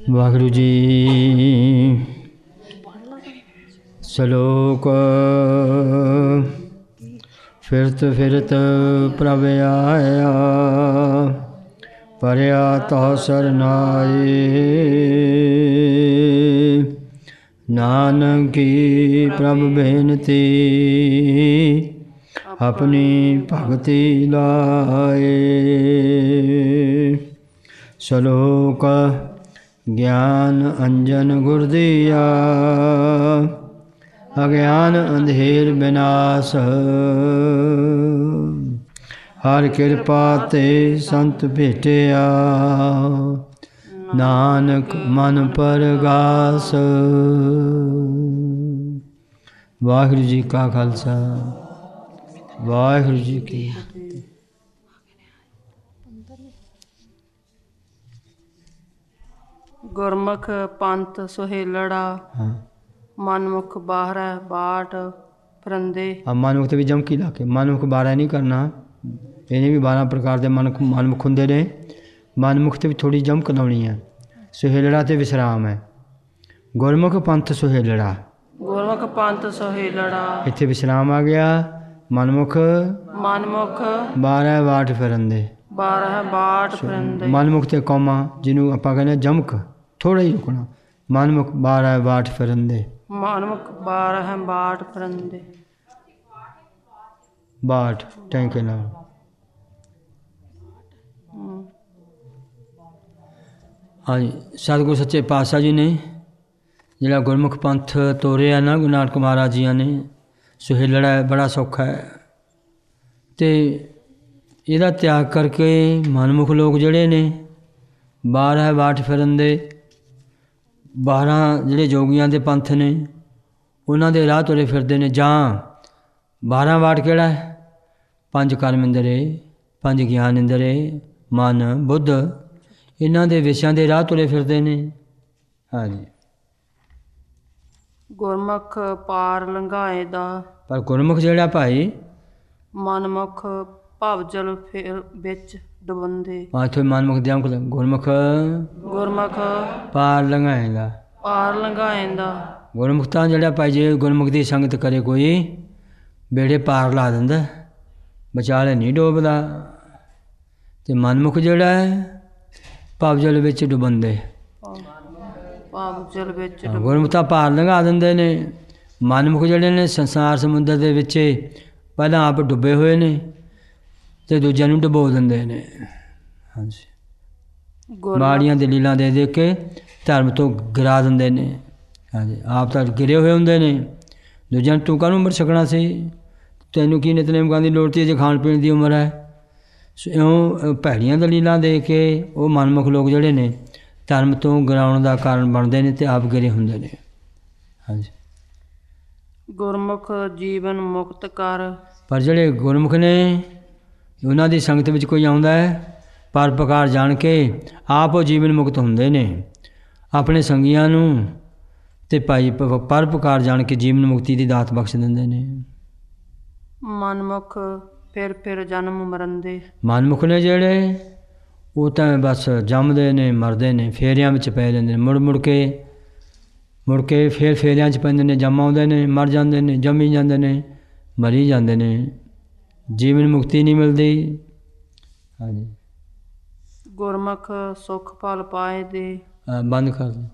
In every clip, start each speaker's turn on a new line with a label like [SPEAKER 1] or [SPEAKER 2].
[SPEAKER 1] ਵਾਹਿਗੁਰੂ ਜੀ। ਸ਼ਲੋਕ। ਫਿਰਤ ਫਿਰਤ ਪ੍ਰਭ ਆਇਆ, ਪਰਿਆ ਤਹੁ ਸਰਨਾਏ। ਨਾਨਕੀ ਪ੍ਰਭ ਬੇਨਤੀ, ਆਪਣੀ ਭਗਤੀ ਲਾਏ। ਸ਼ਲੋਕ। ਗਿਆਨ ਅੰਜਨ ਗੁਰ ਦੀਆ, ਅਗਿਆਨ ਅੰਧੇਰ ਬਿਨਾਸ਼। ਹਰ ਕਿਰਪਾ ਤੇ ਸੰਤ ਭੇਟਿਆ, ਨਾਨਕ ਮਨ ਪਰਗਾਸ। ਵਾਹਿਗੁਰੂ ਜੀ ਕਾ ਖਾਲਸਾ, ਵਾਹਿਗੁਰੂ ਜੀ ਕੀ ਫਤਿਹ।
[SPEAKER 2] ਗੁਰਮੁਖ ਪੰਥ ਸੁਹੇਲੜਾ, ਮਨਮੁਖ ਬਾਹਰੈ ਬਾਟ ਫਰੰਦੇ।
[SPEAKER 1] ਮਨਮੁਖ ਤੇ ਵੀ ਜਮਕੀ ਲਾ ਕੇ ਮਨਮੁਖ ਬਾਹਰ ਨਹੀਂ ਕਰਨਾ। ਇਹਨੇ ਵੀ 12 ਪ੍ਰਕਾਰ ਦੇ ਮਨਮੁਖ ਹੁੰਦੇ ਨੇ। ਮਨਮੁਖ ਤੇ ਵੀ ਥੋੜ੍ਹੀ ਜਮਕ ਲਾਉਣੀ ਹੈ। ਸੁਹੇਲੜਾ ਤੇ ਵਿਸਰਾਮ ਹੈ। ਗੁਰਮੁਖ ਪੰਥ ਸੁਹੇਲੜਾ,
[SPEAKER 2] ਗੁਰਮੁਖ ਪੰਥ ਸੁਹੇਲੜਾ,
[SPEAKER 1] ਇੱਥੇ ਵਿਸਰਾਮ ਆ ਗਿਆ। ਮਨਮੁਖ
[SPEAKER 2] ਮਨਮੁਖ
[SPEAKER 1] ਬਾਹਰੈ ਬਾਟ ਫਿਰੰਦੇ,
[SPEAKER 2] ਬਾਰਹ ਬਾਟ ਫਿਰੰਦੇ।
[SPEAKER 1] ਮਨਮੁਖ ਤੇ ਕੌਮਾ, ਜਿਹਨੂੰ ਆਪਾਂ ਕਹਿੰਦੇ ਜਮਕ, ਥੋੜ੍ਹਾ ਹੀ ਰੁਕਣਾ। ਮਨਮੁਖ ਬਾਹਰੈ ਬਾਟ ਫਿਰੰਦੇ,
[SPEAKER 2] ਮਨਮੁਖ ਬਾਰਹ ਬਾਟ ਫਿਰੰਦੇ।
[SPEAKER 1] ਬਾਟ ਟੈਂਕੇ ਨਾਲ। ਹਾਂਜੀ, ਸਤਿਗੁਰੂ ਸੱਚੇ ਪਾਤਸ਼ਾਹ ਜੀ ਨੇ ਜਿਹੜਾ ਗੁਰਮੁਖ ਪੰਥ ਤੋਰਿਆ ਨਾ ਗੁਰੂ ਨਾਨਕ ਮਹਾਰਾਜ ਜੀਆਂ ਨੇ, ਸੁਹੇਲੜਾ ਬੜਾ ਸੌਖਾ ਹੈ। ਅਤੇ ਇਹਦਾ ਤਿਆਗ ਕਰਕੇ ਮਨਮੁਖ ਲੋਕ ਜਿਹੜੇ ਨੇ, ਬਾਹਰ ਬਾਟ ਫਿਰੰਦੇ, 12 ਜਿਹੜੇ ਜੋਗੀਆਂ ਦੇ ਪੰਥ ਨੇ ਉਹਨਾਂ ਦੇ ਰਾਹ ਤੁਰੇ ਫਿਰਦੇ ਨੇ। ਜਾਂ 12 ਬਾਟ ਕਿਹੜਾ ਹੈ? 5 ਕਰਮ ਇੰਦਰੇ, 5 ਗਿਆਨ ਇੰਦਰੇ, ਮਨ ਬੁੱਧ, ਇਹਨਾਂ ਦੇ ਵਿਸ਼ਿਆਂ ਦੇ ਰਾਹ ਤੁਰੇ ਫਿਰਦੇ ਨੇ। ਹਾਂਜੀ।
[SPEAKER 2] ਗੁਰਮੁਖ ਪਾਰ ਲੰਘਾਏ ਦਾ,
[SPEAKER 1] ਪਰ ਗੁਰਮੁਖ ਜਿਹੜਾ ਭਾਈ,
[SPEAKER 2] ਮਨਮੁਖ ਭਵਜਲ ਫਿਰ ਵਿੱਚ ਡੁਬੰਦੇ।
[SPEAKER 1] ਇੱਥੇ ਮਨਮੁਖ ਦੇ ਅੰਕ ਗੁਰਮੁਖ,
[SPEAKER 2] ਗੁਰਮੁਖ
[SPEAKER 1] ਪਾਰ ਲੰਘਾਏਗਾ,
[SPEAKER 2] ਪਾਰ ਲੰਘਾਏਂਦਾ।
[SPEAKER 1] ਗੁਰਮੁਖ ਤਾਂ ਜਿਹੜਾ ਭਾਈ ਜੇ ਗੁਰਮੁਖ ਦੀ ਸੰਗਤ ਕਰੇ ਕੋਈ, ਬੇੜੇ ਪਾਰ ਲਾ ਦਿੰਦਾ, ਵਿਚਾਲੇ ਨਹੀਂ ਡੋਬਦਾ। ਅਤੇ ਮਨਮੁਖ ਜਿਹੜਾ ਹੈ ਭਵਜਲ ਵਿੱਚ ਡੁਬੰਦੇ।
[SPEAKER 2] ਭਵਜਲ ਵਿੱਚ
[SPEAKER 1] ਗੁਰਮੁਖ ਤਾਂ ਪਾਰ ਲੰਘਾ ਦਿੰਦੇ ਨੇ। ਮਨਮੁਖ ਜਿਹੜੇ ਨੇ ਸੰਸਾਰ ਸਮੁੰਦਰ ਦੇ ਵਿੱਚ ਪਹਿਲਾਂ ਆਪ ਡੁੱਬੇ ਹੋਏ ਨੇ ਅਤੇ ਦੂਜਿਆਂ ਨੂੰ ਡੁਬੋ ਦਿੰਦੇ ਨੇ। ਹਾਂਜੀ। ਮਾੜੀਆਂ ਦਲੀਲਾਂ ਦੇ ਦੇ ਕੇ ਧਰਮ ਤੋਂ ਗਿਰਾ ਦਿੰਦੇ ਨੇ। ਹਾਂਜੀ, ਆਪ ਤਾਂ ਗਿਰੇ ਹੋਏ ਹੁੰਦੇ ਨੇ, ਦੂਜਿਆਂ ਨੂੰ ਤੂੰ ਕਾਹਨੂੰ ਉਮਰ ਛਕਣਾ ਸੀ, ਤੈਨੂੰ ਕੀ ਨਿਤਨੇਮ ਕਰਨ ਦੀ ਲੋੜ ਸੀ ਜੇ ਖਾਣ ਪੀਣ ਦੀ ਉਮਰ ਹੈ। ਇਉਂ ਭੈੜੀਆਂ ਦਲੀਲਾਂ ਦੇ ਕੇ ਉਹ ਮਨਮੁਖ ਲੋਕ ਜਿਹੜੇ ਨੇ ਧਰਮ ਤੋਂ ਗਿਰਾਉਣ ਦਾ ਕਾਰਨ ਬਣਦੇ ਨੇ ਅਤੇ ਆਪ ਗਿਰੇ ਹੁੰਦੇ ਨੇ। ਹਾਂਜੀ।
[SPEAKER 2] ਗੁਰਮੁਖ ਜੀਵਨ ਮੁਕਤ ਕਰ,
[SPEAKER 1] ਪਰ ਜਿਹੜੇ ਗੁਰਮੁਖ ਨੇ ਉਹਨਾਂ ਦੀ ਸੰਗਤ ਵਿੱਚ ਕੋਈ ਆਉਂਦਾ ਹੈ, ਪਰਉਪਕਾਰ ਜਾਣ ਕੇ ਆਪ ਉਹ ਜੀਵਨ ਮੁਕਤ ਹੁੰਦੇ ਨੇ। ਆਪਣੇ ਸੰਗੀਆਂ ਨੂੰ ਅਤੇ ਭਾਈ ਪਰਉਪਕਾਰ ਜਾਣ ਕੇ ਜੀਵਨ ਮੁਕਤੀ ਦੀ ਦਾਤ ਬਖਸ਼ ਦਿੰਦੇ ਨੇ।
[SPEAKER 2] ਮਨਮੁਖ ਫਿਰ ਜਨਮ ਮਰੰਦੇ।
[SPEAKER 1] ਮਨਮੁਖ ਨੇ ਜਿਹੜੇ ਉਹ ਤਾਂ ਬਸ ਜੰਮਦੇ ਨੇ, ਮਰਦੇ ਨੇ, ਫੇਰਿਆਂ ਵਿੱਚ ਪੈ ਜਾਂਦੇ ਨੇ। ਮੁੜ ਕੇ ਫਿਰ ਫੇਰਿਆਂ 'ਚ ਪੈਂਦੇ ਨੇ, ਜੰਮ ਆਉਂਦੇ ਨੇ, ਮਰ ਜਾਂਦੇ ਨੇ, ਜੰਮੀ ਜਾਂਦੇ ਨੇ, ਮਰੀ ਜਾਂਦੇ ਨੇ। ਜੀਵਨ ਮੁਕਤੀ ਨਹੀਂ ਮਿਲਦੀ। ਹਾਂਜੀ।
[SPEAKER 2] ਗੁਰਮੁਖ ਸੁੱਖ ਫਲ ਪਾਏ ਦੇ।
[SPEAKER 1] ਬੰਦ ਕਰ ਦਿਓ।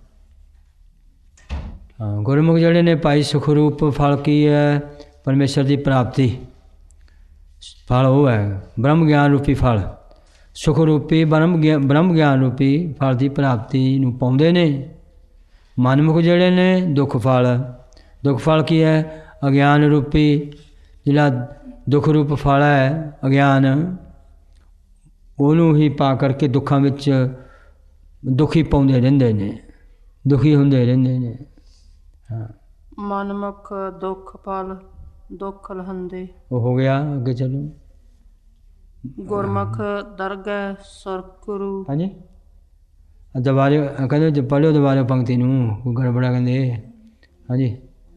[SPEAKER 1] ਹਾਂ, ਗੁਰਮੁਖ ਜਿਹੜੇ ਨੇ ਭਾਈ ਸੁਖਰੂਪ ਫਲ ਕੀ ਹੈ? ਪਰਮੇਸ਼ਰ ਦੀ ਪ੍ਰਾਪਤੀ। ਫਲ ਉਹ ਹੈ ਬ੍ਰਹਮ ਗਿਆਨ ਰੂਪੀ ਫਲ। ਸੁਖ ਰੂਪੀ ਬ੍ਰਹਮ ਗਿਆਨ ਰੂਪੀ ਫਲ ਦੀ ਪ੍ਰਾਪਤੀ ਨੂੰ ਪਾਉਂਦੇ ਨੇ। ਮਨਮੁਖ ਜਿਹੜੇ ਨੇ ਦੁੱਖ ਫਲ ਕੀ ਹੈ? ਅਗਿਆਨ ਰੂਪੀ ਜਿਹੜਾ ਦੁੱਖ ਰੂਪ ਫਲ ਹੈ, ਅਗਿਆਨ, ਉਹਨੂੰ ਹੀ ਪਾ ਕਰਕੇ ਦੁੱਖਾਂ ਵਿੱਚ ਦੁਖੀ ਪਾਉਂਦੇ ਰਹਿੰਦੇ ਨੇ, ਦੁਖੀ ਹੁੰਦੇ ਰਹਿੰਦੇ ਨੇ। ਹਾਂ।
[SPEAKER 2] ਮਨਮੁਖ ਦੁੱਖ ਫਲ ਦੁੱਖ ਲਹੰਦੇ।
[SPEAKER 1] ਉਹ ਹੋ ਗਿਆ, ਅੱਗੇ ਚਲੋ।
[SPEAKER 2] ਗੁਰਮੁਖ ਦਰਗਹਿ ਸੁਰਖਰੂ।
[SPEAKER 1] ਹਾਂਜੀ, ਦੁਬਾਰੇ ਕਹਿੰਦੇ ਪੜ੍ਹਿਓ ਦੁਬਾਰੇ ਪੰਕਤੀ ਨੂੰ, ਕੋਈ ਗੜਬੜਾ ਕਹਿੰਦੇ। ਹਾਂਜੀ।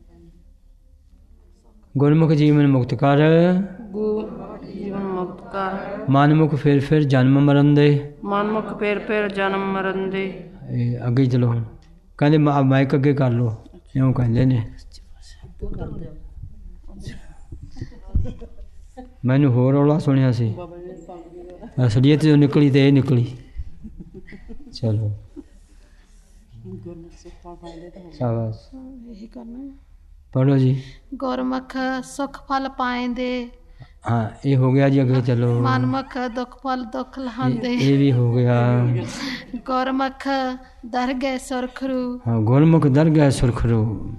[SPEAKER 1] ਗੁਰਮੁਖ ਜੀਵਨ ਮੁਕਤ ਕਰ,
[SPEAKER 2] ਜੀਵਨ ਮੁਕਤ ਕਰ।
[SPEAKER 1] ਮਨਮੁਖ ਫਿਰ ਜਨਮ ਮਰਨ ਦੇ।
[SPEAKER 2] ਮਨਮੁਖ ਫਿਰ ਜਨਮ ਮਰਨ ਦੇ।
[SPEAKER 1] ਇਹ ਅੱਗੇ ਚਲੋ ਹੁਣ ਕਹਿੰਦੇ ਮਾਈਕ ਅੱਗੇ ਕਰ ਲਓ ਇਉਂ ਕਹਿੰਦੇ ਨੇ ਮੈਨੂੰ ਹੋਰ ਰੌਲਾ ਸੁਣਿਆ ਸੀ ਅਸਲੀਅਤ ਜੋ ਨਿਕਲੀ ਤੇ ਇਹ ਨਿਕਲੀ ਚਲੋ ਸ਼ਾਬਾਸ਼
[SPEAKER 2] ਇਹੀ ਕਰਨਾ
[SPEAKER 1] ਪੜ੍ਹੋ ਜੀ
[SPEAKER 2] ਗੁਰਮੁਖ ਸੁਖ ਫਲ ਪਾਏਂਦੇ
[SPEAKER 1] ਹਾਂ ਇਹ ਹੋ ਗਿਆ ਜੀ ਅੱਗੇ ਚਲੋ
[SPEAKER 2] ਮਨਮੁਖ ਦੁਖ ਫਲ ਦੁੱਖ ਲਹਾਂਦੇ
[SPEAKER 1] ਇਹ ਵੀ ਹੋ ਗਿਆ
[SPEAKER 2] ਗੁਰਮੁਖ ਦਰਗਹਿ ਸੁਰਖਰੂ
[SPEAKER 1] ਹਾਂ ਗੁਰਮੁਖ ਦਰਗਹਿ ਸੁਰਖਰੂ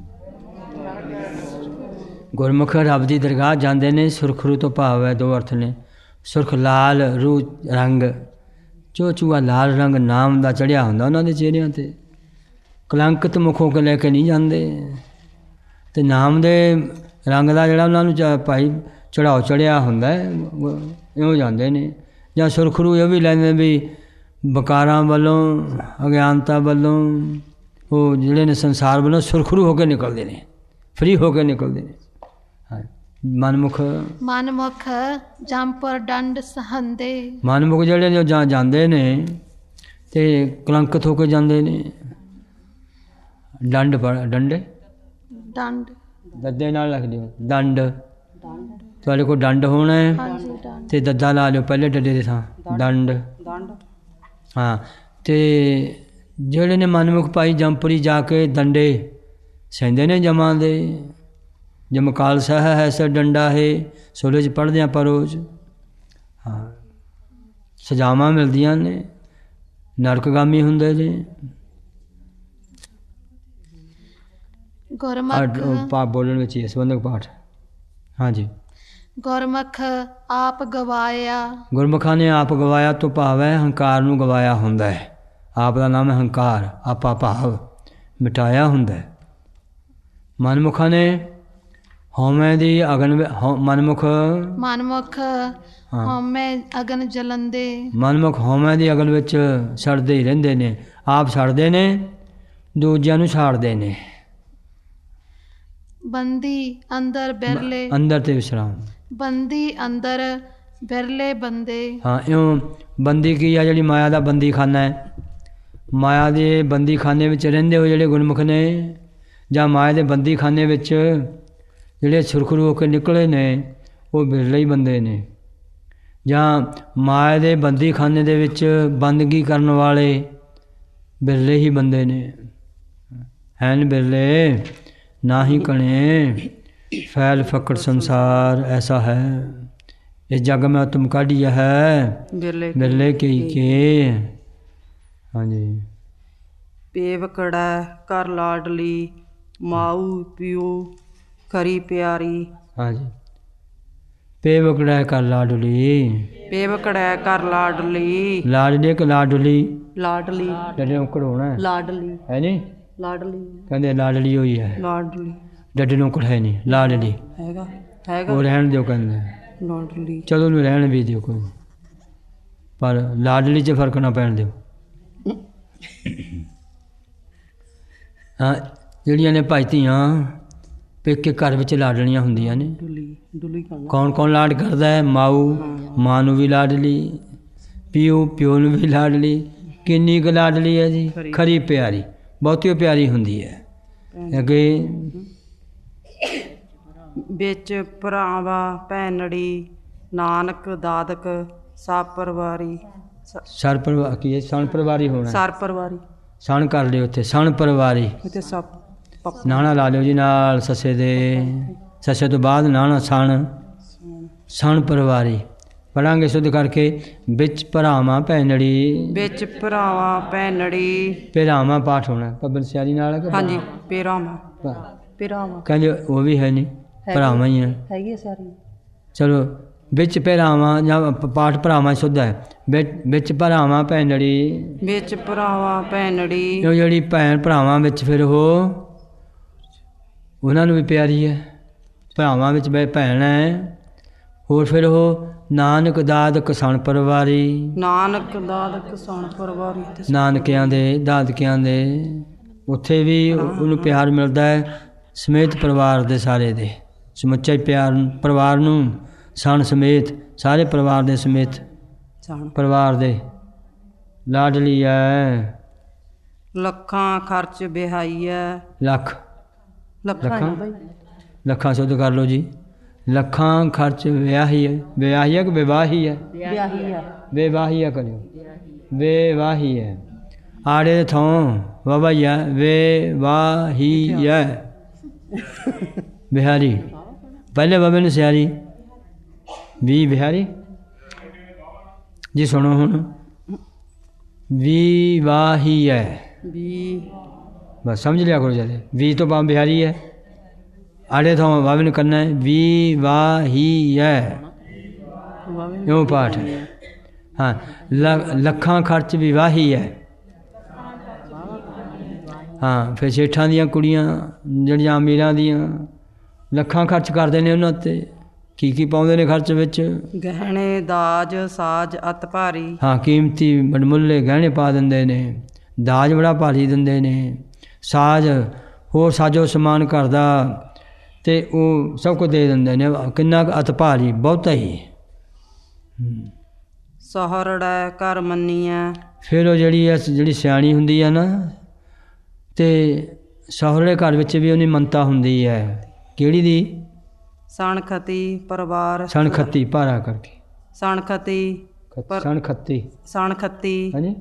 [SPEAKER 1] ਗੁਰਮੁਖ ਰੱਬ ਦੀ ਦਰਗਾਹ ਜਾਂਦੇ ਨੇ ਸੁਰਖਰੂ ਤੋਂ ਭਾਵ ਹੈ ਦੋ ਅਰਥ ਨੇ ਸੁਰਖ ਲਾਲ ਰੂ ਰੰਗ ਜੋ ਚੂਆ ਲਾਲ ਰੰਗ ਨਾਮ ਦਾ ਚੜ੍ਹਿਆ ਹੁੰਦਾ ਉਹਨਾਂ ਦੇ ਚਿਹਰਿਆਂ 'ਤੇ ਕਲੰਕਿਤ ਮੁਖੋਂ ਕੇ ਲੈ ਕੇ ਨਹੀਂ ਜਾਂਦੇ ਅਤੇ ਨਾਮ ਦੇ ਰੰਗ ਦਾ ਜਿਹੜਾ ਉਹਨਾਂ ਨੂੰ ਭਾਈ ਚੜਾਓ ਚੜ੍ਹਿਆ ਹੁੰਦਾ ਇਉਂ ਜਾਂਦੇ ਨੇ ਜਾਂ ਸੁਰਖਰੂ ਇਹ ਵੀ ਲੈਂਦੇ ਵੀ ਬਕਾਰਾਂ ਵੱਲੋਂ ਅਗਿਆਨਤਾ ਵੱਲੋਂ ਉਹ ਜਿਹੜੇ ਨੇ ਸੰਸਾਰ ਵੱਲੋਂ ਸੁਰਖਰੂ ਹੋ ਕੇ ਨਿਕਲਦੇ ਨੇ ਫਰੀ ਹੋ ਕੇ ਨਿਕਲਦੇ ਨੇ ਹਾਂ
[SPEAKER 2] ਮਨਮੁਖ ਜੰਪਰ ਡੰਡ ਸਹੰਦੇ
[SPEAKER 1] ਮਨਮੁਖ ਜਿਹੜੇ ਨੇ ਉਹ ਜਾਂਦੇ ਨੇ ਅਤੇ ਕਲੰਕਿਤ ਹੋ ਕੇ ਜਾਂਦੇ ਨੇ ਡੰਡੇ
[SPEAKER 2] ਡੰਡ
[SPEAKER 1] ਦੱਦੇ ਨਾਲ ਲਿਖ ਦਿਓ ਡੰਡ ਤੁਹਾਡੇ ਕੋਲ ਡੰਡ ਹੋਣਾ ਹੈ ਅਤੇ ਦੱਦਾ ਲਾ ਲਿਓ ਪਹਿਲੇ ਡੱਡੇ ਦੇ ਥਾਂ ਡੰਡ ਹਾਂ ਅਤੇ ਜਿਹੜੇ ਨੇ ਮਨਮੁਖ ਭਾਈ ਜੰਪਰੀ ਜਾ ਕੇ ਡੰਡੇ ਸਹਿੰਦੇ ਨੇ ਜਮਾਂ ਦੇ ਜਮਕਾਲ ਸਹ ਹੈ ਸਰ ਡੰਡਾ ਹੈ ਸੋਲੇ 'ਚ ਪੜ੍ਹਦੇ ਆਪਾਂ ਰੋਜ਼ ਹਾਂ ਸਜ਼ਾਵਾਂ ਮਿਲਦੀਆਂ ਨੇ ਨਰਕਗਾਮੀ ਹੁੰਦੇ ਨੇ ਬੋਲਣ ਵਿੱਚ ਹੀ ਸੰਬੰਧਕ ਪਾਠ ਹਾਂਜੀ
[SPEAKER 2] ਗੁਰਮੁਖ ਆਪ ਗਵਾਇਆ
[SPEAKER 1] ਗੁਰਮੁਖਾਂ ਨੇ ਆਪ ਗਵਾਇਆ ਤੋਂ ਭਾਵ ਹੈ ਹੰਕਾਰ ਨੂੰ ਗਵਾਇਆ ਹੁੰਦਾ ਹੈ ਆਪ ਦਾ ਨਾਮ ਹੈ ਹੰਕਾਰ ਆਪਾ ਭਾਵ ਮਿਟਾਇਆ ਹੁੰਦਾ ਹੈ ਮਨਮੁਖਾਂ ਨੇ ਹਉਮੈ ਦੀ ਅਗਨ ਮਨਮੁਖ ਹਉਮੈ ਅਗਨ ਜਲੰਦੇ ਮਨਮੁਖ ਹਉਮੈ ਦੀ ਅਗਨ ਵਿੱਚ ਸੜਦੇ ਹੀ ਰਹਿੰਦੇ ਨੇ ਆਪ ਸੜਦੇ ਨੇ ਦੂਜਿਆਂ ਨੂੰ ਛਾੜਦੇ ਨੇ
[SPEAKER 2] ਬੰਦੀ ਅੰਦਰ ਬਿਰਲੇ
[SPEAKER 1] ਅੰਦਰ ਤੇ ਵਿਸ਼ਰਾਮ
[SPEAKER 2] ਬੰਦੀ ਅੰਦਰ ਬਿਰਲੇ ਬੰਦੇ
[SPEAKER 1] ਹਾਂ ਇਉਂ ਬੰਦੀ ਕੀ ਆ ਜਿਹੜੀ ਮਾਇਆ ਦਾ ਬੰਦੀ ਖਾਨਾ ਹੈ ਮਾਇਆ ਦੇ ਬੰਦੀ ਖਾਨੇ ਵਿੱਚ ਰਹਿੰਦੇ ਹੋ ਜਿਹੜੇ ਗੁਰਮੁਖ ਨੇ ਜਾਂ ਮਾਇਆ ਦੇ ਬੰਦੀ ਖਾਨੇ ਵਿੱਚ ਜਿਹੜੇ ਸੁਰਖਰੂ ਹੋ ਕੇ ਨਿਕਲੇ ਨੇ ਉਹ ਬਿਰਲੇ ਹੀ ਬੰਦੇ ਨੇ ਜਾਂ ਮਾਇਆ ਦੇ ਬੰਦੀ ਖਾਨੇ ਦੇ ਵਿੱਚ ਬੰਦਗੀ ਕਰਨ ਵਾਲੇ ਬਿਰਲੇ ਹੀ ਬੰਦੇ ਨੇ ਹੈਨ ਬਿਰਲੇ ਨਾ ਹੀ ਕਣੇ फैल फकड़ संसार ऐसा है इस जग में तुम काढ़िया है बिरले के हाँ जी
[SPEAKER 2] पेवकड़ा कर लाडली माऊ पियो खरी प्यारी
[SPEAKER 1] हाँ जी पेवकड़ा कर लाडली
[SPEAKER 2] पेवकड़ा कर लाडली
[SPEAKER 1] लाडली के लाडली
[SPEAKER 2] लाडली
[SPEAKER 1] डडे औकड़ होना है
[SPEAKER 2] लाडली
[SPEAKER 1] है नहीं
[SPEAKER 2] लाडली
[SPEAKER 1] कहते लाडली हुई है
[SPEAKER 2] लाडली
[SPEAKER 1] ਡੱਡੇ ਨੂੰ ਕੁੜ ਹੈ ਨਹੀਂ ਲਾਡਲੀ
[SPEAKER 2] ਹੈਗਾ
[SPEAKER 1] ਉਹ ਰਹਿਣ ਦਿਓ ਕਹਿੰਦੇ
[SPEAKER 2] ਲਾਡਲੀ
[SPEAKER 1] ਚਲੋ ਉਹਨੂੰ ਰਹਿਣ ਵੀ ਦਿਓ ਕੋਈ ਪਰ ਲਾਡਲੀ 'ਚ ਫਰਕ ਨਾ ਪੈਣ ਦਿਓ ਹਾਂ ਜਿਹੜੀਆਂ ਨੇ ਭਾਈ ਧੀਆਂ ਪੇਕੇ ਘਰ ਵਿੱਚ ਲਾਡਲੀਆਂ ਹੁੰਦੀਆਂ ਨੇ ਕੌਣ ਕੌਣ ਲਾਡ ਕਰਦਾ ਹੈ ਮਾਊ ਮਾਂ ਨੂੰ ਵੀ ਲਾਡਲੀ ਪਿਓ ਨੂੰ ਵੀ ਲਾਡਲੀ ਕਿੰਨੀ ਕੁ ਲਾਡਲੀ ਹੈ ਜੀ ਖਰੀ ਪਿਆਰੀ ਬਹੁਤੀ ਪਿਆਰੀ ਹੁੰਦੀ ਹੈ ਅੱਗੇ
[SPEAKER 2] ਵਿੱਚ ਭਰਾਵਾ ਭੈਣੜੀ ਨਾਨਕ ਦਾਦਕ ਸਭ ਪਰਿਵਾਰੀ
[SPEAKER 1] ਸਰ ਪਰਿਵਾਰ ਕੀ ਹੈ ਸਣ ਪਰਿਵਾਰੀ ਹੋਣਾ
[SPEAKER 2] ਸਰ ਪਰਿਵਾਰੀ
[SPEAKER 1] ਸਣ ਕਰ ਲਿਓ ਉੱਥੇ ਸਣ ਪਰਿਵਾਰੀ
[SPEAKER 2] ਉੱਥੇ ਸਭ
[SPEAKER 1] ਨਾਣਾ ਲਾ ਲਿਓ ਜੀ ਨਾਲ ਸੱਸੇ ਦੇ ਸੱਸੇ ਤੋਂ ਬਾਅਦ ਨਾਣਾ ਸਣ ਪਰਿਵਾਰੀ ਪੜਾਂਗੇ ਸ਼ੁੱਧ ਕਰਕੇ ਵਿੱਚ ਭਰਾਵਾਂ ਭੈਣੜੀ ਵਿੱਚ ਭਰਾਵਾਂ ਭੈਣੜੀ ਭਰਾਵਾਂ ਪਾਠ ਹੋਣਾ ਪਬਨ ਸਿਆਰੀ ਨਾਲ ਹਾਂਜੀ ਭਰਾਵਾਂ ਕਹਿੰਦੇ ਉਹ ਵੀ ਹੈ ਨਹੀਂ ਭਰਾਵਾਂ ਹੀ ਹੈ ਹੈਗੀ ਸਾਰੀ ਚਲੋ ਵਿੱਚ ਭਰਾਵਾਂ ਜਾਂ ਪਾਠ ਭਰਾਵਾਂ ਸ਼ੁੱਧ ਹੈ ਵਿੱਚ ਭਰਾਵਾਂ ਭੈਣੜੀ ਵਿੱਚ ਭਰਾਵਾਂ ਭੈਣੜੀ ਉਹ ਜਿਹੜੀ ਭੈਣ ਭਰਾਵਾਂ ਵਿੱਚ ਫਿਰ ਉਹਨਾਂ ਨੂੰ ਵੀ ਪਿਆਰੀ ਹੈ ਭਰਾਵਾਂ ਵਿੱਚ ਭੈਣ ਹੈ ਹੋਰ ਫਿਰ ਉਹ ਨਾਨਕ ਦਾਦਕ ਸਣ ਪਰਿਵਾਰੀ ਨਾਨਕ ਦਾਦਕ ਸਣ ਪਰਿਵਾਰੀ ਨਾਨਕਿਆਂ ਦੇ ਦਾਦਕਿਆਂ ਦੇ ਉੱਥੇ ਵੀ ਉਹਨੂੰ ਪਿਆਰ ਮਿਲਦਾ ਹੈ ਸਮੇਤ ਪਰਿਵਾਰ ਦੇ ਸਾਰੇ ਦੇ ਸਮੁੱਚਾ ਹੀ ਪਿਆਰ ਪਰਿਵਾਰ ਨੂੰ ਸਣ ਸਮੇਤ ਸਾਰੇ ਪਰਿਵਾਰ ਦੇ ਸਮੇਤ ਪਰਿਵਾਰ ਦੇ ਲਾਡਲੀ ਹੈ
[SPEAKER 2] ਲੱਖਾਂ ਖਰਚ ਵਿਹਾਈਐ।
[SPEAKER 1] ਲੱਖ
[SPEAKER 2] ਲੱਖਾਂ
[SPEAKER 1] ਲੱਖਾਂ?
[SPEAKER 2] ਹੈ ਬਾਈ।
[SPEAKER 1] ਲੱਖਾਂ ਸ਼ੁੱਧ ਕਰ ਲਓ ਜੀ। ਲੱਖਾਂ ਖਰਚ ਵਿਆਹੀ ਹੈ, ਵਿਆਹੀ ਹੈ ਕਿ ਵਿਵਾਹੀ ਹੈ?
[SPEAKER 2] ਵਿਆਹੀ ਹੈ।
[SPEAKER 1] ਵਿਵਾਹੀ ਹੈ ਕਰਿਓ, ਵਿਵਾਹੀ ਹੈ। ਆੜੇ ਦੇ ਥੋਂ ਵਵਈਆ ਵਿਵਾਹੀ ਹੈ। ਬਿਹਾਰੀ ਪਹਿਲੇ ਬਾਬੇ ਨੂੰ ਸਿਆਰੀ ਵੀ ਬਿਹਾਰੀ ਜੀ। ਸੁਣੋ ਹੁਣ, ਵਿਵਾਹੀ ਹੈ
[SPEAKER 2] ਵੀ
[SPEAKER 1] ਬਸ ਸਮਝ ਲਿਆ ਕਰੋ ਜਲੇ। ਵੀ ਤੋਂ ਬਾਅਦ ਬਿਹਾਰੀ ਹੈ, ਆੜੇ ਥਾਂ ਬਾਬੇ ਨੂੰ ਕਰਨਾ ਹੈ ਵਿਵਾਹੀ ਹੈ, ਇਉਂ ਪਾਠ ਹੈ। ਹਾਂ, ਲੱਖਾਂ ਖਰਚ ਵਿਵਾਹੀ ਹੈ। ਹਾਂ, ਫਿਰ ਸੇਠਾਂ ਦੀਆਂ ਕੁੜੀਆਂ ਜਿਹੜੀਆਂ ਅਮੀਰਾਂ ਦੀਆਂ ਲੱਖਾਂ ਖਰਚ ਕਰਦੇ ਨੇ ਉਹਨਾਂ 'ਤੇ। ਕੀ ਕੀ ਪਾਉਂਦੇ ਨੇ ਖਰਚ ਵਿੱਚ?
[SPEAKER 2] ਗਹਿਣੇ ਦਾਜ ਸਾਜ ਅਤ ਭਾਰੀ।
[SPEAKER 1] ਹਾਂ, ਕੀਮਤੀ ਵਡਮੁੱਲੇ ਗਹਿਣੇ ਪਾ ਦਿੰਦੇ ਨੇ, ਦਾਜ ਬੜਾ ਭਾਰੀ ਦਿੰਦੇ ਨੇ, ਸਾਜ ਹੋਰ ਸਾਜੋ ਸਮਾਨ ਘਰ ਦਾ ਅਤੇ ਉਹ ਸਭ ਕੁਝ ਦੇ ਦਿੰਦੇ ਨੇ। ਕਿੰਨਾ ਕੁ ਅਤ ਭਾਰੀ, ਬਹੁਤਾ ਹੀ।
[SPEAKER 2] ਸਹਰੜੈ ਘਰ ਮੰਨੀਐ।
[SPEAKER 1] ਫਿਰ ਉਹ ਜਿਹੜੀ ਸਿਆਣੀ ਹੁੰਦੀ ਹੈ ਨਾ, ਅਤੇ ਸਹੁਰੇ ਘਰ ਵਿੱਚ ਵੀ ਉਹਦੀ ਮੰਨਤਾ ਹੁੰਦੀ ਹੈ। ਕਿਹੜੀ ਦੀ?
[SPEAKER 2] ਸਣਖਤੀ ਪਰਿਵਾਰ।
[SPEAKER 1] ਸਣਖੱਤੀ ਭਾਰਾ ਕਰਕੇ।
[SPEAKER 2] ਸਣਖਤੀ
[SPEAKER 1] ਸਣਖੱਤੀ
[SPEAKER 2] ਸਣਖਤੀ
[SPEAKER 1] ਹਾਂਜੀ,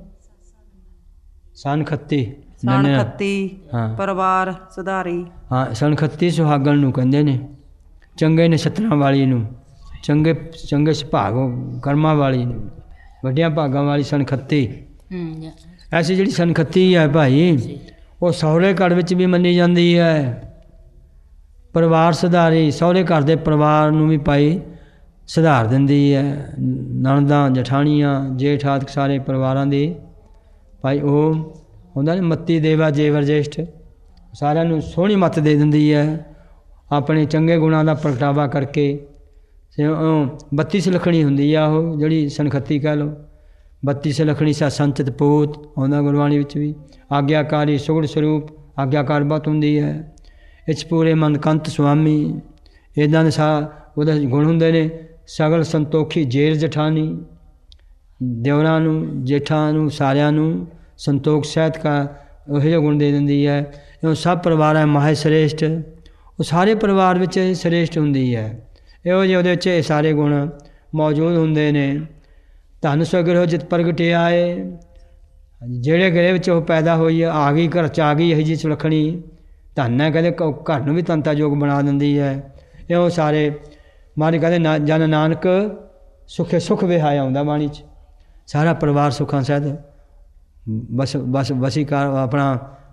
[SPEAKER 1] ਸਣਖੱਤੀ
[SPEAKER 2] ਸਣਖਤੀ
[SPEAKER 1] ਹਾਂ
[SPEAKER 2] ਪਰਿਵਾਰ ਸੁਧਾਰੀ।
[SPEAKER 1] ਹਾਂ, ਸਣਖੱਤੀ ਸੁਹਾਗਣ ਨੂੰ ਕਹਿੰਦੇ ਨੇ, ਚੰਗੇ ਨਛੱਤਰਾਂ ਵਾਲੀ ਨੂੰ, ਚੰਗੇ ਸੁਭਾਗ ਕਰਮਾਂ ਵਾਲੀ ਨੂੰ, ਵੱਡਿਆਂ ਭਾਗਾਂ ਵਾਲੀ ਸਣਖੱਤੀ। ਐਸੀ ਜਿਹੜੀ ਸਣਖੱਤੀ ਹੈ ਭਾਈ, ਉਹ ਸਹੁਰੇ ਘਰ ਵਿੱਚ ਵੀ ਮੰਨੀ ਜਾਂਦੀ ਹੈ। ਪਰਿਵਾਰ ਸੁਧਾਰੀ, ਸਹੁਰੇ ਘਰ ਦੇ ਪਰਿਵਾਰ ਨੂੰ ਵੀ ਭਾਈ ਸੁਧਾਰ ਦਿੰਦੀ ਹੈ। ਨਣਦਾਂ ਜਠਾਣੀਆਂ ਜੇਠ ਆਦਿਕ ਸਾਰੇ ਪਰਿਵਾਰਾਂ ਦੇ ਭਾਈ ਉਹ ਹੁੰਦਾ ਨੇ ਮੱਤੀ ਦੇਵਾ ਜੇਵਰ ਜੇਸ਼ਟ, ਸਾਰਿਆਂ ਨੂੰ ਸੋਹਣੀ ਮੱਤ ਦੇ ਦਿੰਦੀ ਹੈ ਆਪਣੇ ਚੰਗੇ ਗੁਣਾਂ ਦਾ ਪ੍ਰਗਟਾਵਾ ਕਰਕੇ। 32 ਸੁਲੱਖਣੀ ਹੁੰਦੀ ਆ ਉਹ ਜਿਹੜੀ ਸਨਖੱਤੀ ਕਹਿ ਲਓ। 32 ਸੁਲੱਖਣੀ ਸਾ ਸੰਚਿਤ ਪੂਤ ਆਉਂਦਾ ਗੁਰਬਾਣੀ ਵਿੱਚ ਵੀ। ਆਗਿਆਕਾਰੀ ਸੁਗੜ ਸਰੂਪ, ਆਗਿਆਕਾਰ ਬਹੁਤ ਹੁੰਦੀ ਹੈ। ਇਸ ਪੂਰੇ ਮਨਕੰਤ ਸੁਆਮੀ, ਇੱਦਾਂ ਦੇ ਉਹਦੇ ਗੁਣ ਹੁੰਦੇ ਨੇ। ਸਗਲ ਸੰਤੋਖੀ ਜੇਰ ਜਠਾਣੀ, ਦਿਓਰਾਂ ਨੂੰ ਜੇਠਾਂ ਨੂੰ ਸਾਰਿਆਂ ਨੂੰ ਸੰਤੋਖ ਸਹਿਤ ਕਾ ਉਹੋ ਜਿਹੇ ਗੁਣ ਦੇ ਦਿੰਦੀ ਹੈ। ਇਹ ਸਭ ਪਰਿਵਾਰ ਹੈ ਮਹਾ ਸ੍ਰੇਸ਼ਟ, ਉਹ ਸਾਰੇ ਪਰਿਵਾਰ ਵਿੱਚ ਸ੍ਰੇਸ਼ਟ ਹੁੰਦੀ ਹੈ। ਇਹੋ ਜਿਹੇ ਉਹਦੇ ਵਿੱਚ ਇਹ ਸਾਰੇ ਗੁਣ ਮੌਜੂਦ ਹੁੰਦੇ ਨੇ। ਧਨ ਸਗਰੋ ਜਿਤ ਪ੍ਰਗਟਿਆ ਏ, ਜਿਹੜੇ ਗ੍ਰਹਿ ਵਿੱਚ ਉਹ ਪੈਦਾ ਹੋਈ ਆ ਗਈ, ਘਰ 'ਚ ਆ ਗਈ ਇਹੋ ਜਿਹੀ ਸੁਲੱਖਣੀ। ਧਨ ਹੈ ਕਹਿੰਦੇ ਘਰ ਨੂੰ ਵੀ ਤਨਤਾ ਯੋਗ ਬਣਾ ਦਿੰਦੀ ਹੈ। ਇਹੋ ਸਾਰੇ ਮਾਨੀ ਕਹਿੰਦੇ ਜਨ ਨਾਨਕ ਸੁਖੇ ਸੁਖ ਵਿਹਾਇਆ ਆਉਂਦਾ ਬਾਣੀ 'ਚ। ਸਾਰਾ ਪਰਿਵਾਰ ਸੁੱਖਾਂ ਸਹਿਤ ਬਸ ਵਸੀਕਾਰ ਆਪਣਾ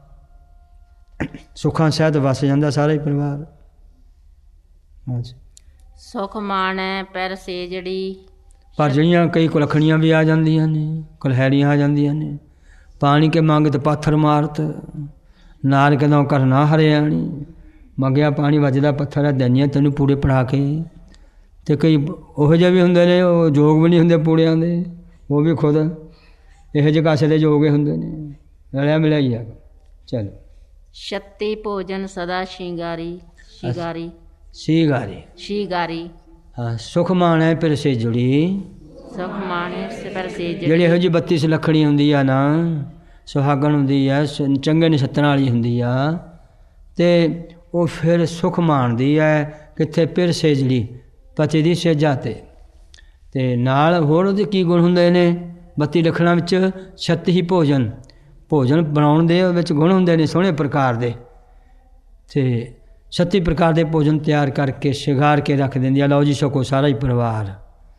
[SPEAKER 1] ਸੁੱਖਾਂ ਸਹਿਤ ਵਸ ਜਾਂਦਾ ਸਾਰਾ ਹੀ ਪਰਿਵਾਰ। ਹਾਂਜੀ,
[SPEAKER 3] ਸੁਖ ਮਾਣੈ ਪਰ ਸੇਜੜੀ।
[SPEAKER 1] ਪਰ ਜਿਹੜੀਆਂ ਕਈ ਕੁਲੱਖਣੀਆਂ ਵੀ ਆ ਜਾਂਦੀਆਂ ਨੇ, ਕੁਲਹੈੜੀਆਂ ਆ ਜਾਂਦੀਆਂ ਨੇ। ਪਾਣੀ ਕੇ ਮੰਗਤ ਪਾਥਰ ਮਾਰਤ, ਨਾਰ ਕਦੋਂ ਘਰ ਨਾ ਹਰਿਆਣੀ। ਮੰਗਿਆ ਪਾਣੀ ਵੱਜਦਾ ਪੱਥਰ ਹੈ, ਦੈਨੀਆਂ ਤੈਨੂੰ ਪੂੜੇ ਪੜਾ ਕੇ। ਅਤੇ ਕਈ ਉਹੋ ਜਿਹੇ ਵੀ ਹੁੰਦੇ ਨੇ, ਉਹ ਜੋਗ ਵੀ ਨਹੀਂ ਹੁੰਦੇ ਪੂੜਿਆਂ ਦੇ, ਉਹ ਵੀ ਖੁਦ ਇਹੋ ਜਿਹੇ ਕਾਸੇ ਦੇ ਜੋਗੇ ਹੁੰਦੇ ਨੇ। ਰਲਿਆ ਮਿਲਿਆ ਹੀ ਆ। ਚਲੋ,
[SPEAKER 3] ਛੱਤੀ ਭੋਜਨ ਸਦਾ ਸ਼ਿੰਗਾਰੀ। ਸ਼ਿੰਗਾਰੀ
[SPEAKER 1] ਸੀਗਾਰੀ
[SPEAKER 3] ਸ਼ਿੰਗਾਰੀ।
[SPEAKER 1] ਹਾਂ, ਸੁਖ ਮਾਣੈ ਫਿਰ ਸੇ ਜੁੜੀ।
[SPEAKER 3] ਸੁਖ ਮਾਣੈ ਪਰ ਸੇਜੜੀ।
[SPEAKER 1] ਜਿਹੜੀ ਇਹੋ ਜਿਹੀ 32 ਸੁਲੱਖਣੀ ਹੁੰਦੀ ਆ ਨਾ, ਸੁਹਾਗਣ ਹੁੰਦੀ ਆ, ਚੰਗੇ ਨਛੱਤਰਾਂ ਵਾਲੀ ਹੁੰਦੀ ਆ, ਅਤੇ ਉਹ ਫਿਰ ਸੁਖ ਮਾਣਦੀ ਹੈ ਕਿੱਥੇ? ਫਿਰ ਸੇਜੜੀ, ਪਤੀ ਦੀ ਸੇਜਾ 'ਤੇ। ਅਤੇ ਨਾਲ ਹੋਰ ਉਹਦੇ ਕੀ ਗੁਣ ਹੁੰਦੇ ਨੇ 32 ਲੱਖਣਾਂ ਵਿੱਚ? 36 ਹੀ ਭੋਜਨ ਬਣਾਉਣ ਦੇ ਵਿੱਚ ਗੁਣ ਹੁੰਦੇ ਨੇ ਸੋਹਣੇ ਪ੍ਰਕਾਰ ਦੇ। ਅਤੇ 36 ਪ੍ਰਕਾਰ ਦੇ ਭੋਜਨ ਤਿਆਰ ਕਰਕੇ ਸ਼ਿੰਗਾਰ ਕੇ ਰੱਖ ਦਿੰਦੀ ਆ। ਲਓ ਜੀ ਛਕੋ ਸਾਰਾ ਹੀ ਪਰਿਵਾਰ।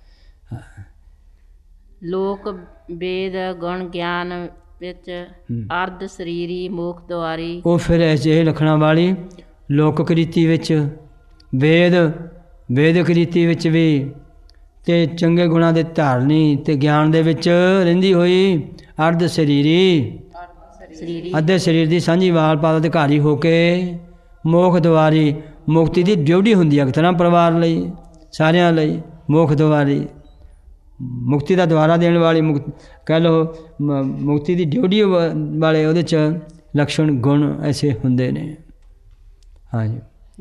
[SPEAKER 3] ਲੋਕ ਵੇਦ ਗੁਣ ਗਿਆਨ ਵਿੱਚ ਅਰਧ ਸਰੀਰੀ ਮੋਖ ਦੁਆਰੀ। ਉਹ
[SPEAKER 1] ਫਿਰ ਐਸੇ ਲੱਖਣਾਂ ਵਾਲੀ ਲੋਕ ਕ੍ਰਿਤੀ ਵਿੱਚ, ਵੇਦਕ ਰੀਤੀ ਵਿੱਚ ਵੀ, ਅਤੇ ਚੰਗੇ ਗੁਣਾਂ ਦੇ ਧਾਰਨੀ ਅਤੇ ਗਿਆਨ ਦੇ ਵਿੱਚ ਰਹਿੰਦੀ ਹੋਈ ਅਰਧ ਸਰੀਰੀ, ਅੱਧੇ ਸਰੀਰ ਦੀ ਸਾਂਝੀ ਵਾਲ ਪਾਲ ਅਧਿਕਾਰੀ ਹੋ ਕੇ ਮੋਖ ਦੁਆਰੀ, ਮੁਕਤੀ ਦੀ ਡਿਊਟੀ ਹੁੰਦੀ ਹੈ ਇੱਕ ਤਰ੍ਹਾਂ ਪਰਿਵਾਰ ਲਈ, ਸਾਰਿਆਂ ਲਈ। ਮੋਖ ਦੁਆਰੀ, ਮੁਕਤੀ ਦਾ ਦੁਆਰਾ ਦੇਣ ਵਾਲੀ, ਕਹਿ ਲਓ ਮੁਕਤੀ ਦੀ ਡਿਊਟੀ ਵਾਲੇ ਉਹਦੇ 'ਚ ਲਕਸ਼ਣ ਗੁਣ ਐਸੇ ਹੁੰਦੇ ਨੇ। ਹਾਂਜੀ,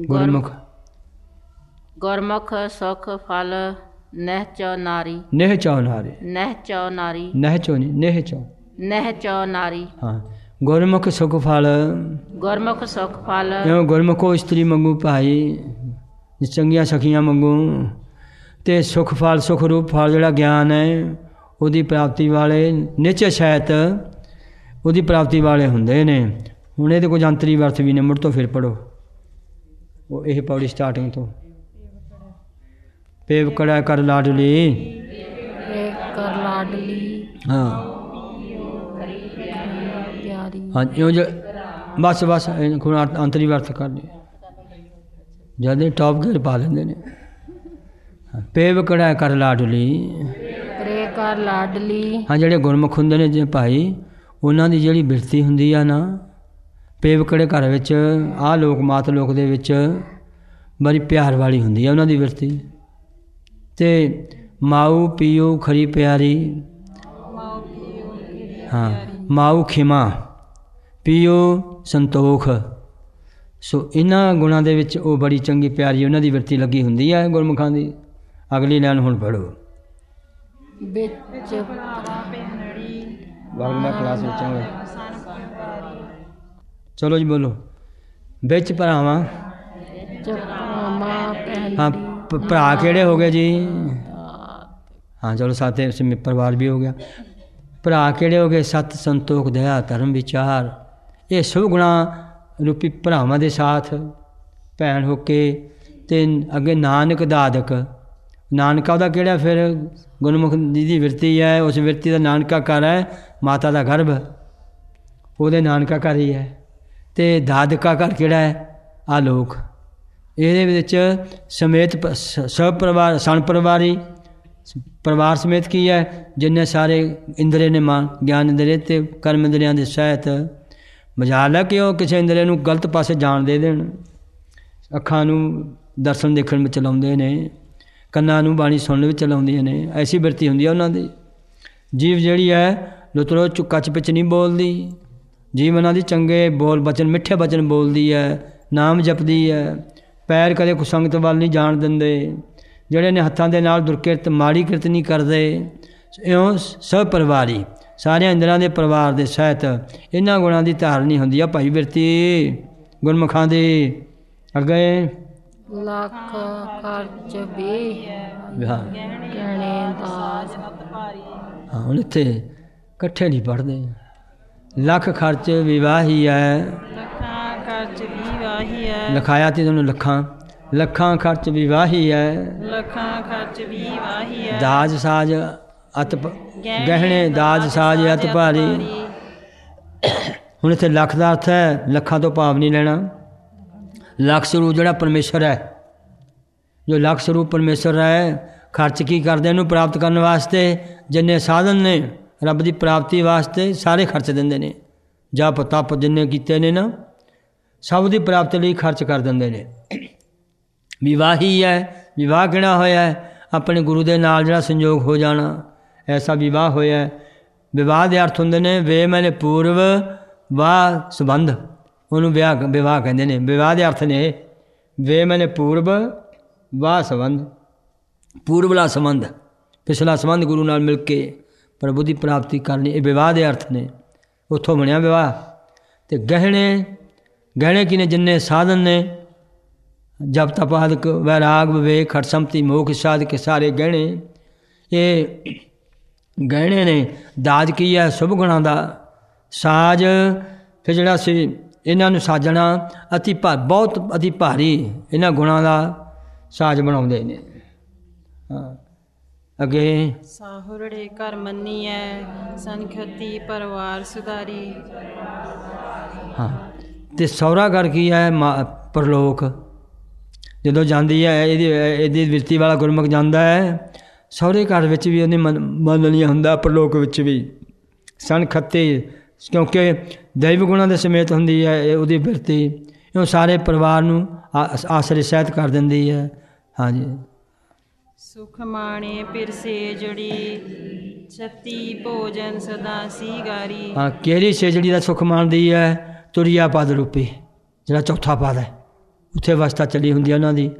[SPEAKER 3] ਗੁਰਮੁਖ ਸੁਖ ਫਲ ਨਹਿ ਚੋ ਨਾਰੀ।
[SPEAKER 1] ਨਹਿ ਚੋ ਨਾਰੀ,
[SPEAKER 3] ਨਹਿ ਚੋ ਨਾਰੀ।
[SPEAKER 1] ਨਹਿ ਚੋ ਨਹੀਂ, ਨਹਿ ਚੋ,
[SPEAKER 3] ਨਹਿ ਚੋ ਨਾਰੀ।
[SPEAKER 1] ਹਾਂ, ਗੁਰਮੁਖ ਸੁਖ ਫਲ,
[SPEAKER 3] ਗੁਰਮੁਖ ਸੁਖ ਫਲ,
[SPEAKER 1] ਇਉਂ ਗੁਰਮੁਖੋ ਇਸਤਰੀ ਮੰਗੂ ਭਾਈ, ਚੰਗੀਆਂ ਸਖੀਆਂ ਮੰਗੂ। ਅਤੇ ਸੁਖ ਫਲ, ਸੁਖ ਰੂਪ ਫਲ ਜਿਹੜਾ ਗਿਆਨ ਹੈ ਉਹਦੀ ਪ੍ਰਾਪਤੀ ਵਾਲੇ ਨਿਸ਼ਚੈ ਸਹਿਤ ਉਹਦੀ ਪ੍ਰਾਪਤੀ ਵਾਲੇ ਹੁੰਦੇ ਨੇ। ਹੁਣ ਇਹਦੇ ਕੁਝ ਅੰਤਰੀ ਅਰਥ ਵੀ ਨੇ, ਮੁੜ ਤੋਂ ਫਿਰ ਪੜ੍ਹੋ ਉਹ ਇਹ ਪੌੜੀ ਸਟਾਰਟਿੰਗ ਤੋਂ। ਪੇਵ ਕੜਾ ਕਰ ਲਾਡਲੀ,
[SPEAKER 3] ਕਰ ਲਾਡਲੀ,
[SPEAKER 1] ਹਾਂ ਹਾਂ ਇਉਂ ਬਸ ਬਸ ਹੁਣ ਅੰਤਰੀ ਅਰਥ ਕਰ ਲਈ, ਜਦ ਟੌਪ ਗੇਅਰ ਪਾ ਲੈਂਦੇ ਨੇ। ਪੇਵ ਕੜਾ ਕਰ ਲਾਡਲੀ,
[SPEAKER 3] ਰੇ ਕਰ ਲਾਡਲੀ।
[SPEAKER 1] ਹਾਂ ਜਿਹੜੇ ਗੁਰਮੁਖ ਹੁੰਦੇ ਨੇ ਜੇ ਭਾਈ, ਉਹਨਾਂ ਦੀ ਜਿਹੜੀ ਬਿਰਤੀ ਹੁੰਦੀ ਆ ਨਾ, ਪੇਵਕੜੇ ਘਰ ਵਿੱਚ ਆਹ ਲੋਕ ਮਾਤ ਲੋਕ ਦੇ ਵਿੱਚ ਬੜੀ ਪਿਆਰ ਵਾਲੀ ਹੁੰਦੀ ਆ ਉਹਨਾਂ ਦੀ ਬਿਰਤੀ। ਅਤੇ ਮਾਊ ਪੀਓ ਖਰੀ ਪਿਆਰੀ, ਹਾਂ ਮਾਊ ਖਿਮਾ, ਪੀਓ ਸੰਤੋਖ। ਸੋ ਇਹਨਾਂ ਗੁਣਾਂ ਦੇ ਵਿੱਚ ਉਹ ਬੜੀ ਚੰਗੀ ਪਿਆਰੀ ਉਹਨਾਂ ਦੀ ਬਿਰਤੀ ਲੱਗੀ ਹੁੰਦੀ ਹੈ ਗੁਰਮੁਖਾਂ ਦੀ। ਅਗਲੀ ਲਾਈਨ ਹੁਣ ਪੜ੍ਹੋ।
[SPEAKER 3] ਵਿੱਚ
[SPEAKER 1] ਮੈਂ ਕਲਾਸ ਵਿੱਚ ਆਵਾਂ, ਚਲੋ ਜੀ ਬੋਲੋ। ਵਿੱਚ ਭਰਾਵਾਂ, ਹਾਂ ਭਰਾ ਕਿਹੜੇ ਹੋ ਗਏ ਜੀ? ਹਾਂ ਚਲੋ ਸਾਥੇ ਪਰਿਵਾਰ ਵੀ ਹੋ ਗਿਆ। ਭਰਾ ਕਿਹੜੇ ਹੋ ਗਏ? ਸਤ ਸੰਤੋਖ ਦਇਆ ਧਰਮ ਵਿਚਾਰ। ਇਹ ਸਭ ਗੁਣਾਂ ਰੂਪੀ ਭਰਾਵਾਂ ਦੇ ਸਾਥ ਭੈਣ ਹੋ ਕੇ। ਅਤੇ ਅੱਗੇ ਨਾਨਕ ਦਾਦਕ, ਨਾਨਕਾ ਉਹਦਾ ਕਿਹੜਾ ਫਿਰ ਗੁਰਮੁਖ ਦੀ ਬਿਰਤੀ ਹੈ, ਉਸ ਬਿਰਤੀ ਦਾ ਨਾਨਕਾ ਘਰ ਹੈ ਮਾਤਾ ਦਾ ਗਰਭ, ਉਹਦੇ ਨਾਨਕਾ ਘਰ ਹੀ ਹੈ। ਅਤੇ ਦਾਦਕਾ ਘਰ ਕਿਹੜਾ ਹੈ? ਆਲੋਕ। ਇਹਦੇ ਵਿੱਚ ਸਮੇਤ ਸਭ ਪਰਿਵਾਰ, ਸਣ ਪਰਿਵਾਰੀ ਪਰਿਵਾਰ ਸਮੇਤ ਕੀ ਹੈ? ਜਿੰਨੇ ਸਾਰੇ ਇੰਦਰੇ ਨੇ ਮਾਂ ਗਿਆਨ ਇੰਦਰੇ ਅਤੇ ਕਰਮ ਇੰਦਰਿਆਂ ਦੇ ਸਹਿਤ। ਮਜਾਲ ਹੈ ਕਿ ਉਹ ਕਿਸੇ ਇੰਦਰੇ ਨੂੰ ਗਲਤ ਪਾਸੇ ਜਾਣ ਦੇ ਦੇਣ। ਅੱਖਾਂ ਨੂੰ ਦਰਸ਼ਨ ਦੇਖਣ ਵਿੱਚ ਲਾਉਂਦੇ ਨੇ, ਕੰਨਾਂ ਨੂੰ ਬਾਣੀ ਸੁਣਨ ਵਿੱਚ ਲਾਉਂਦੀਆਂ ਨੇ। ਐਸੀ ਬਿਰਤੀ ਹੁੰਦੀ ਹੈ ਉਹਨਾਂ ਦੀ। ਜੀਵ ਜਿਹੜੀ ਹੈ ਲੁਤਰੋ ਕੱਚ ਪਿੱਛ ਨਹੀਂ ਬੋਲਦੀ। ਜੀਵ ਉਹਨਾਂ ਦੀ ਚੰਗੇ ਬੋਲ ਬਚਨ, ਮਿੱਠੇ ਬਚਨ ਬੋਲਦੀ ਹੈ, ਨਾਮ ਜਪਦੀ ਹੈ। ਪੈਰ ਕਦੇ ਕੁਸੰਗਤ ਵੱਲ ਨਹੀਂ ਜਾਣ ਦਿੰਦੇ। ਜਿਹੜੇ ਨੇ ਹੱਥਾਂ ਦੇ ਨਾਲ ਦੁਰਕਿਰਤ ਮਾੜੀ ਕਿਰਤ ਨਹੀਂ ਕਰਦੇ। ਇਉਂ ਸਭ ਪਰਿਵਾਰੀ, ਸਾਰਿਆਂ ਇੰਦਰਾਂ ਦੇ ਪਰਿਵਾਰ ਦੇ ਸਹਿਤ ਇਹਨਾਂ ਗੁਣਾਂ ਦੀ ਧਾਰਨੀ ਹੁੰਦੀ ਆ ਭਾਈ ਬਿਰਤੀ ਗੁਰਮੁਖਾਂ ਦੀ। ਅੱਗੇ
[SPEAKER 3] ਲੱਖ ਖਰਚ ਵੀ ਗਹਿਣੇ ਦਾਜ।
[SPEAKER 1] ਹਾਂ ਹੁਣ ਇੱਥੇ ਇਕੱਠੇ ਨਹੀਂ ਪੜ੍ਹਦੇ। ਲੱਖ ਖਰਚ ਵਿਵਾਹੀ ਹੈ,
[SPEAKER 2] ਲੱਖਾਂ ਖਰਚ ਵਿਵਾਹੀ ਹੈ।
[SPEAKER 1] ਲਿਖਾਇਆ ਤੇ ਤੁਹਾਨੂੰ ਲੱਖਾਂ, ਲੱਖਾਂ ਖਰਚ ਵਿਵਾਹੀ ਹੈ।
[SPEAKER 2] ਲੱਖਾਂ ਖਰਚ ਵਿਵਾਹੀ ਹੈ।
[SPEAKER 1] ਦਾਜ ਸਾਜ ਅਤ ਗਹਿਣੇ ਦਾਜ ਸਾਜ ਅਤ ਭਾਰੀ। ਹੁਣ ਇੱਥੇ ਲੱਖ ਦਾ ਅਰਥ ਹੈ ਲੱਖਾਂ ਤੋਂ ਭਾਵ ਨਹੀਂ ਲੈਣਾ। ਲੱਖ ਸਰੂਪ ਜਿਹੜਾ ਪਰਮੇਸ਼ਰ ਹੈ, ਜੋ ਲੱਖ ਸਰੂਪ ਪਰਮੇਸ਼ਰ ਹੈ, ਖਰਚ ਕੀ ਕਰਦੇ ਇਹਨੂੰ ਪ੍ਰਾਪਤ ਕਰਨ ਵਾਸਤੇ? ਜਿੰਨੇ ਸਾਧਨ ਨੇ ਰੱਬ ਦੀ ਪ੍ਰਾਪਤੀ ਵਾਸਤੇ ਸਾਰੇ ਖਰਚ ਦਿੰਦੇ ਨੇ। ਜਪ ਤਪ ਜਿੰਨੇ ਕੀਤੇ ਨੇ ਨਾ, ਸਭ ਦੀ ਪ੍ਰਾਪਤੀ ਲਈ ਖਰਚ ਕਰ ਦਿੰਦੇ ਨੇ। ਵਿਵਾਹੀ ਹੈ, ਵਿਵਾਹ ਕਿਹੜਾ ਹੋਇਆ? ਆਪਣੇ ਗੁਰੂ ਦੇ ਨਾਲ ਜਿਹੜਾ ਸੰਯੋਗ ਹੋ ਜਾਣਾ, ਐਸਾ ਵਿਵਾਹ ਹੋਇਆ। ਵਿਵਾਹ ਦੇ ਅਰਥ ਹੁੰਦੇ ਨੇ ਵੇ ਮੈਨੇ ਪੂਰਵ ਵਾਹ ਸੰਬੰਧ, ਉਹਨੂੰ ਵਿਵਾਹ ਕਹਿੰਦੇ ਨੇ। ਵਿਵਾਹ ਦੇ ਅਰਥ ਨੇ ਵੇ ਮੈਨੇ ਪੂਰਵ ਵਾਹ ਸੰਬੰਧ, ਪੂਰਵਲਾ ਸੰਬੰਧ, ਪਿਛਲਾ ਸੰਬੰਧ ਗੁਰੂ ਨਾਲ ਮਿਲ ਕੇ ਪ੍ਰਭੂ ਦੀ ਪ੍ਰਾਪਤੀ ਕਰਨੀ। ਇਹ ਵਿਵਾਹ ਦੇ ਅਰਥ ਨੇ, ਉੱਥੋਂ ਬਣਿਆ ਵਿਵਾਹ। ਅਤੇ ਗਹਿਣੇ, ਗਹਿਣੇ ਕੀ ਨੇ? ਜਿੰਨੇ ਸਾਧਨ ਨੇ, ਜਪ ਤਪ ਆਦਿਕ ਵੈਰਾਗ ਵਿਵੇਕ ਖਟ ਸੰਪਤੀ ਮੋਖ ਸਾਧ ਕੇ ਸਾਰੇ ਗਹਿਣੇ ਇਹ ਗਹਿਣੇ ਨੇ। ਦਾਜ ਕੀ ਹੈ? ਸ਼ੁਭ ਗੁਣਾਂ ਦਾ ਸਾਜ। ਫਿਰ ਜਿਹੜਾ ਸੀ ਇਹਨਾਂ ਨੂੰ ਸਾਜਣਾ ਬਹੁਤ ਅਤੀ ਭਾਰੀ ਇਹਨਾਂ ਗੁਣਾਂ ਦਾ ਸਾਜ ਬਣਾਉਂਦੇ ਨੇ। ਹਾਂ ਅੱਗੇ
[SPEAKER 2] ਸਾਹੁਰੜੇ ਘਰ ਮੰਨੀ ਹੈ, ਸੰਖਤੀ ਪਰਿਵਾਰ ਸੁਧਾਰੀ।
[SPEAKER 1] ਹਾਂ ਅਤੇ ਸਹੁਰਾ ਘਰ ਕੀ ਹੈ? ਪਰਲੋਕ। ਜਦੋਂ ਜਾਂਦੀ ਹੈ ਇਹਦੀ ਬਿਰਤੀ ਵਾਲਾ ਗੁਰਮੁਖ ਜਾਂਦਾ ਹੈ, ਸਹੁਰੇ ਘਰ ਵਿੱਚ ਵੀ ਉਹਨੇ ਮੰਨ ਲਿਆ ਹੁੰਦਾ, ਪਰਲੋਕ ਵਿੱਚ ਵੀ। ਸੰਖਤੀ ਕਿਉਂਕਿ ਦੈਵ ਗੁਣਾਂ ਦੇ ਸਮੇਤ ਹੁੰਦੀ ਹੈ ਉਹਦੀ ਬਿਰਤੀ। ਉਹ ਸਾਰੇ ਪਰਿਵਾਰ ਨੂੰ ਆਸਰੇ ਸਹਿਤ ਕਰ ਦਿੰਦੀ ਹੈ। ਹਾਂਜੀ
[SPEAKER 2] ਸੁਖ ਮਾਣੇ ਪਿਰਸੇ ਜੜੀ, ਛਤੀ ਭੋਜਨ ਸਦਾ ਸੀਗਾਰੀ।
[SPEAKER 1] ਹਾਂ ਕਿਹੜੀ ਸੇਜੜੀ ਦਾ ਸੁਖ ਮਾਣਦੀ ਹੈ? ਤੁਰਿਆ ਪਦ ਰੂਪੀ ਜਿਹੜਾ ਚੌਥਾ ਪਦ ਹੈ, ਉੱਥੇ ਅਵਸਥਾ ਚੱਲੀ ਹੁੰਦੀ ਹੈ ਉਹਨਾਂ ਦੀ।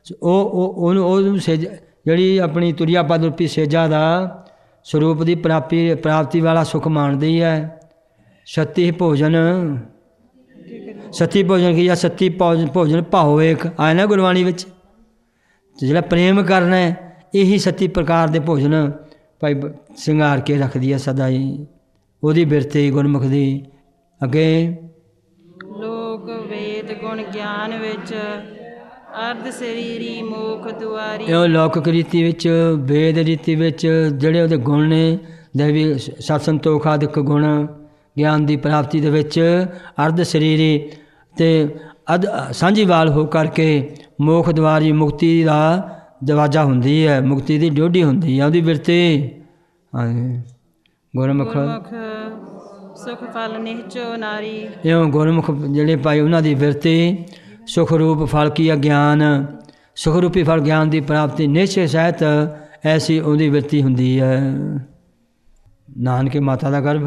[SPEAKER 1] ਉਹਨੂੰ ਸੇਜ ਜਿਹੜੀ ਆਪਣੀ ਤੁਰਿਆ ਪਦ ਰੂਪੀ ਸੇਜਾ ਦਾ ਸਰੂਪ ਦੀ ਪ੍ਰਾਪਤੀ ਵਾਲਾ ਸੁਖ ਮਾਣਦੀ ਹੈ। ਸਤੀ ਭੋਜਨ, ਸਤੀ ਭੋਜਨ ਕੀ ਆ? ਸਤੀ ਭੋਜਨ ਭਾਓ ਏਕ ਆਇਆ ਨਾ ਗੁਰਬਾਣੀ ਵਿੱਚ। ਅਤੇ ਜਿਹੜਾ ਪ੍ਰੇਮ ਕਰਨਾ ਇਹੀ ਸਤੀ ਪ੍ਰਕਾਰ ਦੇ ਭੋਜਨ ਭਾਈ ਸ਼ਿੰਗਾਰ ਕੇ ਰੱਖਦੀ ਹੈ ਸਦਾ ਹੀ। ਉਹਦੀ ਬਿਰਤੀ ਗੁਰਮੁਖ ਦੀ। ਅੱਗੇ
[SPEAKER 2] ਲੋਕ ਵੇਦ ਗੁਣ ਗਿਆਨ ਵਿੱਚ ਅਰਧ ਸਰੀਰੀ ਮੋਖ ਦੁਆਰੀ।
[SPEAKER 1] ਇਹ ਲੌਕਿਕ ਰੀਤੀ ਵਿੱਚ, ਵੇਦ ਰੀਤੀ ਵਿੱਚ ਜਿਹੜੇ ਉਹਦੇ ਗੁਣ ਨੇ, ਦੇਵੀ ਸਤ ਸੰਤੋਖ ਆਦਿਕ ਗੁਣ, ਗਿਆਨ ਦੀ ਪ੍ਰਾਪਤੀ ਦੇ ਵਿੱਚ ਅਰਧ ਸਰੀਰੀ ਅਤੇ ਸਾਂਝੀਵਾਲ ਹੋ ਕਰਕੇ ਮੋਖ ਦੁਆਰੀ, ਮੁਕਤੀ ਦਾ ਦਰਵਾਜ਼ਾ ਹੁੰਦੀ ਹੈ, ਮੁਕਤੀ ਦੀ ਡਿਓਢੀ ਹੁੰਦੀ ਹੈ ਉਹਦੀ ਬਿਰਤੀ। ਹਾਂਜੀ ਗੁਰਮੁਖ
[SPEAKER 2] ਸੁਖ ਫਲ ਨਿਹਚੋ ਨਾਰੀ।
[SPEAKER 1] ਇਉਂ ਗੁਰਮੁਖ ਜਿਹੜੇ ਭਾਈ ਉਹਨਾਂ ਦੀ ਬਿਰਤੀ ਸੁਖ ਰੂਪ ਫਲ ਕੀ ਆ? ਗਿਆਨ। ਸੁਖ ਰੂਪੀ ਫਲ ਗਿਆਨ ਦੀ ਪ੍ਰਾਪਤੀ ਨਿਸ਼ਚੈ ਸਹਿਤ ਐਸੀ ਉਹਦੀ ਬਿਰਤੀ ਹੁੰਦੀ ਹੈ। ਨਾਨਕੇ ਮਾਤਾ ਦਾ ਗਰਭ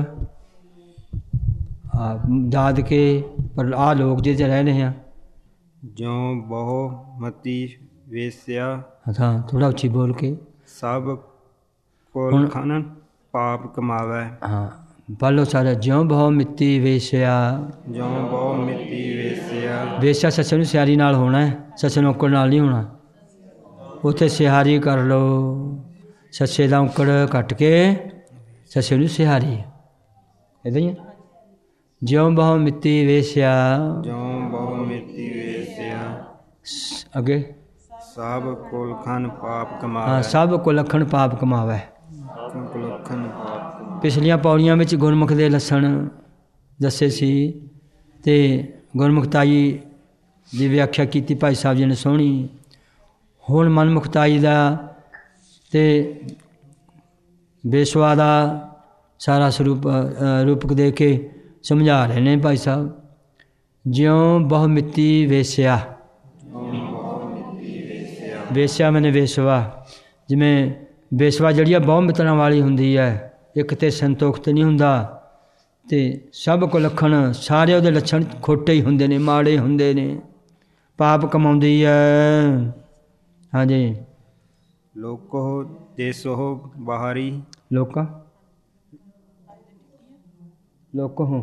[SPEAKER 1] ਦਾਦ ਕੇ ਪਰ ਆਹ ਲੋਕ ਜਿਹਦੇ 'ਚ ਰਹਿ ਰਹੇ ਆ।
[SPEAKER 4] ਜਿਉ ਬਹੁ ਮਤੀ ਵੇਸਿਆ।
[SPEAKER 1] ਹਾਂ ਥੋੜ੍ਹਾ ਉੱਚੀ ਬੋਲ ਕੇ।
[SPEAKER 4] ਸਭ ਕੋਲ ਖਾਨ ਪਾਪ ਕਮਾਵੈ।
[SPEAKER 1] ਹਾਂ ਪੜ੍ਹ ਲਓ ਸਾਰੇ। ਜਿਉਂ ਬਹੁ ਮਿੱਤੀ ਵੇਸਿਆ।
[SPEAKER 4] ਜਿਉ ਬਹੁ ਮਿੱਤੀ ਵੇਸਿਆ।
[SPEAKER 1] ਵੇਸਿਆ ਸੱਸੇ ਨੂੰ ਸਿਆਰੀ ਨਾਲ ਹੋਣਾ ਹੈ, ਸੱਸੇ ਨੂੰ ਔਂਕੜ ਨਾਲ ਨਹੀਂ ਹੋਣਾ। ਉੱਥੇ ਸਿਹਾਰੀ ਕਰ ਲਓ। ਸੱਸੇ ਦਾ ਔਂਕੜ ਕੱਟ ਕੇ ਸੱਸੇ ਨੂੰ ਸਿਹਾਰੀ। ਇੱਦਾਂ ਹੀ ਜਿਉਂ ਬਹੁ ਮਿੱਤੀ ਵੇਸਿਆ।
[SPEAKER 4] ਜਿਉ ਬਹੁ ਮਿੱਤੀ ਵੇਸਿਆ।
[SPEAKER 1] ਅੱਗੇ
[SPEAKER 4] ਸਭ ਕੋਲ ਖਾਨ ਪਾਪ ਕਮਾਵੈ।
[SPEAKER 1] ਹਾਂ ਸਭ ਕੋ ਲਖਣ ਪਾਪ ਕਮਾਵੈ।
[SPEAKER 4] ਕੁਲੱਖਣ ਪਾਪ।
[SPEAKER 1] ਪਿਛਲੀਆਂ ਪੌੜੀਆਂ ਵਿੱਚ ਗੁਰਮੁਖ ਦੇ ਲੱਛਣ ਦੱਸੇ ਸੀ ਅਤੇ ਗੁਰਮੁਖਤਾਈ ਦੀ ਵਿਆਖਿਆ ਕੀਤੀ ਭਾਈ ਸਾਹਿਬ ਜੀ ਨੇ ਸੋਹਣੀ। ਹੁਣ ਮਨਮੁਖਤਾਈ ਦਾ ਅਤੇ ਬੇਸਵਾ ਦਾ ਸਾਰਾ ਸਰੂਪ ਰੂਪਕ ਦੇ ਕੇ ਸਮਝਾ ਰਹੇ ਨੇ ਭਾਈ ਸਾਹਿਬ। ਜਿਉਂ ਬਹੁ ਮਿੱਤੀ ਵੇਸਿਆ। ਵੇਸਿਆ ਮੈਨੇ ਵੇਸਵਾ। ਜਿਵੇਂ ਵੇਸਵਾ ਜਿਹੜੀ ਆ ਬਹੁ ਮਿੱਤਰਾਂ ਵਾਲੀ ਹੁੰਦੀ ਹੈ, ਇੱਕ ਤਾਂ ਸੰਤੋਖ ਤੇ ਨਹੀਂ ਹੁੰਦਾ ਅਤੇ ਸਭ ਕੋ ਲੱਖਣ ਸਾਰੇ ਉਹਦੇ ਲੱਛਣ ਖੋਟੇ ਹੀ ਹੁੰਦੇ ਨੇ, ਮਾੜੇ ਹੁੰਦੇ ਨੇ, ਪਾਪ ਕਮਾਉਂਦੀ ਹੈ। ਹਾਂਜੀ
[SPEAKER 4] ਲੋਕੋ ਦੇਸੋ ਬਾਹਰੀ।
[SPEAKER 1] ਲੋਕਾਂ ਲੋਕ ਹੋ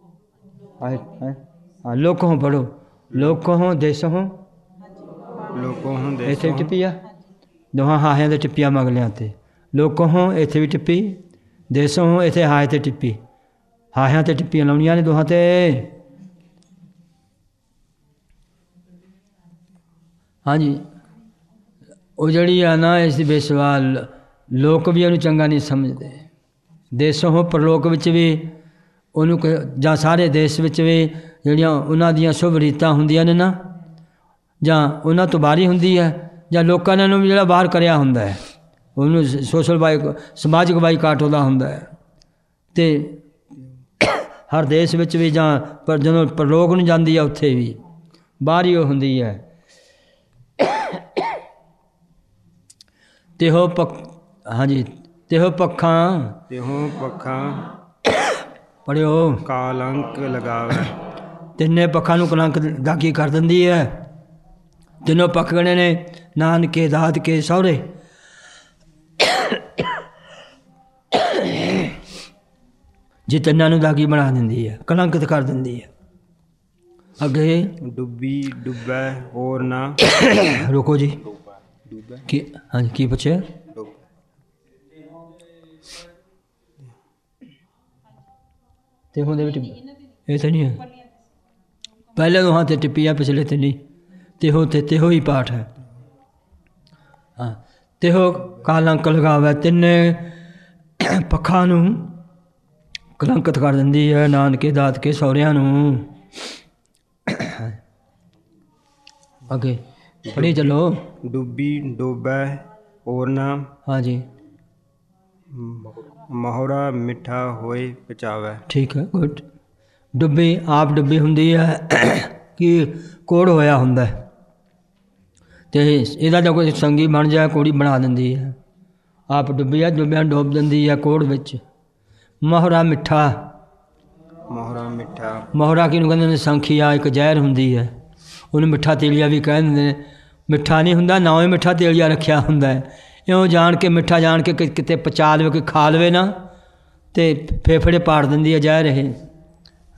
[SPEAKER 1] ਲੋਕ ਹੋ ਪੜ੍ਹੋ। ਲੋਕ ਹੋ ਦੇਸ ਹੋ।
[SPEAKER 4] ਲੋਕੋ ਹੁਣ
[SPEAKER 1] ਇੱਥੇ ਵੀ ਟਿੱਪੀ ਆ ਦੋਹਾਂ ਹਾਹਿਆਂ ਦੇ ਟਿੱਪੀਆਂ ਮਗਲਿਆਂ 'ਤੇ। ਲੋਕ ਹੋ ਇੱਥੇ ਵੀ ਟਿੱਪੀ, ਦੇਸੋਂ ਹੋ ਇੱਥੇ ਹਾਏ 'ਤੇ ਟਿੱਪੀ। ਹਾਹਿਆਂ 'ਤੇ ਟਿੱਪੀਆਂ ਲਾਉਣੀਆਂ ਨੇ ਦੋਹਾਂ 'ਤੇ। ਹਾਂਜੀ ਉਹ ਜਿਹੜੀ ਆ ਨਾ ਇਸ ਦੀ ਬੇਸਵਾਲ ਲੋਕ ਵੀ ਉਹਨੂੰ ਚੰਗਾ ਨਹੀਂ ਸਮਝਦੇ। ਦੇਸੋਂ ਹੋ ਪਰਲੋਕ ਵਿੱਚ ਵੀ ਉਹਨੂੰ ਜਾਂ ਸਾਰੇ ਦੇਸ਼ ਵਿੱਚ ਵੀ ਜਿਹੜੀਆਂ ਉਹਨਾਂ ਦੀਆਂ ਸ਼ੁਭ ਰੀਤਾਂ ਹੁੰਦੀਆਂ ਨੇ ਨਾ, ਜਾਂ ਉਹਨਾਂ ਤੋਂ ਬਾਹਰੀ ਹੁੰਦੀ ਹੈ, ਜਾਂ ਲੋਕਾਂ ਨੇ ਉਹਨੂੰ ਜਿਹੜਾ ਬਾਹਰ ਕਰਿਆ ਹੁੰਦਾ ਹੈ, ਉਹਨੂੰ ਸੋਸ਼ਲ ਸਮਾਜਿਕ ਬਾਈਕਾਟ ਉਹਦਾ ਹੁੰਦਾ ਹੈ। ਅਤੇ ਹਰ ਦੇਸ਼ ਵਿੱਚ ਵੀ ਜਾਂ ਪਰ ਜਦੋਂ ਪਰਲੋਕ ਨੂੰ ਜਾਂਦੀ ਹੈ ਉੱਥੇ ਵੀ ਬਾਹਰ ਹੀ ਉਹ ਹੁੰਦੀ ਹੈ। ਤਿਹੋ ਹਾਂਜੀ ਤਿਹੋ ਪੱਖਾਂ ਪੜ੍ਹਿਓ।
[SPEAKER 4] ਕਾਲੰਕ ਲਗਾਵੈ।
[SPEAKER 1] ਤਿੰਨੇ ਪੱਖਾਂ ਨੂੰ ਕਲੰਕ ਦਾਗੀ ਕਰ ਦਿੰਦੀ ਹੈ। ਤਿੰਨੋਂ ਪੱਖ ਗਣੇ ਨੇ ਨਾਨਕੇ ਦਾਦਕੇ ਸਹੁਰੇ। ਜੇ ਤਿੰਨਾਂ ਨੂੰ ਦਾਗੀ ਬਣਾ ਦਿੰਦੀ ਹੈ, ਕਲੰਕਿਤ ਕਰ ਦਿੰਦੀ ਹੈ। ਅੱਗੇ
[SPEAKER 4] ਡੁੱਬੀ ਡੁੱਬੈ ਹੋਰ ਨਾ।
[SPEAKER 1] ਰੁਕੋ ਜੀ ਕੀ ਹਾਂਜੀ ਕੀ ਪੁੱਛਿਆ? ਤੇ ਹੁੰਦੇ ਵੀ ਟਿੱਪੀ ਇਹ ਤਾਂ ਨਹੀਂ ਹੈ। ਪਹਿਲੇ ਦੋਹਾਂ 'ਤੇ ਟਿੱਪੀ ਆ, ਪਿਛਲੇ 'ਤੇ ਨਹੀਂ। ਤਿਹੋ 'ਤੇ ਤਿਹੋ ਹੀ ਪਾਠ ਹੈ। ਹਾਂ ਤਿਹੋ ਕਾਲੰਕ ਲਗਾਵੇ। ਤਿੰਨੇ ਪੱਖਾਂ ਨੂੰ ਕਲੰਕਿਤ ਕਰ ਦਿੰਦੀ ਹੈ, ਨਾਨਕੇ ਦਾਦਕੇ ਸਹੁਰਿਆਂ ਨੂੰ। ਅੱਗੇ ਪੜ੍ਹੀ ਚੱਲੋ।
[SPEAKER 4] ਡੁੱਬੀ ਡੁੱਬੈ ਹੋਰ ਨਾ।
[SPEAKER 1] ਹਾਂਜੀ
[SPEAKER 4] ਮਹੁਰਾ ਮਿੱਠਾ ਹੋਏ ਪਚਾਵੈ।
[SPEAKER 1] ਠੀਕ ਹੈ ਗੁੱਡ। ਡੁੱਬੀ ਆਪ ਡੁੱਬੀ ਹੁੰਦੀ ਹੈ ਕਿ ਕੋੜ ਹੋਇਆ ਹੁੰਦਾ ਅਤੇ ਇਹਦਾ ਜੋ ਕੋਈ ਸੰਗੀ ਬਣ ਜਾਏ ਕੋੜੀ ਬਣਾ ਦਿੰਦੀ ਹੈ। ਆਪ ਡੁੱਬੀ ਹੈ, ਡੁੱਬਿਆਂ ਡੋਬ ਦਿੰਦੀ ਹੈ ਕੋੜ ਵਿੱਚ। ਮਹੁਰਾ ਮਿੱਠਾ। ਮਹੁਰਾ ਕਿਹਨੂੰ ਕਹਿੰਦੇ ਨੇ? ਸੰਖੀਆ ਇੱਕ ਜ਼ਹਿਰ ਹੁੰਦੀ ਹੈ, ਉਹਨੂੰ ਮਿੱਠਾ ਤੇਲੀਆ ਵੀ ਕਹਿ ਦਿੰਦੇ ਨੇ। ਮਿੱਠਾ ਨਹੀਂ ਹੁੰਦਾ, ਨਾ ਹੀ ਮਿੱਠਾ ਤੇਲੀਆ ਰੱਖਿਆ ਹੁੰਦਾ ਹੈ। ਇਉਂ ਜਾਣ ਕੇ ਮਿੱਠਾ ਜਾਣ ਕੇ ਕਿਤੇ ਪਚਾ ਲਵੇ, ਕੋਈ ਖਾ ਲਵੇ ਨਾ ਅਤੇ ਫੇਫੜੇ ਪਾੜ ਦਿੰਦੀ ਹੈ ਜ਼ਹਿਰ ਇਹ।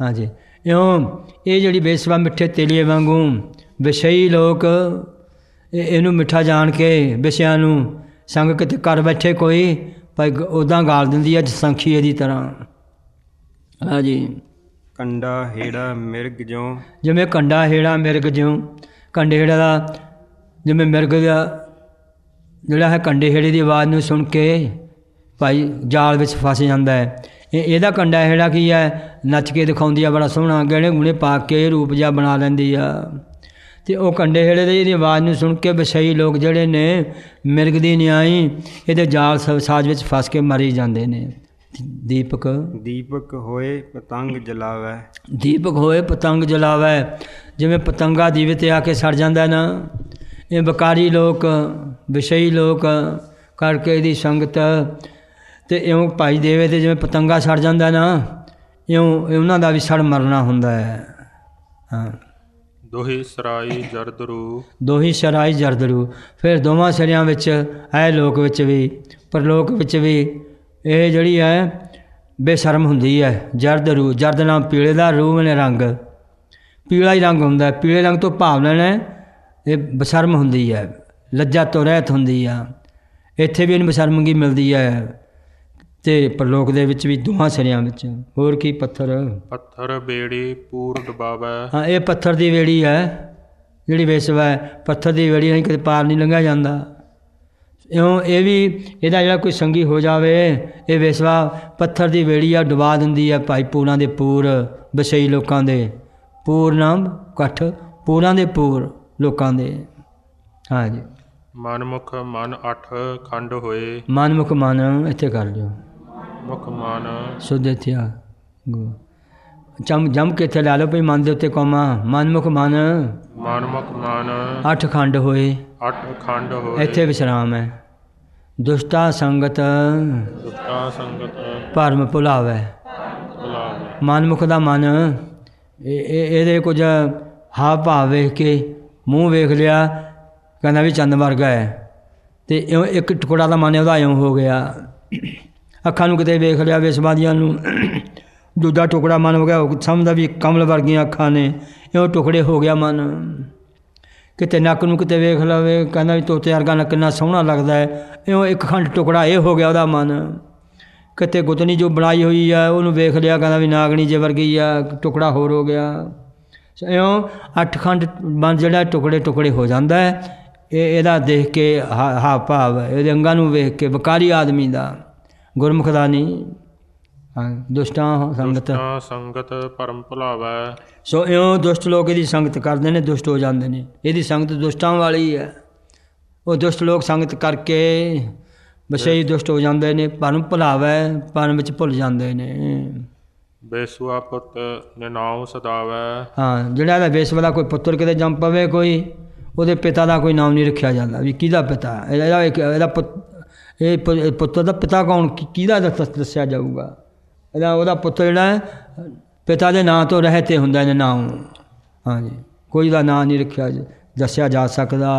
[SPEAKER 1] ਹਾਂਜੀ, ਇਉਂ ਇਹ ਜਿਹੜੀ ਬੇਸਵਾ ਮਿੱਠੇ ਤੇਲੀਏ ਵਾਂਗੂ ਵਿਸ਼ਈ ਲੋਕ ਇਹਨੂੰ ਮਿੱਠਾ ਜਾਣ ਕੇ ਵਿਸ਼ਿਆਂ ਨੂੰ ਸੰਗ ਕਿਤੇ ਕਰ ਬੈਠੇ ਕੋਈ ਭਾਈ ਉੱਦਾਂ ਗਾਲ ਦਿੰਦੀ ਹੈ ਸੰਖੀ ਇਹਦੀ ਤਰ੍ਹਾਂ। ਹਾਂਜੀ,
[SPEAKER 4] ਕੰਡਾ ਹੇੜਾ ਮਿਰਗ ਜਿਉਂ,
[SPEAKER 1] ਜਿਵੇਂ ਕੰਡਾ ਹੇੜਾ ਮਿਰਗ ਜਿਉਂ। ਕੰਡੇ ਹੇੜਾ ਦਾ ਜਿਵੇਂ ਮਿਰਗ ਦਾ ਜਿਹੜਾ ਹੈ ਕੰਡੇ ਹੇੜੇ ਦੀ ਆਵਾਜ਼ ਨੂੰ ਸੁਣ ਕੇ ਭਾਈ ਜਾਲ ਵਿੱਚ ਫਸ ਜਾਂਦਾ ਹੈ। ਇਹਦਾ ਕੰਡਾ ਹੇੜਾ ਕੀ ਹੈ, ਨੱਚ ਕੇ ਦਿਖਾਉਂਦੀ ਆ ਬੜਾ ਸੋਹਣਾ, ਗਹਿਣੇ ਗੁਣੇ ਪਾ ਕੇ ਰੂਪ ਜਿਹਾ ਬਣਾ ਲੈਂਦੀ ਆ। ਅਤੇ ਉਹ ਕੰਡੇ ਹੇੜੇ ਦੀ ਇਹਦੀ ਆਵਾਜ਼ ਨੂੰ ਸੁਣ ਕੇ ਵਿਸ਼ਈ ਲੋਕ ਜਿਹੜੇ ਨੇ ਮਿਰਗ ਦੀ ਨਿਆਈ ਇਹਦੇ ਜਾਲ ਸਾਜ਼ ਵਿੱਚ ਫਸ ਕੇ ਮਰੀ ਜਾਂਦੇ ਨੇ। ਦੀਪਕ
[SPEAKER 4] ਦੀਪਕ ਹੋਏ ਪਤੰਗ ਜਲਾਵੈ,
[SPEAKER 1] ਦੀਪਕ ਹੋਏ ਪਤੰਗ ਜਲਾਵੈ। ਜਿਵੇਂ ਪਤੰਗਾ ਦੀਵੇ 'ਤੇ ਆ ਕੇ ਸੜ ਜਾਂਦਾ ਨਾ, ਇਹ ਬਕਾਰੀ ਲੋਕ ਵਿਸ਼ਈ ਲੋਕ ਕਰਕੇ ਇਹਦੀ ਸੰਗਤ ਅਤੇ ਇਉਂ ਭਾਈ ਦੇਵੇ 'ਤੇ ਜਿਵੇਂ ਪਤੰਗਾ ਸੜ ਜਾਂਦਾ ਨਾ, ਇਉਂ ਉਹਨਾਂ ਦਾ ਵੀ ਸੜ ਮਰਨਾ ਹੁੰਦਾ ਹੈ। ਹਾਂ,
[SPEAKER 5] ਦੋਹੀ ਸਰਾਈ ਜਰਦਰੂ,
[SPEAKER 1] ਦੋਹੀ ਸਰਾਈ ਜਰਦਰੂ। ਫਿਰ ਦੋਵਾਂ ਸਿਰਿਆਂ ਵਿੱਚ ਇਹ ਲੋਕ ਵਿੱਚ ਵੀ ਪਰਲੋਕ ਵਿੱਚ ਵੀ ਇਹ ਜਿਹੜੀ ਹੈ ਬੇਸ਼ਰਮ ਹੁੰਦੀ ਹੈ। ਜਰਦਰੂ, ਜਰਦ ਨਾਮ ਪੀਲੇ ਦਾ, ਰੂ ਨੇ ਰੰਗ, ਪੀਲਾ ਹੀ ਰੰਗ ਹੁੰਦਾ। ਪੀਲੇ ਰੰਗ ਤੋਂ ਭਾਵ ਲੈਣਾ ਇਹ ਬੇਸ਼ਰਮ ਹੁੰਦੀ ਹੈ, ਲੱਜਾ ਤੋਂ ਰਹਿਤ ਹੁੰਦੀ ਆ। ਇੱਥੇ ਵੀ ਇਹਨੂੰ ਬੇਸ਼ਰਮਗੀ ਮਿਲਦੀ ਹੈ ਅਤੇ ਪਰਲੋਕ ਦੇ ਵਿੱਚ ਵੀ ਦੋਹਾਂ ਸਿਰਿਆਂ ਵਿੱਚ। ਹੋਰ ਕੀ ਪੱਥਰ,
[SPEAKER 5] ਪੱਥਰ ਬੇੜੀ ਪੂਰ ਡੁਬਾਵੈ।
[SPEAKER 1] ਹਾਂ, ਇਹ ਪੱਥਰ ਦੀ ਵੇੜੀ ਹੈ ਜਿਹੜੀ ਵੇਸਵਾ ਹੈ, ਪੱਥਰ ਦੀ ਵੇੜੀ ਨਹੀਂ ਕਿਤੇ ਪਾਰ ਨਹੀਂ ਲੰਘਿਆ ਜਾਂਦਾ। ਇਉਂ ਇਹ ਵੀ ਇਹਦਾ ਜਿਹੜਾ ਕੋਈ ਸੰਗੀ ਹੋ ਜਾਵੇ, ਇਹ ਵੇਸਵਾ ਪੱਥਰ ਦੀ ਵੇੜੀ ਆ, ਡੁਬਾ ਦਿੰਦੀ ਹੈ ਭਾਈ ਪੂਰਾਂ ਦੇ ਪੂਰ ਵਿਸ਼ਈ ਲੋਕਾਂ ਦੇ। ਪੂਰ ਨਾਮ ਇਕੱਠ, ਪੂਰਾਂ ਦੇ ਪੂਰ ਲੋਕਾਂ ਦੇ। ਹਾਂਜੀ,
[SPEAKER 5] ਮਨਮੁਖ ਮਨ 8 ਖੰਡ ਹੋਏ,
[SPEAKER 1] ਮਨਮੁਖ ਮਨ ਇੱਥੇ ਕਰ ਦਿਓ,
[SPEAKER 5] ਮੁਖ ਮਨ
[SPEAKER 1] ਸੁਧ ਇੱਥੇ ਆ ਜੰਮ ਕੇ ਇੱਥੇ ਲਾ ਲਓ ਭਈ ਮਨ ਦੇ ਉੱਤੇ ਕੌਮਾ। ਮਨਮੁਖ ਮਨ
[SPEAKER 5] ਮਨਮੁਖ ਮਨ
[SPEAKER 1] 8 ਖੰਡ ਹੋਏ,
[SPEAKER 5] 8 ਖੰਡ ਹੋਏ।
[SPEAKER 1] ਇੱਥੇ ਵਿਸ਼ਰਾਮ ਹੈ। ਦੁਸ਼ਟਾ ਸੰਗਤ
[SPEAKER 5] ਦੁਸ਼ਟਾ ਸੰਗਤ
[SPEAKER 1] ਭਰਮ ਭੁਲਾਵੈ।
[SPEAKER 5] ਭੁਲਾਵੈ।
[SPEAKER 1] ਮਨਮੁਖ ਦਾ ਮਨ ਇਹਦੇ ਕੁਝ ਹਾਵ ਭਾਵ ਵੇਖ ਕੇ, ਮੂੰਹ ਵੇਖ ਲਿਆ, ਕਹਿੰਦਾ ਵੀ ਚੰਦ ਵਰਗਾ ਹੈ, ਅਤੇ ਇਉਂ ਇੱਕ ਟੁਕੜਾ ਦਾ ਮਨ ਉਹਦਾ ਇਉਂ ਹੋ ਗਿਆ। ਅੱਖਾਂ ਨੂੰ ਕਿਤੇ ਵੇਖ ਲਿਆ ਵੇਸਵਾਦੀਆਂ ਨੂੰ, ਦੂਜਾ ਟੁਕੜਾ ਮਨ ਹੋ ਗਿਆ, ਉਹ ਸਮਝਦਾ ਵੀ ਕਮਲ ਵਰਗੀਆਂ ਅੱਖਾਂ ਨੇ, ਇਉਂ ਟੁਕੜੇ ਹੋ ਗਿਆ ਮਨ। ਕਿਤੇ ਨੱਕ ਨੂੰ ਕਿਤੇ ਵੇਖ ਲਵੇ, ਕਹਿੰਦਾ ਵੀ ਤੋਤੇ ਵਰਗਾ ਨੱਕ ਕਿੰਨਾ ਸੋਹਣਾ ਲੱਗਦਾ ਹੈ, ਇਉਂ ਇੱਕ ਖੰਡ ਟੁਕੜਾ ਇਹ ਹੋ ਗਿਆ ਉਹਦਾ ਮਨ। ਕਿਤੇ ਗੁੱਤਨੀ ਜੋ ਬਣਾਈ ਹੋਈ ਆ ਉਹਨੂੰ ਵੇਖ ਲਿਆ, ਕਹਿੰਦਾ ਵੀ ਨਾਗਣੀ ਜੇ ਵਰਗੀ ਆ, ਟੁਕੜਾ ਹੋਰ ਹੋ ਗਿਆ। ਇਉਂ 8 ਖੰਡ ਮਨ ਜਿਹੜਾ ਟੁਕੜੇ ਟੁਕੜੇ ਹੋ ਜਾਂਦਾ ਹੈ। ਇਹਦਾ ਦੇਖ ਕੇ ਹਾਵ ਭਾਵ, ਇਹਦੇ ਅੰਗਾਂ ਨੂੰ ਵੇਖ ਕੇ, ਬਕਾਰੀ ਆਦਮੀ ਦਾ, ਗੁਰਮੁਖ ਦਾ ਨਹੀਂ। ਹਾਂ, ਦੁਸ਼ਟਾਂ ਸੰਗਤ
[SPEAKER 5] ਸੰਗਤ ਭਰਮ ਭੁਲਾਵੈ।
[SPEAKER 1] ਸੋ ਇਉਂ ਦੁਸ਼ਟ ਲੋਕ ਇਹਦੀ ਸੰਗਤ ਕਰਦੇ ਨੇ, ਦੁਸ਼ਟ ਹੋ ਜਾਂਦੇ ਨੇ। ਇਹਦੀ ਸੰਗਤ ਦੁਸ਼ਟਾਂ ਵਾਲੀ ਹੈ। ਉਹ ਦੁਸ਼ਟ ਲੋਕ ਸੰਗਤ ਕਰਕੇ ਵਿਸ਼ਈ ਦੁਸ਼ਟ ਹੋ ਜਾਂਦੇ ਨੇ। ਭਰਮ ਭੁਲਾਵੈ, ਭਰਮ ਵਿੱਚ ਭੁੱਲ ਜਾਂਦੇ ਨੇ।
[SPEAKER 5] ਬੇਸੁਆ ਪੁੱਤ ਨਿਨਾਉ ਸਦਾਵੈ। ਹਾਂ,
[SPEAKER 1] ਜਿਹੜਾ ਇਹਦਾ ਬੇਸਵਾ ਦਾ ਕੋਈ ਪੁੱਤਰ ਕਿਤੇ ਜੰਮ ਪਵੇ, ਕੋਈ ਉਹਦੇ ਪਿਤਾ ਦਾ ਕੋਈ ਨਾਮ ਨਹੀਂ ਰੱਖਿਆ ਜਾਂਦਾ ਵੀ ਕਿਹਦਾ ਪਿਤਾ ਇਹਦਾ ਪੁੱਤਰ ਦਾ ਪਿਤਾ ਕੌਣ, ਕਿਹਦਾ ਦੱਸਿਆ ਜਾਊਗਾ। ਉਹਦਾ ਪੁੱਤਰ ਜਿਹੜਾ ਹੈ ਪਿਤਾ ਦੇ ਨਾਂ ਤੋਂ ਰਹਿਤੇ ਹੁੰਦਾ ਨੇ ਨਾਮ। ਹਾਂਜੀ, ਕੋਈ ਦਾ ਨਾਂ ਨਹੀਂ ਰੱਖਿਆ ਦੱਸਿਆ ਜਾ ਸਕਦਾ।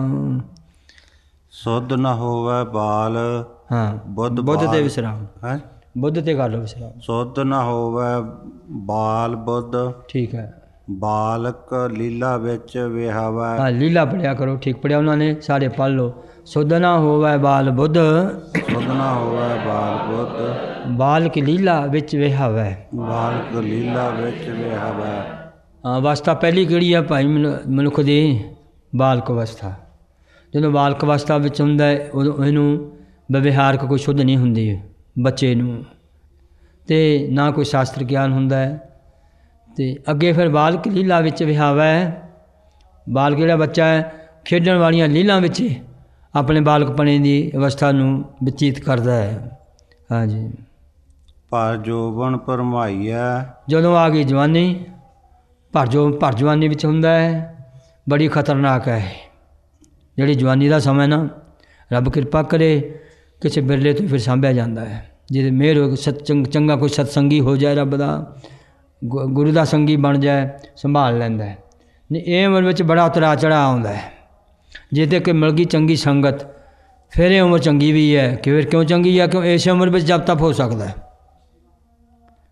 [SPEAKER 6] ਸੁਧ ਨਾ ਹੋਵੇ ਬਾਲ,
[SPEAKER 1] ਹਾਂ, ਬੁੱਧ ਤੇ ਵਿਸਰਾਮ
[SPEAKER 6] ਹੈ,
[SPEAKER 1] ਬੁੱਧ ਤੇ ਕਰ ਲਓ ਵਿਸਰਾਮ।
[SPEAKER 6] ਸੁਧ ਨਾ ਹੋਵੇ ਬਾਲ ਬੁੱਧ, ਠੀਕ ਹੈ। ਬਾਲਕ ਲੀਲਾ ਵਿੱਚ ਵਿਹਾਵੈ।
[SPEAKER 1] ਹਾਂ, ਲੀਲਾ ਪੜ੍ਹਿਆ ਕਰੋ, ਠੀਕ ਪੜ੍ਹਿਆ ਉਹਨਾਂ ਨੇ, ਸਾਰੇ ਪੜ੍ਹ ਲਓ। ਸੁਧ ਨਾ ਹੋਵੇ ਬਾਲ ਬੁੱਧ,
[SPEAKER 6] ਸੁਧ ਨਾ ਹੋਵੇ ਬਾਲ ਬੁੱਧ,
[SPEAKER 1] ਬਾਲਕ ਲੀਲਾ ਵਿੱਚ ਵਿਹਾਵੈ।
[SPEAKER 6] ਬਾਲਕ ਲੀਲਾ ਵਿੱਚ ਵਿਹਾਵੈ।
[SPEAKER 1] ਹਾਂ, ਅਵਸਥਾ ਪਹਿਲੀ ਕਿਹੜੀ ਹੈ ਭਾਈ ਮਨੁੱਖ ਦੀ? ਬਾਲਕ ਅਵਸਥਾ। ਜਦੋਂ ਬਾਲਕ ਅਵਸਥਾ ਵਿੱਚ ਹੁੰਦਾ ਹੈ ਉਦੋਂ ਇਹਨੂੰ ਵਿਵਹਾਰਕ ਕੋਈ ਸ਼ੁੱਧ ਨਹੀਂ ਹੁੰਦੀ ਬੱਚੇ ਨੂੰ, ਅਤੇ ਨਾ ਕੋਈ ਸ਼ਾਸਤਰ ਗਿਆਨ ਹੁੰਦਾ ਹੈ। ਅਤੇ ਅੱਗੇ ਫਿਰ ਬਾਲਕ ਲੀਲਾ ਵਿੱਚ ਵਿਹਾਵੈ। ਬਾਲਕ ਜਿਹੜਾ ਬੱਚਾ ਹੈ ਖੇਡਣ ਵਾਲੀਆਂ ਲੀਲਾਂ ਵਿੱਚ ਆਪਣੇ ਬਾਲਕਪਣੇ ਦੀ ਅਵਸਥਾ ਨੂੰ ਬਤੀਤ ਕਰਦਾ ਹੈ। ਹਾਂਜੀ,
[SPEAKER 6] ਪਰ ਜੋਬਨ ਭਰਮਾਈਐ। ਜਦੋਂ
[SPEAKER 1] ਆ ਗਈ ਜਵਾਨੀ, ਭਰ ਜਵਾਨੀ ਵਿੱਚ ਹੁੰਦਾ ਹੈ, ਬੜੀ ਖਤਰਨਾਕ ਹੈ ਜਿਹੜੀ ਜਵਾਨੀ ਦਾ ਸਮਾਂ ਨਾ। ਰੱਬ ਕਿਰਪਾ ਕਰੇ ਕਿਸੇ ਬਿਰਲੇ ਤੋਂ ਫਿਰ ਸਾਂਭਿਆ ਜਾਂਦਾ ਹੈ, ਜਿਹਦੇ ਮਿਹਰ ਹੋ ਚੰਗਾ ਕੋਈ ਸਤਸੰਗੀ ਹੋ ਜਾਏ, ਰੱਬ ਦਾ ਗੁਰੂ ਦਾ ਸੰਗੀ ਬਣ ਜਾਏ, ਸੰਭਾਲ ਲੈਂਦਾ ਹੈ। ਨਹੀਂ, ਇਹ ਉਮਰ ਵਿੱਚ ਬੜਾ ਉਤਰਾ ਚੜ੍ਹਾਅ ਆਉਂਦਾ ਹੈ। ਜੇ ਤੇ ਕਿ ਮਿਲ ਗਈ ਚੰਗੀ ਸੰਗਤ ਫਿਰ ਇਹ ਉਮਰ ਚੰਗੀ ਵੀ ਹੈ। ਕਿਉਂ ਚੰਗੀ ਹੈ? ਕਿਉਂ ਇਸ ਉਮਰ ਵਿੱਚ ਜਪ ਤਪ ਹੋ ਸਕਦਾ ਹੈ।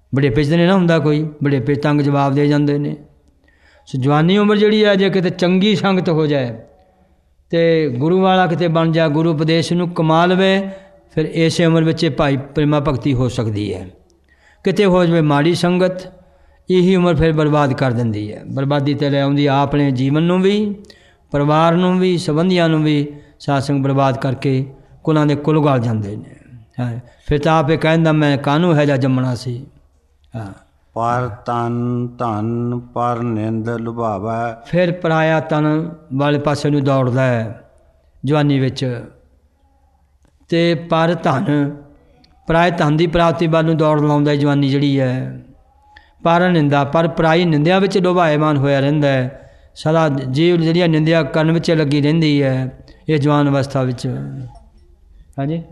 [SPEAKER 1] ਬੁਢੇਪੇ 'ਚ ਤਾਂ ਨਹੀਂ ਨਾ ਹੁੰਦਾ ਕੋਈ, ਬੁਢੇਪੇ ਤੰਗ ਜਵਾਬ ਦੇ ਜਾਂਦੇ ਨੇ। ਸੋ ਜਵਾਨੀ ਉਮਰ ਜਿਹੜੀ ਹੈ, ਜੇ ਕਿਤੇ ਚੰਗੀ ਸੰਗਤ ਹੋ ਜਾਏ ਅਤੇ ਗੁਰੂ ਵਾਲਾ ਕਿਤੇ ਬਣ ਜਾ, ਗੁਰੂ ਉਪਦੇਸ਼ ਨੂੰ ਕਮਾ ਲਵੇ, ਫਿਰ ਇਸੇ ਉਮਰ ਵਿੱਚ ਭਾਈ ਪ੍ਰੇਮਾ ਭਗਤੀ ਹੋ ਸਕਦੀ ਹੈ। ਕਿਤੇ ਹੋ ਜਾਵੇ ਮਾੜੀ ਸੰਗਤ, ਇਹੀ ਉਮਰ ਫਿਰ ਬਰਬਾਦ ਕਰ ਦਿੰਦੀ ਹੈ। ਬਰਬਾਦੀ 'ਤੇ ਲੈ ਆਉਂਦੀ ਆਪਣੇ ਜੀਵਨ ਨੂੰ ਵੀ, ਪਰਿਵਾਰ ਨੂੰ ਵੀ, ਸੰਬੰਧੀਆਂ ਨੂੰ ਵੀ। ਸਾਧ ਸੰਗ ਬਰਬਾਦ ਕਰਕੇ ਕੁਲਾਂ ਦੇ ਕੁਲ ਗਲ ਜਾਂਦੇ ਨੇ। ਹਾਂ, ਫਿਰ ਤਾਂ ਆਪੇ ਕਹਿੰਦਾ ਮੈਂ ਕਾਹਨੂੰ ਹੈ ਜਾਂ ਜੰਮਣਾ ਸੀ। ਹਾਂ,
[SPEAKER 6] ਪਰ ਤਨ ਧਨ ਪਰ ਨਿੰਦ ਲੁਭਾਵੈ।
[SPEAKER 1] ਫਿਰ ਪਰਾਇਆ ਤਨ ਵਾਲੇ ਪਾਸੇ ਨੂੰ ਦੌੜਦਾ ਹੈ ਜਵਾਨੀ ਵਿੱਚ, ਅਤੇ ਪਰ ਧਨ, ਪਰਾਏ ਧਨ ਦੀ ਪ੍ਰਾਪਤੀ ਵੱਲ ਨੂੰ ਦੌੜ ਲਾਉਂਦਾ ਜਵਾਨੀ ਜਿਹੜੀ ਹੈ। ਪਰ ਨਿੰਦਾ, ਪਰ ਪਰਾਈ ਨਿੰਦਿਆ ਵਿੱਚ ਡੁਬਾਏਮਾਨ ਹੋਇਆ ਰਹਿੰਦਾ ਹੈ। ਸਦਾ ਜੀਵ ਜਿਹੜੀ ਨਿੰਦਿਆ ਕਰਨ ਵਿੱਚ ਲੱਗੀ ਰਹਿੰਦੀ ਹੈ ਇਹ ਜਵਾਨ ਅਵਸਥਾ ਵਿੱਚ। ਹਾਂਜੀ,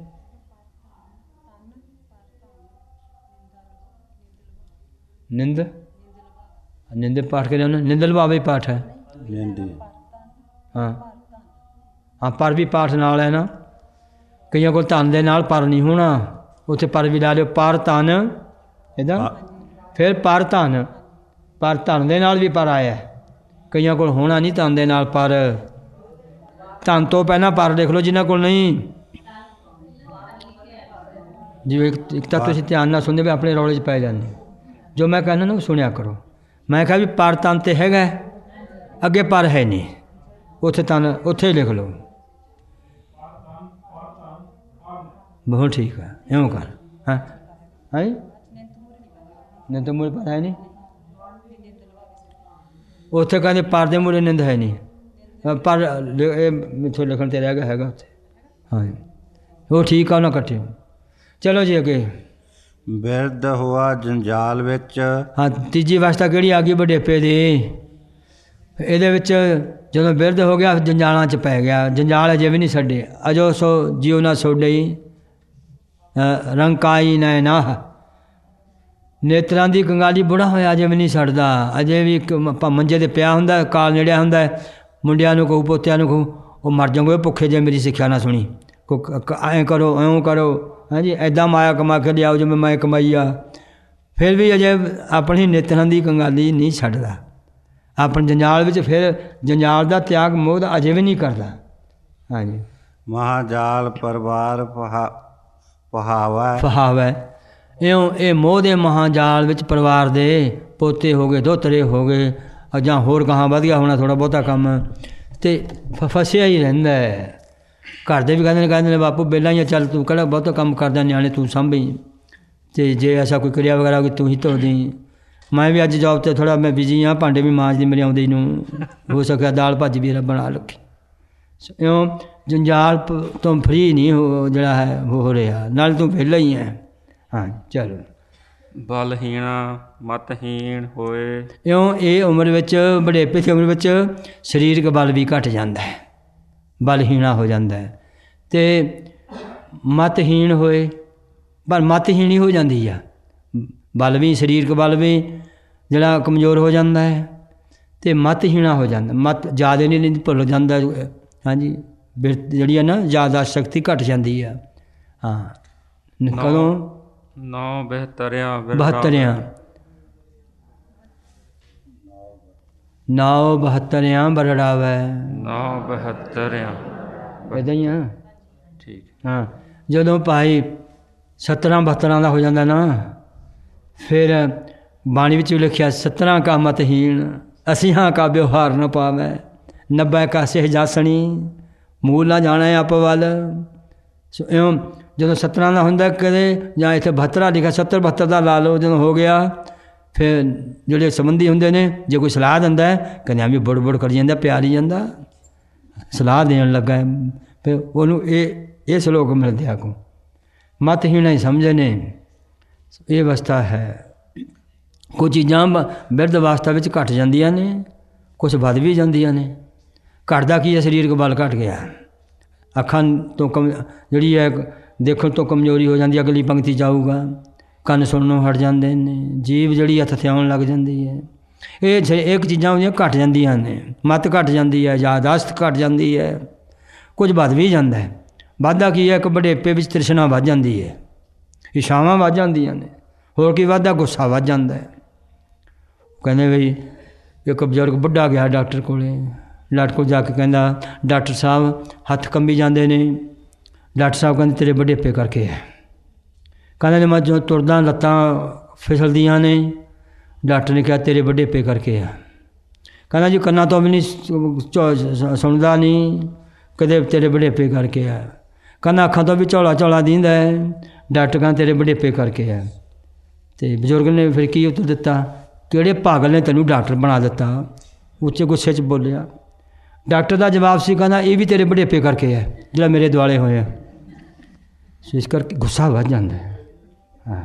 [SPEAKER 1] ਨਿੰਦ ਪਾਠ ਕਰਿਆ ਉਹਨੇ, ਨਿੰਦ ਲਵਾਵੇ ਪਾਠ ਹੈ। ਹਾਂ, ਪਰ ਵੀ ਪਾਠ ਨਾਲ ਹੈ ਨਾ। ਕਈਆਂ ਕੋਲ ਧਨ ਦੇ ਨਾਲ ਪਰ ਨਹੀਂ ਹੋਣਾ, ਉੱਥੇ ਪਰ ਵੀ ਲਾ ਲਿਓ, ਪਰ ਧਨ ਇੱਦਾਂ। ਫਿਰ ਪਰ ਧਨ ਦੇ ਨਾਲ ਵੀ ਪਰ ਆਇਆ। ਕਈਆਂ ਕੋਲ ਹੋਣਾ ਨਹੀਂ ਧਨ ਦੇ ਨਾਲ ਪਰ, ਧਨ ਤੋਂ ਪਹਿਲਾਂ ਪਰ ਲਿਖ ਲਓ ਜਿਨ੍ਹਾਂ ਕੋਲ ਨਹੀਂ। ਜਿਵੇਂ ਇੱਕ ਤਾਂ ਤੁਸੀਂ ਧਿਆਨ ਨਾਲ ਸੁਣਦੇ ਵੀ ਆਪਣੇ ਰੌਲੇ 'ਚ ਪੈ ਜਾਂਦੇ। ਜੋ ਮੈਂ ਕਹਿੰਦਾ ਨਾ ਸੁਣਿਆ ਕਰੋ। ਮੈਂ ਕਿਹਾ ਵੀ ਪਰ ਤਨ 'ਤੇ ਹੈਗਾ, ਅੱਗੇ ਪਰ ਹੈ ਨਹੀਂ, ਉੱਥੇ ਤਨ ਉੱਥੇ ਲਿਖ ਲਓ। ਬਹੁਤ ਠੀਕ ਹੈ, ਇਉਂ ਕਰ। ਹਾਂ, ਨਿੰਦ ਤਾਂ ਮੂਹਰੇ ਪਰ ਹੈ ਨਹੀਂ, ਉੱਥੇ ਕਹਿੰਦੇ ਪਰ ਦੇ ਮੂਹਰੇ ਨਿੰਦ ਹੈ ਨਹੀਂ, ਪਰ ਇਹ ਮਿੱਥੋਂ ਲਿਖਣ 'ਤੇ ਰਹਿ ਗਿਆ ਹੈਗਾ ਉੱਥੇ। ਹਾਂ, ਉਹ ਠੀਕ ਆ, ਉਹਨਾਂ ਇਕੱਠੇ। ਚਲੋ ਜੀ ਅੱਗੇ।
[SPEAKER 6] ਬਿਰਧ ਹੋਆ ਜੰਜਾਲ ਵਿੱਚ।
[SPEAKER 1] ਹਾਂ, ਤੀਜੀ ਅਵਸਥਾ ਕਿਹੜੀ ਆ ਗਈ ਬੁਢੇਪੇ ਦੀ। ਇਹਦੇ ਵਿੱਚ ਜਦੋਂ ਬਿਰਧ ਹੋ ਗਿਆ ਜੰਜਾਲਾਂ 'ਚ ਪੈ ਗਿਆ। ਜੰਜਾਲ ਅਜੇ ਵੀ ਨਹੀਂ ਛੱਡੇ। ਅਜੋ ਸੋ ਜਿਉ ਨਾ ਛੋਡਈ ਰੰਕਾਈ ਨੈਣਾ। ਨੇਤਰਾਂ ਦੀ ਕੰਗਾਲੀ ਬੁੜਾ ਹੋਇਆ ਅਜੇ ਵੀ ਨਹੀਂ ਛੱਡਦਾ। ਅਜੇ ਵੀ ਮੰਜੇ 'ਤੇ ਪਿਆ ਹੁੰਦਾ, ਕਾਲ ਨੇੜਿਆ ਹੁੰਦਾ। ਮੁੰਡਿਆਂ ਨੂੰ ਕਹੂ, ਪੋਤਿਆਂ ਨੂੰ ਕਹੂ, ਉਹ ਮਰ ਜਾਓਗੇ ਭੁੱਖੇ ਜੇ ਮੇਰੀ ਸਿੱਖਿਆ ਨਾ ਸੁਣੀ। ਐਂ ਕਰੋ, ਇਉਂ ਕਰੋ, ਹਾਂਜੀ, ਐਦਾਂ ਮਾਇਆ ਕਮਾ ਕੇ ਲਿਆਓ ਜਿਵੇਂ ਮੈਂ ਕਮਾਈ ਆ। ਫਿਰ ਵੀ ਅਜੇ ਆਪਣੀ ਨੇਤਰਾਂ ਦੀ ਕੰਗਾਲੀ ਨਹੀਂ ਛੱਡਦਾ। ਆਪਣੇ ਜੰਜਾਲ ਵਿੱਚ ਫਿਰ ਜੰਜਾਲ ਦਾ ਤਿਆਗ ਮੋਹ ਦਾ ਅਜੇ ਵੀ ਨਹੀਂ ਕਰਦਾ। ਹਾਂਜੀ,
[SPEAKER 6] ਮਹਾਜਾਲ ਪਰਿਵਾਰ
[SPEAKER 1] ਫਹਾਵੈ। ਇਉਂ ਇਹ ਮੋਹ ਦੇ ਮਹਾਜਾਲ ਵਿੱਚ ਪਰਿਵਾਰ ਦੇ ਪੋਤੇ ਹੋ ਗਏ, ਦੋਤਰੇ ਹੋ ਗਏ, ਜਾਂ ਹੋਰ ਗਾਹਾਂ ਵਧ ਗਿਆ ਹੋਣਾ ਥੋੜ੍ਹਾ ਬਹੁਤਾ ਕੰਮ, ਅਤੇ ਫਸਿਆ ਹੀ ਰਹਿੰਦਾ ਹੈ। ਘਰ ਦੇ ਵੀ ਕਹਿੰਦੇ ਨੇ ਬਾਪੂ ਪਹਿਲਾਂ ਹੀ ਚੱਲ, ਤੂੰ ਕਿਹੜਾ ਬਹੁਤਾ ਕੰਮ ਕਰਦਾ, ਨਿਆਣੇ ਤੂੰ ਸਾਂਭੀ, ਅਤੇ ਜੇ ਐਸਾ ਕੋਈ ਕਿਰਿਆ ਵਗੈਰਾ ਹੋਗੀ ਤੂੰ ਹੀ ਧੋ ਦੀ। ਮੈਂ ਵੀ ਅੱਜ ਜੋਬ 'ਤੇ ਥੋੜ੍ਹਾ ਮੈਂ ਬਿਜੀ ਹਾਂ, ਭਾਂਡੇ ਵੀ ਮਾਂਜਦੀ ਮੇਰੇ ਆਉਂਦੇ ਨੂੰ, ਹੋ ਸਕਿਆ ਦਾਲ ਭੱਜ ਵੀ ਬਣਾ ਰੱਖੀ। ਇਉਂ ਜੰਜਾਲ ਤੋਂ ਫਰੀ ਨਹੀਂ ਜਿਹੜਾ ਹੈ ਹੋ ਰਿਹਾ, ਨਾਲ ਤੂੰ ਵਿਹਲਾ ਹੀ ਹੈ। ਹਾਂ, ਚਲੋ।
[SPEAKER 4] ਬਲਹੀਣਾ ਮਤਹੀਣ ਹੋਏ।
[SPEAKER 1] ਇਉਂ ਇਹ ਉਮਰ ਵਿੱਚ, ਬੁਢੇਪੇ ਦੀ ਉਮਰ ਵਿੱਚ ਸਰੀਰਕ ਬਲ ਵੀ ਘੱਟ ਜਾਂਦਾ ਹੈ, ਬਲਹੀਣਾ ਹੋ ਜਾਂਦਾ ਹੈ। ਅਤੇ ਮਤਹੀਣ ਹੋਏ, ਪਰ ਮਤਹੀਣ ਹੀ ਹੋ ਜਾਂਦੀ ਆ। ਬਲ ਵੀ, ਸਰੀਰਕ ਬਲ ਵੀ ਜਿਹੜਾ ਕਮਜ਼ੋਰ ਹੋ ਜਾਂਦਾ ਹੈ, ਅਤੇ ਮਤਹੀਣਾ ਹੋ ਜਾਂਦਾ। ਮਤ ਜ਼ਿਆਦਾ ਨਹੀਂ ਭੁੱਲ ਜਾਂਦਾ। ਹਾਂਜੀ, ਜਿਹੜੀ ਹੈ ਨਾ ਜ਼ਿਆਦਾ ਸ਼ਕਤੀ ਘੱਟ ਜਾਂਦੀ ਆ। ਹਾਂ, ਕਦੋਂ?
[SPEAKER 4] 72
[SPEAKER 1] ਬਰੜਾਵੈ।
[SPEAKER 4] 72
[SPEAKER 1] ਇੱਦਾਂ ਹੀ ਆ।
[SPEAKER 4] ਠੀਕ।
[SPEAKER 1] ਹਾਂ, ਜਦੋਂ ਭਾਈ 17-72 ਦਾ ਹੋ ਜਾਂਦਾ ਨਾ, ਫਿਰ ਬਾਣੀ ਵਿੱਚ ਵੀ ਲਿਖਿਆ 17 ਕਾ ਮਤਹੀਣ, 80 ਕਾ ਵਿਵਹਾਰ ਨ ਪਾਵੈ, 90 ਕਾ ਸਹਿਜਾਸਣੀ, ਮੂਲ ਨਾ ਜਾਣਾ ਆਪ ਵੱਲ। ਇਉਂ ਜਦੋਂ 17 ਦਾ ਹੁੰਦਾ ਕਦੇ, ਜਾਂ ਇੱਥੇ 72 ਲਿਖਿਆ, 70-72 ਦਾ ਲਾ ਲਓ। ਜਦੋਂ ਹੋ ਗਿਆ ਫਿਰ ਜਿਹੜੇ ਸੰਬੰਧੀ ਹੁੰਦੇ ਨੇ, ਜੇ ਕੋਈ ਸਲਾਹ ਦਿੰਦਾ ਕਹਿੰਦੇ ਐਵੇਂ ਬੁੜ ਕਰੀ ਜਾਂਦਾ, ਪਿਆਰ ਹੀ ਜਾਂਦਾ, ਸਲਾਹ ਦੇਣ ਲੱਗਾ, ਫਿਰ ਉਹਨੂੰ ਇਹ ਸਲੋਕ ਮਿਲਦੇ ਆ ਕੋ ਮਤਹੀਣ ਹੀ ਸਮਝੇ ਨੇ। ਇਹ ਅਵਸਥਾ ਹੈ। ਕੁਝ ਚੀਜ਼ਾਂ ਬਿਰਧ ਅਵਸਥਾ ਵਿੱਚ ਘੱਟ ਜਾਂਦੀਆਂ ਨੇ, ਕੁਛ ਵੱਧ ਵੀ ਜਾਂਦੀਆਂ ਨੇ। ਘਟਦਾ ਕੀ ਹੈ? ਸਰੀਰਕ ਬਲ ਘੱਟ ਗਿਆ, ਅੱਖਾਂ ਤੋਂ ਜਿਹੜੀ ਹੈ ਦੇਖਣ ਤੋਂ ਕਮਜ਼ੋਰੀ ਹੋ ਜਾਂਦੀ, ਅਗਲੀ ਪੰਕਤੀ ਜਾਊਗਾ, ਕੰਨ ਸੁਣਨੋਂ ਹਟ ਜਾਂਦੇ ਨੇ, ਜੀਭ ਜਿਹੜੀ ਹੱਥ ਥਿਆਉਣ ਲੱਗ ਜਾਂਦੀ ਹੈ। ਇਹ ਇੱਕ ਚੀਜ਼ਾਂ ਹੁੰਦੀਆਂ ਘੱਟ ਜਾਂਦੀਆਂ ਨੇ। ਮੱਤ ਘੱਟ ਜਾਂਦੀ ਹੈ, ਯਾਦਾਸ਼ਤ ਘੱਟ ਜਾਂਦੀ ਹੈ, ਕੁਝ ਵੱਧ ਵੀ ਜਾਂਦਾ ਹੈ। ਵੱਧਦਾ ਕੀ ਹੈ? ਇੱਕ ਬੁਢੇਪੇ ਵਿੱਚ ਤ੍ਰਿਸ਼ਨਾ ਵੱਧ ਜਾਂਦੀ ਹੈ, ਇਛਾਵਾਂ ਵੱਧ ਜਾਂਦੀਆਂ ਨੇ, ਹੋਰ ਕੀ ਵੱਧਦਾ, ਗੁੱਸਾ ਵੱਧ ਜਾਂਦਾ। ਕਹਿੰਦੇ ਬਈ ਇੱਕ ਬਜ਼ੁਰਗ ਬੁੱਢਾ ਗਿਆ ਡਾਕਟਰ ਕੋਲ। ਡਾਕਟਰ ਕੋਲ ਜਾ ਕੇ ਕਹਿੰਦਾ, ਡਾਕਟਰ ਸਾਹਿਬ ਹੱਥ ਕੰਬੀ ਜਾਂਦੇ ਨੇ। ਡਾਕਟਰ ਸਾਹਿਬ ਕਹਿੰਦੇ ਤੇਰੇ ਵਡੇਪੇ ਕਰਕੇ ਹੈ। ਕਹਿੰਦੇ ਮੈਂ ਜਦੋਂ ਤੁਰਦਾ ਲੱਤਾਂ ਫਿਸਲਦੀਆਂ ਨੇ। ਡਾਕਟਰ ਨੇ ਕਿਹਾ ਤੇਰੇ ਵਡੇਪੇ ਕਰਕੇ ਆ। ਕਹਿੰਦਾ ਜੀ ਕੰਨਾਂ ਤੋਂ ਵੀ ਨਹੀਂ ਸੁਣਦਾ, ਨਹੀਂ ਕਦੇ, ਤੇਰੇ ਵਡੇਪੇ ਕਰਕੇ ਆ। ਕਹਿੰਦਾ ਅੱਖਾਂ ਤੋਂ ਵੀ ਝੋਲਾ ਝੋਲਾ ਦੀਂਦਾ ਹੈ। ਡਾਕਟਰ ਕਹਿੰਦਾ ਤੇਰੇ ਵਡੇਪੇ ਕਰਕੇ ਆ। ਅਤੇ ਬਜ਼ੁਰਗ ਨੇ ਫਿਰ ਕੀ ਉੱਤਰ ਦਿੱਤਾ, ਕਿਹੜੇ ਪਾਗਲ ਨੇ ਤੈਨੂੰ ਡਾਕਟਰ ਬਣਾ ਦਿੱਤਾ? ਉੱਚੇ ਗੁੱਸੇ 'ਚ ਬੋਲਿਆ। ਡਾਕਟਰ ਦਾ ਜਵਾਬ ਸੀ, ਕਹਿੰਦਾ ਇਹ ਵੀ ਤੇਰੇ ਵਡੇਪੇ ਕਰਕੇ ਹੈ ਜਿਹੜਾ ਮੇਰੇ ਦੁਆਲੇ ਹੋਏ ਆ। ਇਸ ਕਰਕੇ ਗੁੱਸਾ ਵੱਧ ਜਾਂਦਾ ਹੈ। ਹਾਂ,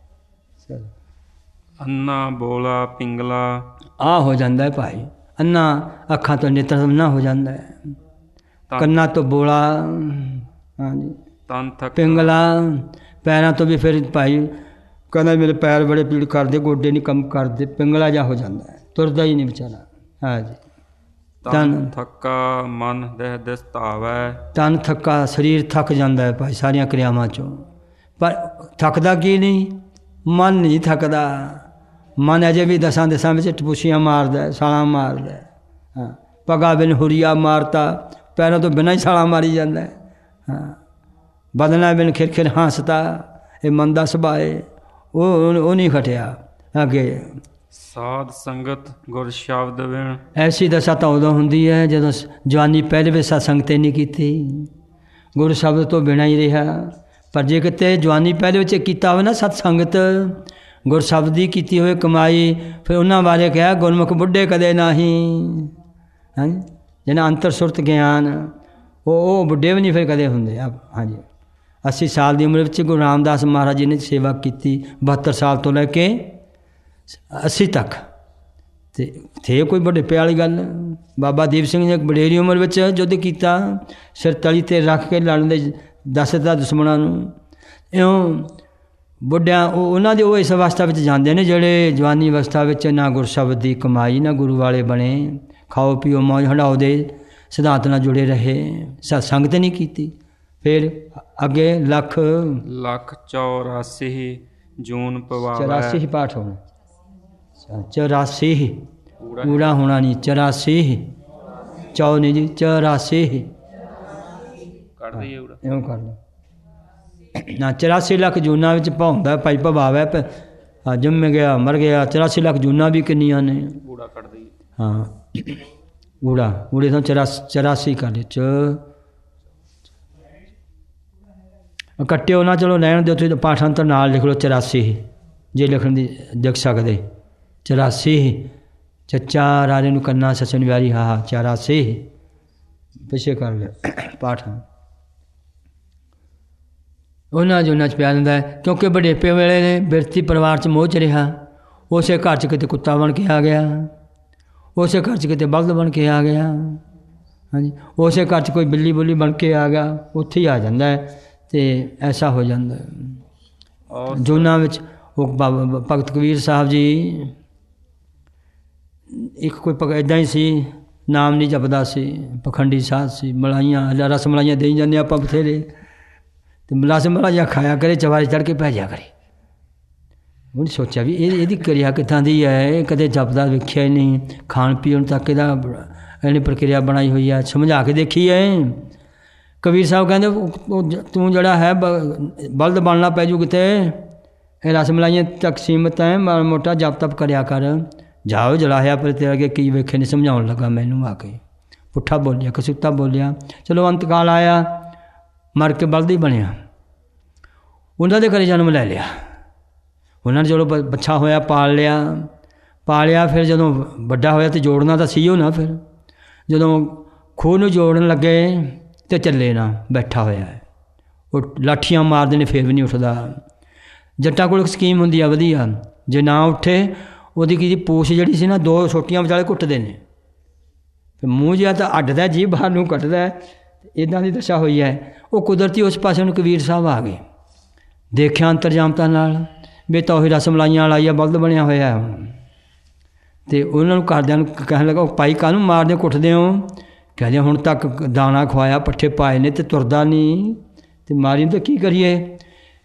[SPEAKER 4] ਅੰਨਾ ਬੋਲਾ ਪਿੰਗਲਾ
[SPEAKER 1] ਆ ਹੋ ਜਾਂਦਾ ਹੈ ਭਾਈ। ਅੰਨਾ ਅੱਖਾਂ ਤੋਂ ਨਿਤਰਨਾ ਹੋ ਜਾਂਦਾ ਹੈ, ਕੰਨਾਂ ਤੋਂ ਬੋਲਾ, ਹਾਂਜੀ,
[SPEAKER 4] ਤਨ ਥਕ
[SPEAKER 1] ਪਿੰਗਲਾ, ਪੈਰਾਂ ਤੋਂ ਵੀ ਫਿਰ ਭਾਈ ਕਹਿੰਦਾ ਮੇਰੇ ਪੈਰ ਬੜੇ ਪੀੜ ਕਰਦੇ, ਗੋਡੇ ਨਹੀਂ ਕੰਮ ਕਰਦੇ, ਪਿੰਗਲਾ ਜਿਹਾ ਹੋ ਜਾਂਦਾ ਹੈ, ਤੁਰਦਾ ਹੀ ਨਹੀਂ ਵਿਚਾਰਾ। ਹਾਂਜੀ,
[SPEAKER 4] ਤਨ ਥੱਕਾ ਮਨ ਦੇਹ ਦਿਸ ਧਾਵੈ।
[SPEAKER 1] ਤਨ ਥੱਕਾ, ਸਰੀਰ ਥੱਕ ਜਾਂਦਾ ਹੈ ਭਾਈ ਸਾਰੀਆਂ ਕਿਰਿਆਵਾਂ 'ਚੋਂ, ਪਰ ਥੱਕਦਾ ਕੀ ਨਹੀਂ, ਮਨ ਨਹੀਂ ਥੱਕਦਾ। ਮਨ ਅਜੇ ਵੀ ਦਸਾਂ ਦਿਸ਼ਾਂ ਵਿੱਚ ਟਪੂਸੀਆਂ ਮਾਰਦਾ, ਛਾਲਾਂ ਮਾਰਦਾ। ਹਾਂ, ਪੱਗਾਂ ਬਿਨ ਹੁਰੀਆ ਮਾਰਤਾ, ਪੈਰਾਂ ਤੋਂ ਬਿਨਾਂ ਹੀ ਛਾਲਾਂ ਮਾਰੀ ਜਾਂਦਾ। ਹਾਂ, ਬਦਨਾਂ ਬਿਨ ਖਿਰ ਖਿਰ ਹੱਸਦਾ, ਇਹ ਮਨ ਦਾ ਸੁਭਾਅ ਹੈ, ਉਹ ਨਹੀਂ ਖਟਿਆ। ਅੱਗੇ
[SPEAKER 4] ਸਾਧ ਸੰਗਤ ਗੁਰ ਸ਼ਬਦ ਵਿਣ।
[SPEAKER 1] ਐਸੀ ਦਸ਼ਾ ਤਾਂ ਉਦੋਂ ਹੁੰਦੀ ਹੈ ਜਦੋਂ ਜਵਾਨੀ ਪਹਿਲੇ ਵੀ ਸਤਸੰਗ ਤੇ ਨਹੀਂ ਕੀਤੀ, ਗੁਰੂ ਸ਼ਬਦ ਤੋਂ ਬਿਨਾਂ ਹੀ ਰਿਹਾ। ਪਰ ਜੇ ਕਿਤੇ ਜਵਾਨੀ ਪਹਿਲੇ ਵਿੱਚ ਕੀਤਾ ਹੋਵੇ ਨਾ ਸਤਸੰਗਤ, ਗੁਰ ਸ਼ਬਦ ਦੀ ਕੀਤੀ ਹੋਵੇ ਕਮਾਈ, ਫਿਰ ਉਹਨਾਂ ਬਾਰੇ ਕਿਹਾ ਗੁਰਮੁਖ ਬੁੱਢੇ ਕਦੇ ਨਹੀਂ। ਹਾਂਜੀ, ਜਿਹਨਾਂ ਅੰਤਰ ਸੁਰਤ ਗਿਆਨ, ਉਹ ਬੁੱਢੇ ਵੀ ਨਹੀਂ ਫਿਰ ਕਦੇ ਹੁੰਦੇ। ਹਾਂਜੀ, 80 ਸਾਲ ਦੀ ਉਮਰ ਵਿੱਚ ਗੁਰੂ ਰਾਮਦਾਸ ਮਹਾਰਾਜ ਜੀ ਨੇ ਸੇਵਾ ਕੀਤੀ, 72 ਸਾਲ ਤੋਂ ਲੈ ਕੇ 80 ਤੱਕ। ਅਤੇ ਥੇ ਕੋਈ ਵਡੇਪੇ ਵਾਲੀ ਗੱਲ। ਬਾਬਾ ਦੀਪ ਸਿੰਘ ਨੇ ਵਡੇਰੀ ਉਮਰ ਵਿੱਚ ਯੁੱਧ ਕੀਤਾ, ਸਿਰ ਤਲੀ 'ਤੇ ਰੱਖ ਕੇ ਲੜਨ ਦੇ ਦੱਸ ਦਿੱਤਾ ਦੁਸ਼ਮਣਾਂ ਨੂੰ। ਇਉਂ ਬੁੱਢਿਆਂ ਉਹਨਾਂ ਦੇ ਉਹ ਇਸ ਅਵਸਥਾ ਵਿੱਚ ਜਾਂਦੇ ਨੇ ਜਿਹੜੇ ਜਵਾਨੀ ਅਵਸਥਾ ਵਿੱਚ ਨਾ ਗੁਰਸ਼ਬਦ ਦੀ ਕਮਾਈ, ਨਾ ਗੁਰੂ ਵਾਲੇ ਬਣੇ, ਖਾਓ ਪੀਓ ਮੌਜ ਹੰਡਾਓ ਦੇ ਸਿਧਾਂਤ ਨਾਲ ਜੁੜੇ ਰਹੇ, ਸਤਸੰਗਤ ਨਹੀਂ ਕੀਤੀ। ਫਿਰ ਅੱਗੇ ਲੱਖ
[SPEAKER 4] 84 ਜੂਨ ਪਵਾਵੈ।
[SPEAKER 1] 84 ਪਾਠ ਹੋਣਾ, 84 ਪੂਰਾ ਹੋਣਾ ਨਹੀਂ, 84 ਚੌ ਨਹੀਂ ਜੀ, 84
[SPEAKER 4] ਕੱਢ ਦਈਏ ਉਰਾ।
[SPEAKER 1] ਇਉਂ ਕਰ ਲਓ ਨਾ। 84 ਲੱਖ ਜੂਨਾਂ ਵਿੱਚ ਭਾਉਂਦਾ ਭਾਈ ਭਵਾਵੈ, ਜੰਮ ਗਿਆ ਮਰ ਗਿਆ। 84 ਲੱਖ ਜੂਨਾਂ ਵੀ ਕਿੰਨੀਆਂ ਨੇ।
[SPEAKER 4] ਊੜਾ ਕੱਢ ਦਈਏ।
[SPEAKER 1] ਹਾਂ, ਊੜੇ ਤੋਂ 84 ਕਰ ਦੇ। ਕੱਟਿਓ ਨਾ, ਚਲੋ ਲੈਣ ਦੇ, ਉੱਥੇ ਪਾਠਾਂ ਤੋਂ ਨਾਲ ਲਿਖ ਲਓ 84 ਜੇ ਲਿਖਣ ਦੀ ਦੇਖ ਸਕਦੇ। 84 ਚੱਚਾ ਰਾਜੇ ਨੂੰ ਕੰਨਾ ਸੱਸਨ ਵਿਆਰੀ, ਹਾਂ 84 ਪਿੱਛੇ ਕਰ ਲਿਆ ਪਾਠ। ਉਹਨਾਂ 'ਚ ਪਿਆ ਜਾਂਦਾ ਹੈ, ਕਿਉਂਕਿ ਵਡੇਪੇ ਵੇਲੇ ਨੇ ਬਿਰਤੀ ਪਰਿਵਾਰ 'ਚ ਮੋਹ 'ਚ ਰਿਹਾ। ਉਸੇ ਘਰ 'ਚ ਕਿਤੇ ਕੁੱਤਾ ਬਣ ਕੇ ਆ ਗਿਆ, ਉਸੇ ਘਰ 'ਚ ਕਿਤੇ ਬਲਦ ਬਣ ਕੇ ਆ ਗਿਆ। ਹਾਂਜੀ, ਉਸੇ ਘਰ 'ਚ ਕੋਈ ਬਿੱਲੀ ਬੁੱਲੀ ਬਣ ਕੇ ਆ ਗਿਆ, ਉੱਥੇ ਹੀ ਆ ਜਾਂਦਾ ਹੈ। ਅਤੇ ਐਸਾ ਹੋ ਜਾਂਦਾ ਜੂਨਾਂ ਵਿੱਚ। ਉਹ ਭਗਤ ਕਬੀਰ ਸਾਹਿਬ ਜੀ, ਇੱਕ ਕੋਈ ਇੱਦਾਂ ਹੀ ਸੀ, ਨਾਮ ਨਹੀਂ ਜਪਦਾ ਸੀ, ਪਖੰਡੀ ਸਾਧ ਸੀ। ਮਲਾਈਆਂ ਰਸ ਮਲਾਈਆਂ ਦੇਈ ਜਾਂਦੇ ਆਪਾਂ ਬਥੇਰੇ, ਅਤੇ ਰਸ ਮਲਾਈਆਂ ਖਾਇਆ ਕਰੇ, ਚਵਾਰੇ ਚੜ੍ਹ ਕੇ ਪੈ ਜਾ ਕਰੇ। ਉਹਨੇ ਸੋਚਿਆ ਵੀ ਇਹਦੀ ਕਿਰਿਆ ਕਿੱਦਾਂ ਦੀ ਹੈ, ਕਦੇ ਜਪਦਾ ਵੇਖਿਆ ਹੀ ਨਹੀਂ, ਖਾਣ ਪੀਣ ਤੱਕ ਇਹਦਾ ਇਹਨੇ ਪ੍ਰਕਿਰਿਆ ਬਣਾਈ ਹੋਈ ਹੈ, ਸਮਝਾ ਕੇ ਦੇਖੀ ਹੈ। ਕਬੀਰ ਸਾਹਿਬ ਕਹਿੰਦੇ ਤੂੰ ਜਿਹੜਾ ਹੈ ਬਲਦ ਬਣਨਾ ਪੈ ਜੂ ਕਿਤੇ, ਇਹ ਰਸ ਮਲਾਈਆਂ ਤੱਕ ਸੀਮਤ ਹੈ, ਮਾੜਾ ਮੋਟਾ ਜਪ ਤਪ ਕਰਿਆ ਕਰ। ਜਾਓ ਜਲਾਹਿਆ ਪਰ ਤੇਰੇ ਅੱਗੇ ਕੀ ਵੇਖੇ ਨਹੀਂ, ਸਮਝਾਉਣ ਲੱਗਾ ਮੈਨੂੰ ਆ ਕੇ। ਪੁੱਠਾ ਬੋਲਿਆ, ਕਸੂਤਾ ਬੋਲਿਆ। ਚਲੋ ਅੰਤਕਾਲ ਆਇਆ, ਮਰ ਕੇ ਬਲਦ ਹੀ ਬਣਿਆ। ਉਹਨਾਂ ਦੇ ਘਰੇ ਜਨਮ ਲੈ ਲਿਆ। ਉਹਨਾਂ ਨੇ ਚਲੋ ਬੱਚਾ ਹੋਇਆ, ਪਾਲਿਆ। ਫਿਰ ਜਦੋਂ ਵੱਡਾ ਹੋਇਆ ਤਾਂ ਜੋੜਨਾ ਤਾਂ ਸੀ ਉਹ ਨਾ। ਫਿਰ ਜਦੋਂ ਖੂਹ ਨੂੰ ਜੋੜਨ ਲੱਗੇ ਅਤੇ ਚੱਲੇ ਨਾ, ਬੈਠਾ ਹੋਇਆ ਹੈ। ਉਹ ਲਾਠੀਆਂ ਮਾਰਦੇ ਨੇ, ਫਿਰ ਵੀ ਨਹੀਂ ਉੱਠਦਾ। ਜੱਟਾਂ ਕੋਲ ਇੱਕ ਸਕੀਮ ਹੁੰਦੀ ਆ ਵਧੀਆ, ਜੇ ਨਾ ਉੱਠੇ ਉਹਦੀ ਕੀ ਪੂਛ ਜਿਹੜੀ ਸੀ ਨਾ, 2 ਛੋਟੀਆਂ ਵਿਚਾਲੇ ਕੁੱਟਦੇ ਨੇ, ਫਿਰ ਮੂੰਹ ਜਿਹਾ ਤਾਂ ਅੱਡਦਾ, ਜੀਭ ਬਾਹਰ ਨੂੰ ਕੱਢਦਾ। ਇੱਦਾਂ ਦੀ ਦਸ਼ਾ ਹੋਈ ਹੈ। ਉਹ ਕੁਦਰਤੀ ਉਸ ਪਾਸੇ ਨੂੰ ਕਬੀਰ ਸਾਹਿਬ ਆ ਗਏ, ਦੇਖਿਆ ਅੰਤਰਜਾਮਤਾ ਨਾਲ ਵੀ ਤਾਂ ਉਹੀ ਰਸ ਮਲਾਈਆਂ ਵਾਲਾ ਆ, ਬਲਦ ਬਣਿਆ ਹੋਇਆ ਹੁਣ। ਅਤੇ ਉਹਨਾਂ ਨੂੰ ਘਰਦਿਆਂ ਨੂੰ ਕਹਿਣ ਲੱਗਾ, ਉਹ ਭਾਈ ਕਾਹਨੂੰ ਮਾਰਦੇ ਕੁੱਟਦੇ ਹੋ? ਕਹਿੰਦੇ ਹੁਣ ਤੱਕ ਦਾਣਾ ਖਵਾਇਆ, ਪੱਠੇ ਪਾਏ ਨੇ, ਅਤੇ ਤੁਰਦਾ ਨਹੀਂ, ਅਤੇ ਮਾਰੀ ਨੂੰ ਤਾਂ ਕੀ ਕਰੀਏ?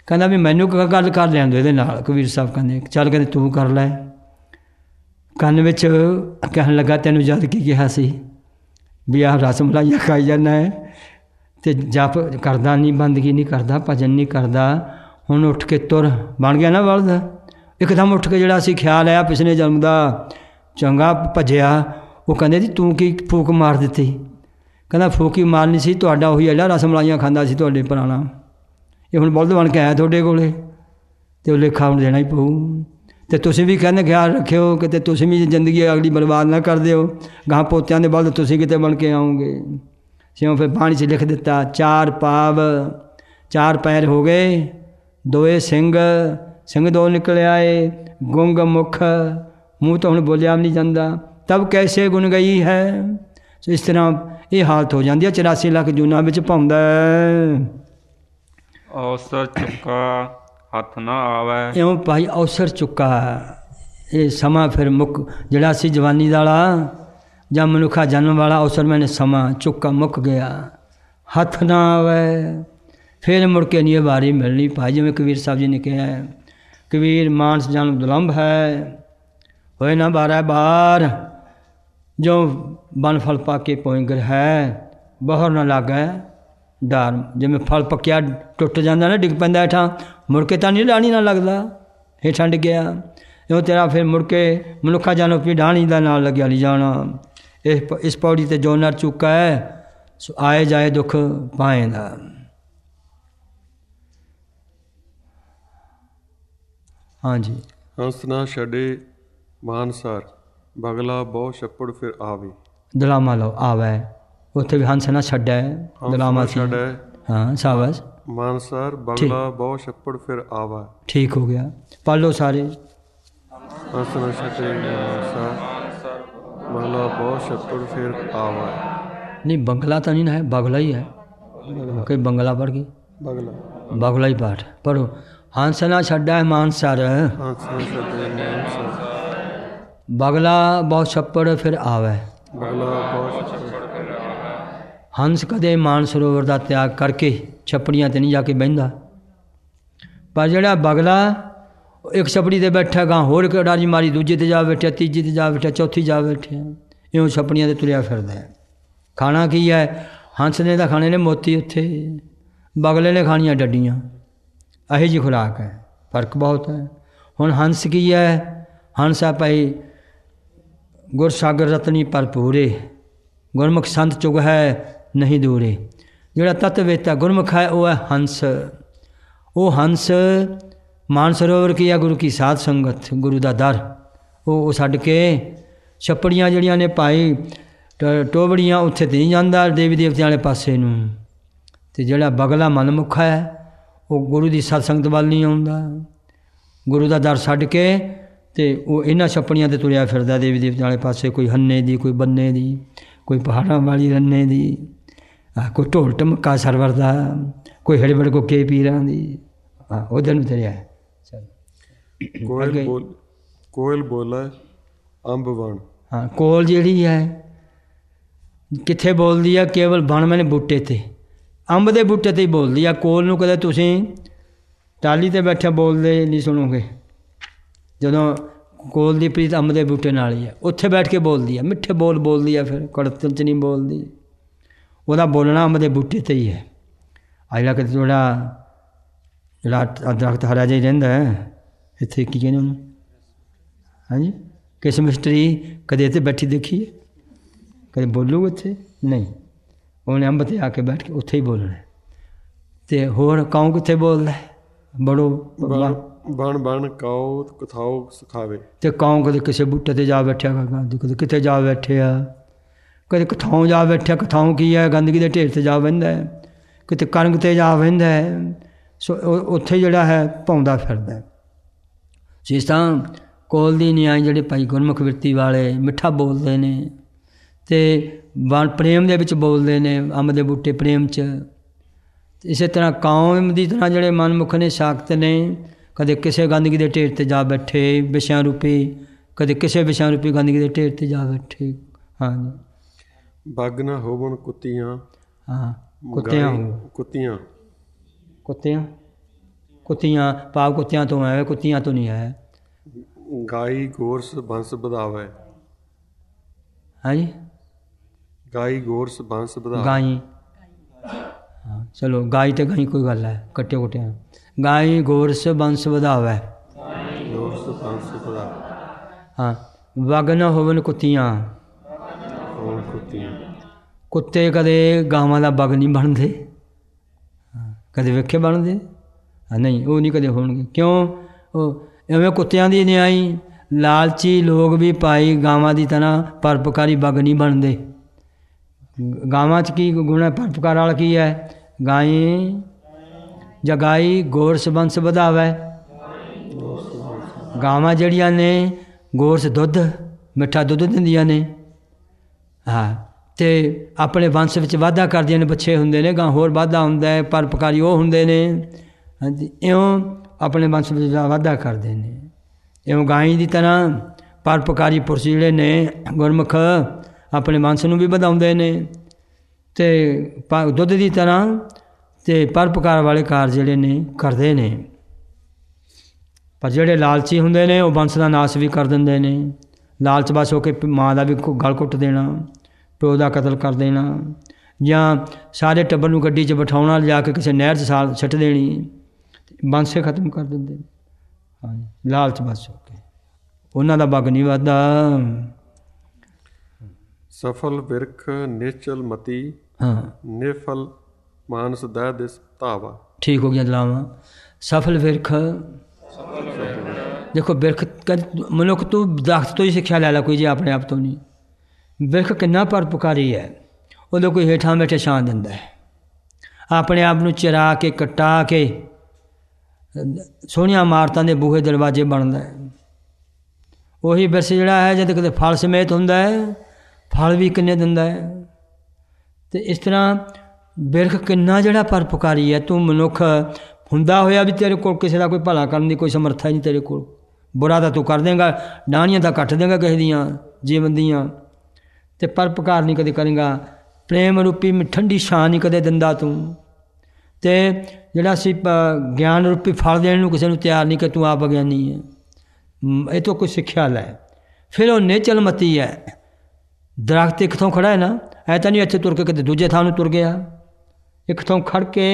[SPEAKER 1] ਕਹਿੰਦਾ ਵੀ ਮੈਨੂੰ ਗੱਲ ਕਰ ਲੈਣ ਦਿਓ ਇਹਦੇ ਨਾਲ। ਕਬੀਰ ਸਾਹਿਬ ਕਹਿੰਦੇ ਚੱਲ, ਕਹਿੰਦੇ ਤੂੰ ਕਰ ਲੈ। ਕੰਨ ਵਿੱਚ ਕਹਿਣ ਲੱਗਾ ਤੈਨੂੰ ਜਦ ਕੀ ਕਿਹਾ ਸੀ ਵੀ ਆਹ ਰਸ ਮਲਾਈਆਂ ਖਾਈ ਜਾਂਦਾ ਹੈ ਅਤੇ ਜਪ ਕਰਦਾ ਨਹੀਂ, ਬੰਦਗੀ ਨਹੀਂ ਕਰਦਾ, ਭਜਨ ਨਹੀਂ ਕਰਦਾ, ਹੁਣ ਉੱਠ ਕੇ ਤੁਰ। ਬਣ ਗਿਆ ਨਾ ਬਲਦ। ਇੱਕਦਮ ਉੱਠ ਕੇ ਜਿਹੜਾ ਅਸੀਂ ਖਿਆਲ ਆਇਆ ਪਿਛਲੇ ਜਨਮ ਦਾ, ਚੰਗਾ ਭੱਜਿਆ। ਉਹ ਕਹਿੰਦੇ ਜੀ ਤੂੰ ਕੀ ਫੂਕ ਮਾਰ ਦਿੱਤੀ? ਕਹਿੰਦਾ ਫੂਕ ਹੀ ਮਾਰਨੀ ਸੀ, ਤੁਹਾਡਾ ਉਹੀ ਜਿਹੜਾ ਰਸ ਮਲਾਈਆਂ ਖਾਂਦਾ ਸੀ ਤੁਹਾਡੇ ਪੁਰਾਣਾ, ਇਹ ਹੁਣ ਬਲਦ ਬਣ ਕੇ ਆਇਆ ਤੁਹਾਡੇ ਕੋਲ, ਅਤੇ ਉਹ ਲੇਖਾ ਹੁਣ ਦੇਣਾ ਹੀ ਪਊ। ਅਤੇ ਤੁਸੀਂ ਵੀ ਕਹਿੰਦੇ ਖਿਆਲ ਰੱਖਿਓ ਕਿਤੇ ਤੁਸੀਂ ਵੀ ਜ਼ਿੰਦਗੀ ਅਗਲੀ ਬਰਬਾਦ ਨਾ ਕਰ ਦਿਓ, ਗਾਂ ਪੋਤਿਆਂ ਦੇ ਬਲਦ ਤੁਸੀਂ ਕਿਤੇ ਬਣ ਕੇ ਆਓਗੇ। ਸਿਉਂ ਫਿਰ ਬਾਣੀ 'ਚ ਲਿਖ ਦਿੱਤਾ, 4 ਪਾਵ 4 ਪੈਰ ਹੋ ਗਏ, 2 ਸਿੰਘ, ਸਿੰਘ 2 ਨਿਕਲ ਆਏ, ਗੁੰਗ ਮੁੱਖ, ਮੂੰਹ ਤੋਂ ਹੁਣ ਬੋਲਿਆ ਵੀ ਨਹੀਂ ਜਾਂਦਾ। ਤਬ ਕੈਸੇ ਗੁਣ ਗਈ ਹੈ। ਸੋ ਇਸ ਤਰ੍ਹਾਂ ਇਹ ਹਾਲਤ ਹੋ ਜਾਂਦੀ ਹੈ। 84 ਲੱਖ ਜੂਨਾਂ ਵਿੱਚ ਪਾਉਂਦਾ।
[SPEAKER 4] ਅਵਸਰ ਚੁੱਕਾ ਹੱਥ ਨਾ ਆਵੇ।
[SPEAKER 1] ਇਉਂ ਭਾਈ ਅਵਸਰ ਚੁੱਕਾ, ਇਹ ਸਮਾਂ ਫਿਰ ਮੁੱਕ, ਜਿਹੜਾ ਸੀ ਜਵਾਨੀ ਵਾਲਾ ਜਾਂ ਮਨੁੱਖਾ ਜਨਮ ਵਾਲਾ ਅਵਸਰ, ਮੈਨੇ ਸਮਾਂ ਚੁੱਕਾ ਮੁੱਕ ਗਿਆ, ਹੱਥ ਨਾ ਆਵੇ। ਫਿਰ ਮੁੜ ਕੇ ਨਹੀਂ ਵਾਰੀ ਮਿਲਣੀ ਭਾਈ। ਜਿਵੇਂ ਕਬੀਰ ਸਾਹਿਬ ਜੀ ਨੇ ਕਿਹਾ, ਕਬੀਰ ਮਾਨਸ ਜਨਮ ਦੁਲੰਭ ਹੈ, ਹੋਏ ਨਾ 12 ਬਾਰ, ਜੋ ਬਨ ਫਲ ਪਾ ਕੇ ਪੋਇੰਗਰ ਹੈ, ਬਹਰ ਨਾ ਲਾਗੈ ਡਰ। ਜਿਵੇਂ ਫਲ ਪੱਕਿਆ ਟੁੱਟ ਜਾਂਦਾ ਨਾ, ਡਿੱਗ ਪੈਂਦਾ ਹੇਠਾਂ, ਮੁੜ ਕੇ ਤਾਂ ਨਹੀਂ ਡਾਣੀ ਨਾਲ ਲੱਗਦਾ, ਹੇਠਾਂ ਡਿੱਗਿਆ। ਇਉਂ ਤੇਰਾ ਫਿਰ ਮੁੜ ਕੇ ਮਨੁੱਖਾ ਜਾਨੋ ਵੀ ਡਾਣੀ ਦਾ ਨਾਲ ਲੱਗਿਆ ਨਹੀਂ ਜਾਣਾ। ਇਸ ਪੌੜੀ 'ਤੇ ਜੋ ਨਰ ਚੁੱਕਾ ਹੈ, ਸੋ ਆਏ ਜਾਏ ਦੁੱਖ ਪਾਏਂਦਾ। ਹਾਂਜੀ।
[SPEAKER 7] ਹੰਸ ਨਾ ਛੱਡੇ ਮਾਨਸਾਰ, ਬਗਲਾ ਬਹੁ ਛੱਪੜ ਫਿਰ ਆਵੇ।
[SPEAKER 1] ਦਲਾਮਾ ਲਓ ਆਵੇ, ਉੱਥੇ ਵੀ ਹੰਸ ਨਾ ਛੱਡੈ, ਦਲਾਮਾ
[SPEAKER 7] ਛੱਡੈ।
[SPEAKER 1] ਹਾਂ ਸਾਬਸ।
[SPEAKER 7] ਮਾਨਸਾਰ ਬਗਲਾ ਬਹੁ ਛੱਪੜ ਫਿਰ ਆਵਾ। ਠੀਕ
[SPEAKER 1] ਹੋ ਗਿਆ। ਪੜ੍ਹ ਲਓ ਸਾਰੇ।
[SPEAKER 7] ਹੰਸ ਨਾ ਛੱਡੇ ਮਾਨਸਾਰ, ਬਗਲਾ ਬਹੁ ਛੱਪੜ ਫਿਰ ਆਵਾ।
[SPEAKER 1] ਨਹੀਂ ਬੰਗਲਾ ਤਾਂ ਨਹੀਂ ਹੈ, ਬਗਲਾ ਹੀ ਹੈ। ਕੋਈ ਬੰਗਲਾ ਪੜ੍ਹ ਗਈ, ਬਗਲਾ ਹੀ ਪਾਠ ਪੜ੍ਹੋ। ਹੰਸ ਨਾ ਛੱਡੈ ਮਾਨਸਾਰ, ਬਗਲਾ ਬਹੁ ਛੱਪੜ ਫਿਰ ਆਵੇ। ਹੰਸ ਕਦੇ ਮਾਨ ਸਰੋਵਰ ਦਾ ਤਿਆਗ ਕਰਕੇ ਛੱਪੜੀਆਂ 'ਤੇ ਨਹੀਂ ਜਾ ਕੇ ਬਹਿੰਦਾ, ਪਰ ਜਿਹੜਾ ਬਗਲਾ ਇੱਕ ਛੱਪੜੀ 'ਤੇ ਬੈਠਾ, ਗਾਂ ਹੋਰ ਕੜਾਰੀ ਮਾਰੀ ਦੂਜੇ 'ਤੇ ਜਾ ਬੈਠਿਆ, ਤੀਜੀ 'ਤੇ ਜਾ ਬੈਠਿਆ, ਚੌਥੀ ਜਾ ਬੈਠਿਆ, ਇਉਂ ਛੱਪੜੀਆਂ 'ਤੇ ਤੁਰਿਆ ਫਿਰਦਾ ਹੈ। ਖਾਣਾ ਕੀ ਹੈ? ਹੰਸ ਨੇ ਤਾਂ ਖਾਣੇ ਨੇ ਮੋਤੀ, ਉੱਥੇ ਬਗਲੇ ਨੇ ਖਾਣੀਆਂ ਡੱਡੀਆਂ। ਇਹੋ ਜਿਹੀ ਖੁਰਾਕ ਹੈ, ਫਰਕ ਬਹੁਤ ਹੈ। ਹੁਣ ਹੰਸ ਕੀ ਹੈ? ਹੰਸ ਆ ਭਾਈ ਗੁਰ ਸਾਗਰ ਰਤਨੀ ਭਰਪੂਰੇ, ਗੁਰਮੁਖ ਸੰਤ ਚੁਗ ਹੈ ਨਹੀਂ ਦੂਰੇ। ਜਿਹੜਾ ਤਤਵੇਤਾ ਗੁਰਮੁਖ ਹੈ ਉਹ ਹੈ ਹੰਸ। ਉਹ ਹੰਸ ਮਾਨ ਸਰੋਵਰ ਕੀ ਹੈ? ਗੁਰੂ ਕੀ ਸਾਧ ਸੰਗਤ, ਗੁਰੂ ਦਾ ਦਰ। ਉਹ ਛੱਡ ਕੇ ਛੱਪੜੀਆਂ ਜਿਹੜੀਆਂ ਨੇ ਭਾਈ ਟੋਬੜੀਆਂ, ਉੱਥੇ ਤੇ ਨਹੀਂ ਜਾਂਦਾ, ਦੇਵੀ ਦੇਵਤਿਆਂ ਵਾਲੇ ਪਾਸੇ ਨੂੰ। ਅਤੇ ਜਿਹੜਾ ਬਗਲਾ ਮਨਮੁੱਖ ਹੈ ਉਹ ਗੁਰੂ ਦੀ ਸਤਸੰਗਤ ਵੱਲ ਨਹੀਂ ਆਉਂਦਾ, ਗੁਰੂ ਦਾ ਦਰ ਛੱਡ ਕੇ ਅਤੇ ਉਹ ਇਹਨਾਂ ਛੱਪੜੀਆਂ 'ਤੇ ਤੁਰਿਆ ਫਿਰਦਾ, ਦੇਵੀ ਦੇਵਤਿਆਂ ਵਾਲੇ ਪਾਸੇ। ਕੋਈ ਹੰਨੇ ਦੀ, ਕੋਈ ਬੰਨੇ ਦੀ, ਕੋਈ ਪਹਾੜਾਂ ਵਾਲੀ ਰੰਨੇ ਦੀ, ਕੋਈ ਢੋਲ ਢਮਕਾ ਸਰਵਰ ਦਾ, ਕੋਈ ਹੜਬੜ ਕੋਕੇ ਪੀਰਾਂ ਦੀ। ਉਧਰ ਨੂੰ ਤੁਰਿਆ।
[SPEAKER 7] ਕੋਇਲ ਬੋਲੇ ਅੰਬ ਬਣ।
[SPEAKER 1] ਹਾਂ, ਕੋਲ ਜਿਹੜੀ ਹੈ ਕਿੱਥੇ ਬੋਲਦੀ ਆ? ਕੇਵਲ ਬਣ ਮੈਨੇ ਬੂਟੇ 'ਤੇ, ਅੰਬ ਦੇ ਬੂਟੇ 'ਤੇ ਹੀ ਬੋਲਦੀ ਆ। ਕੋਲ ਨੂੰ ਕਦੇ ਤੁਸੀਂ ਟਾਹਲੀ 'ਤੇ ਬੈਠੇ ਬੋਲਦੇ ਨਹੀਂ ਸੁਣੋਗੇ। ਜਦੋਂ ਕੋਲ ਦੀ ਪ੍ਰੀਤ ਅੰਬ ਦੇ ਬੂਟੇ ਨਾਲ ਹੀ ਹੈ, ਉੱਥੇ ਬੈਠ ਕੇ ਬੋਲਦੀ ਆ, ਮਿੱਠੇ ਬੋਲ ਬੋਲਦੀ ਆ, ਫਿਰ ਕੜਤਲ 'ਚ ਨਹੀਂ ਬੋਲਦੀ। ਉਹਦਾ ਬੋਲਣਾ ਅੰਬ ਦੇ ਬੂਟੇ 'ਤੇ ਹੀ ਹੈ। ਆ ਜਿਹੜਾ ਕਿਤੇ ਜਿਹੜਾ ਦਰਖਤ ਹਰਾ ਜਿਹਾ ਹੀ ਰਹਿੰਦਾ ਹੈ, ਇੱਥੇ ਕੀ ਕਹਿੰਦੇ ਉਹਨੂੰ? ਹਾਂਜੀ, ਕਿਸਮਿਸ ਟਰੀ ਕਦੇ ਇੱਥੇ ਬੈਠੀ ਦੇਖੀ ਹੈ? ਕਦੇ ਬੋਲੂਗਾ ਇੱਥੇ? ਨਹੀਂ। ਉਹਨੇ ਅੰਬ 'ਤੇ ਆ ਕੇ ਬੈਠ ਕੇ ਉੱਥੇ ਹੀ ਬੋਲਣਾ। ਅਤੇ ਹੋਰ ਕਾਊ ਕਿੱਥੇ ਬੋਲਦਾ? ਬੜੋ
[SPEAKER 7] ਬਣ ਬਣ ਕਾਉ ਕਥਾਉ ਸਿਖਾਵੇ।
[SPEAKER 1] ਅਤੇ ਕਾਊ ਕਦੇ ਕਿਸੇ ਬੂਟੇ 'ਤੇ ਜਾ ਬੈਠਿਆ, ਕਦੇ ਕਿਤੇ ਜਾ ਬੈਠਿਆ, ਕਦੇ ਕਥਾਉ ਜਾ ਬੈਠਿਆ। ਕਥਾਉ ਕੀ ਹੈ? ਗੰਦਗੀ ਦੇ ਢੇਰ 'ਤੇ ਜਾ ਬਹਿੰਦਾ ਹੈ, ਕਿਤੇ ਕਣਕ 'ਤੇ ਜਾ ਬਹਿੰਦਾ ਹੈ। ਸੋ ਉੱਥੇ ਜਿਹੜਾ ਹੈ ਪਾਉਂਦਾ ਫਿਰਦਾ। ਜਿਸ ਤਰ੍ਹਾਂ ਕੋਲ ਦੀ ਨਿਆਈ ਜਿਹੜੇ ਭਾਈ ਗੁਰਮੁਖ ਬਿਰਤੀ ਵਾਲੇ ਮਿੱਠਾ ਬੋਲਦੇ ਨੇ ਅਤੇ ਪ੍ਰੇਮ ਦੇ ਵਿੱਚ ਬੋਲਦੇ ਨੇ, ਅੰਬ ਦੇ ਬੂਟੇ ਪ੍ਰੇਮ 'ਚ। ਇਸੇ ਤਰ੍ਹਾਂ ਕੌਮ ਦੀ ਤਰ੍ਹਾਂ ਜਿਹੜੇ ਮਨਮੁਖ ਨੇ, ਸਾਖਤ ਨੇ, ਕਦੇ ਕਿਸੇ ਗੰਦਗੀ ਦੇ ਢੇਰ 'ਤੇ ਜਾ ਬੈਠੇ ਵਿਸ਼ਿਆਂ ਰੂਪੀ, ਕਦੇ ਕਿਸੇ ਵਿਸ਼ਿਆਂ ਰੂਪੀ ਗੰਦਗੀ ਦੇ ਢੇਰ 'ਤੇ ਜਾ ਬੈਠੇ। ਹਾਂਜੀ।
[SPEAKER 7] ਬੱਗ ਨਾ ਹੋਵਣ ਕੁੱਤੀਆਂ।
[SPEAKER 1] ਹਾਂ, ਕੁੱਤਿਆਂ
[SPEAKER 7] ਕੁੱਤੀਆਂ
[SPEAKER 1] ਕੁੱਤਿਆਂ ਕੁੱਤੀਆਂ ਭਾਵ ਕੁੱਤਿਆਂ ਤੋਂ ਹੈ, ਕੁੱਤੀਆਂ ਤੋਂ ਨਹੀਂ ਹੈ।
[SPEAKER 7] ਗਾਈ ਗੋਰਸ ਬੰਸ ਵਧਾਵੇ।
[SPEAKER 1] ਹਾਂਜੀ,
[SPEAKER 7] ਗਾਈ ਗੋਰਸ ਬੰਸ ਵਧਾਵੇ।
[SPEAKER 1] ਗਾਈ, ਹਾਂ ਚਲੋ ਗਾਈ ਤੇ ਗਾਈ ਕੋਈ ਗੱਲ ਹੈ, ਕੱਟੇ ਕੁੱਟਿਆਂ। ਗਾਈ ਗੋਰਸ ਬੰਸ ਵਧਾਵੇ।
[SPEAKER 7] ਗੋਰਸ ਬੰਸ ਵਧਾਵੇ।
[SPEAKER 1] ਹਾਂ, ਵਗ ਨਾ ਹੋਵਨ ਕੁੱਤੀਆਂ।
[SPEAKER 7] ਹੋਣ ਕੁੱਤੀਆਂ।
[SPEAKER 1] ਕੁੱਤੇ ਕਦੇ ਗਾਵਾਂ ਦਾ ਵਗ ਨਹੀਂ ਬਣਦੇ, ਕਦੇ ਵੇਖੇ ਬਣਦੇ? ਨਹੀਂ, ਉਹ ਨਹੀਂ ਕਦੇ ਹੋਣਗੇ। ਕਿਉਂ? ਉਹ ਐਵੇਂ ਕੁੱਤਿਆਂ ਦੀ ਨਿਆਈ ਲਾਲਚੀ ਲੋਕ ਵੀ ਭਾਈ ਗਾਵਾਂ ਦੀ ਤਰ੍ਹਾਂ ਪਰਉਪਕਾਰੀ ਵਗ ਨਹੀਂ ਬਣਦੇ। ਗਾਵਾਂ 'ਚ ਕੀ ਗੁਣ ਹੈ? ਪਰਉਪਕਾਰ ਵਾਲਾ ਕੀ ਹੈ? ਗਾਈ ਜਗਾਈ ਗੋਰਸ ਬੰਸ ਵਧਾਵੇ। ਗਾਵਾਂ ਜਿਹੜੀਆਂ ਨੇ ਗੋਰਸ ਦੁੱਧ, ਮਿੱਠਾ ਦੁੱਧ ਦਿੰਦੀਆਂ ਨੇ, ਹਾਂ, ਅਤੇ ਆਪਣੇ ਵੰਸ਼ ਵਿੱਚ ਵਾਧਾ ਕਰਦੀਆਂ ਨੇ। ਬੱਚੇ ਹੁੰਦੇ ਨੇ, ਗਾਂ ਹੋਰ ਵਾਧਾ ਹੁੰਦਾ ਹੈ, ਪਰਉਪਕਾਰੀ ਉਹ ਹੁੰਦੇ ਨੇ। ਹਾਂਜੀ, ਇਉਂ ਆਪਣੇ ਵੰਸ਼ ਵਿੱਚ ਵਾਧਾ ਕਰਦੇ ਨੇ। ਇਉਂ ਗਾਈ ਦੀ ਤਰ੍ਹਾਂ ਪਰਉਪਕਾਰੀ ਪੁਰਸ਼ ਜਿਹੜੇ ਨੇ ਗੁਰਮੁਖ ਆਪਣੇ ਵੰਸ਼ ਨੂੰ ਵੀ ਵਧਾਉਂਦੇ ਨੇ, ਅਤੇ ਦੁੱਧ ਦੀ ਤਰ੍ਹਾਂ ਅਤੇ ਪਰਉਪਕਾਰ ਵਾਲੇ ਕਾਰਜ ਜਿਹੜੇ ਨੇ ਕਰਦੇ ਨੇ। ਪਰ ਜਿਹੜੇ ਲਾਲਚੀ ਹੁੰਦੇ ਨੇ ਉਹ ਵੰਸ਼ ਦਾ ਨਾਸ਼ ਵੀ ਕਰ ਦਿੰਦੇ ਨੇ। ਲਾਲਚ ਬਸ ਹੋ ਕੇ ਮਾਂ ਦਾ ਵੀ ਗਲ ਘੁੱਟ ਦੇਣਾ, ਪਿਓ ਦਾ ਕਤਲ ਕਰ ਦੇਣਾ, ਜਾਂ ਸਾਰੇ ਟੱਬਰ ਨੂੰ ਗੱਡੀ 'ਚ ਬਿਠਾਉਣਾ, ਲਿਜਾ ਕੇ ਕਿਸੇ ਨਹਿਰ 'ਚ ਸੁੱਟ ਦੇਣੀ, ਵੰਸ਼ ਖਤਮ ਕਰ ਦਿੰਦੇ ਨੇ। ਹਾਂਜੀ, ਲਾਲਚ ਬਸ ਹੋ ਕੇ ਉਹਨਾਂ ਦਾ ਵਗ ਨਹੀਂ ਵੱਧਦਾ।
[SPEAKER 7] ਸਫਲ ਬਿਰਖ ਨਿਸ਼ਚਲ ਮਤੀ।
[SPEAKER 1] ਹਾਂ,
[SPEAKER 7] ਨਿਫਲ ਮਾਨਸ ਦਹਿ ਦਿਸ ਧਾਵਾ।
[SPEAKER 1] ਠੀਕ ਹੋ ਗਿਆ ਦਲਾਵਾਂ। ਸਫਲ ਬਿਰਖ, ਦੇਖੋ ਬਿਰਖ ਮਨੁੱਖ ਤੋਂ ਦਰਖਤ ਤੋਂ ਹੀ ਸਿੱਖਿਆ ਲੈ ਲਾ ਕੋਈ, ਜੇ ਆਪਣੇ ਆਪ ਤੋਂ ਨਹੀਂ। ਬਿਰਖ ਕਿੰਨਾ ਪਰਉਪਕਾਰੀ ਹੈ। ਉਦੋਂ ਕੋਈ ਹੇਠਾਂ ਬੈਠੇ ਛਾਂ ਦਿੰਦਾ ਹੈ, ਆਪਣੇ ਆਪ ਨੂੰ ਚਰਾ ਕੇ ਕਟਾ ਕੇ ਸੋਹਣੀਆਂ ਇਮਾਰਤਾਂ ਦੇ ਬੂਹੇ ਦਰਵਾਜ਼ੇ ਬਣਦਾ ਹੈ। ਉਹੀ ਬਿਰਛ ਜਿਹੜਾ ਹੈ ਜਦ ਕਿਤੇ ਫਲ ਸਮੇਤ ਹੁੰਦਾ ਹੈ, ਫਲ ਵੀ ਕਿੰਨੇ ਦਿੰਦਾ ਹੈ। ਅਤੇ ਇਸ ਤਰ੍ਹਾਂ ਬਿਰਖ ਕਿੰਨਾ ਜਿਹੜਾ ਪਰਉਪਕਾਰੀ ਹੈ। ਤੂੰ ਮਨੁੱਖ ਹੁੰਦਾ ਹੋਇਆ ਵੀ ਤੇਰੇ ਕੋਲ ਕਿਸੇ ਦਾ ਕੋਈ ਭਲਾ ਕਰਨ ਦੀ ਕੋਈ ਸਮਰੱਥਾ ਨਹੀਂ ਤੇਰੇ ਕੋਲ। ਬੁਰਾ ਤਾਂ ਤੂੰ ਕਰ ਦੇਂਗਾ, ਡਾਹਣੀਆਂ ਤਾਂ ਕੱਟ ਦੇਂਗਾ ਕਿਸੇ ਦੀਆਂ ਜੀਵਨ ਦੀਆਂ, ਅਤੇ ਪਰਉਪਕਾਰ ਨਹੀਂ ਕਦੇ ਕਰੇਂਗਾ। ਪ੍ਰੇਮ ਰੂਪੀ ਠੰਡੀ ਛਾਂ ਨਹੀਂ ਕਦੇ ਦਿੰਦਾ ਤੂੰ, ਅਤੇ ਜਿਹੜਾ ਅਸੀਂ ਗਿਆਨ ਰੂਪੀ ਫਲ ਦੇਣ ਨੂੰ ਕਿਸੇ ਨੂੰ ਤਿਆਰ ਨਹੀਂ ਕਿ ਤੂੰ ਆਪ ਅਗਿਆਨੀ ਹੈ। ਇਹ ਤੋਂ ਕੋਈ ਸਿੱਖਿਆ ਲੈ। ਫਿਰ ਉਹ ਨਿਹਚਲ ਮਤੀ ਹੈ। ਦਰਖਤ ਇੱਕ ਥਾਂ ਖੜ੍ਹਾ ਹੈ ਨਾ, ਐ ਤਾਂ ਨਹੀਂ ਇੱਥੇ ਤੁਰ ਕੇ ਕਿਤੇ ਦੂਜੇ ਥਾਂ ਨੂੰ ਤੁਰ ਗਿਆ। ਇੱਕ ਥਾਂ ਖੜ੍ਹ ਕੇ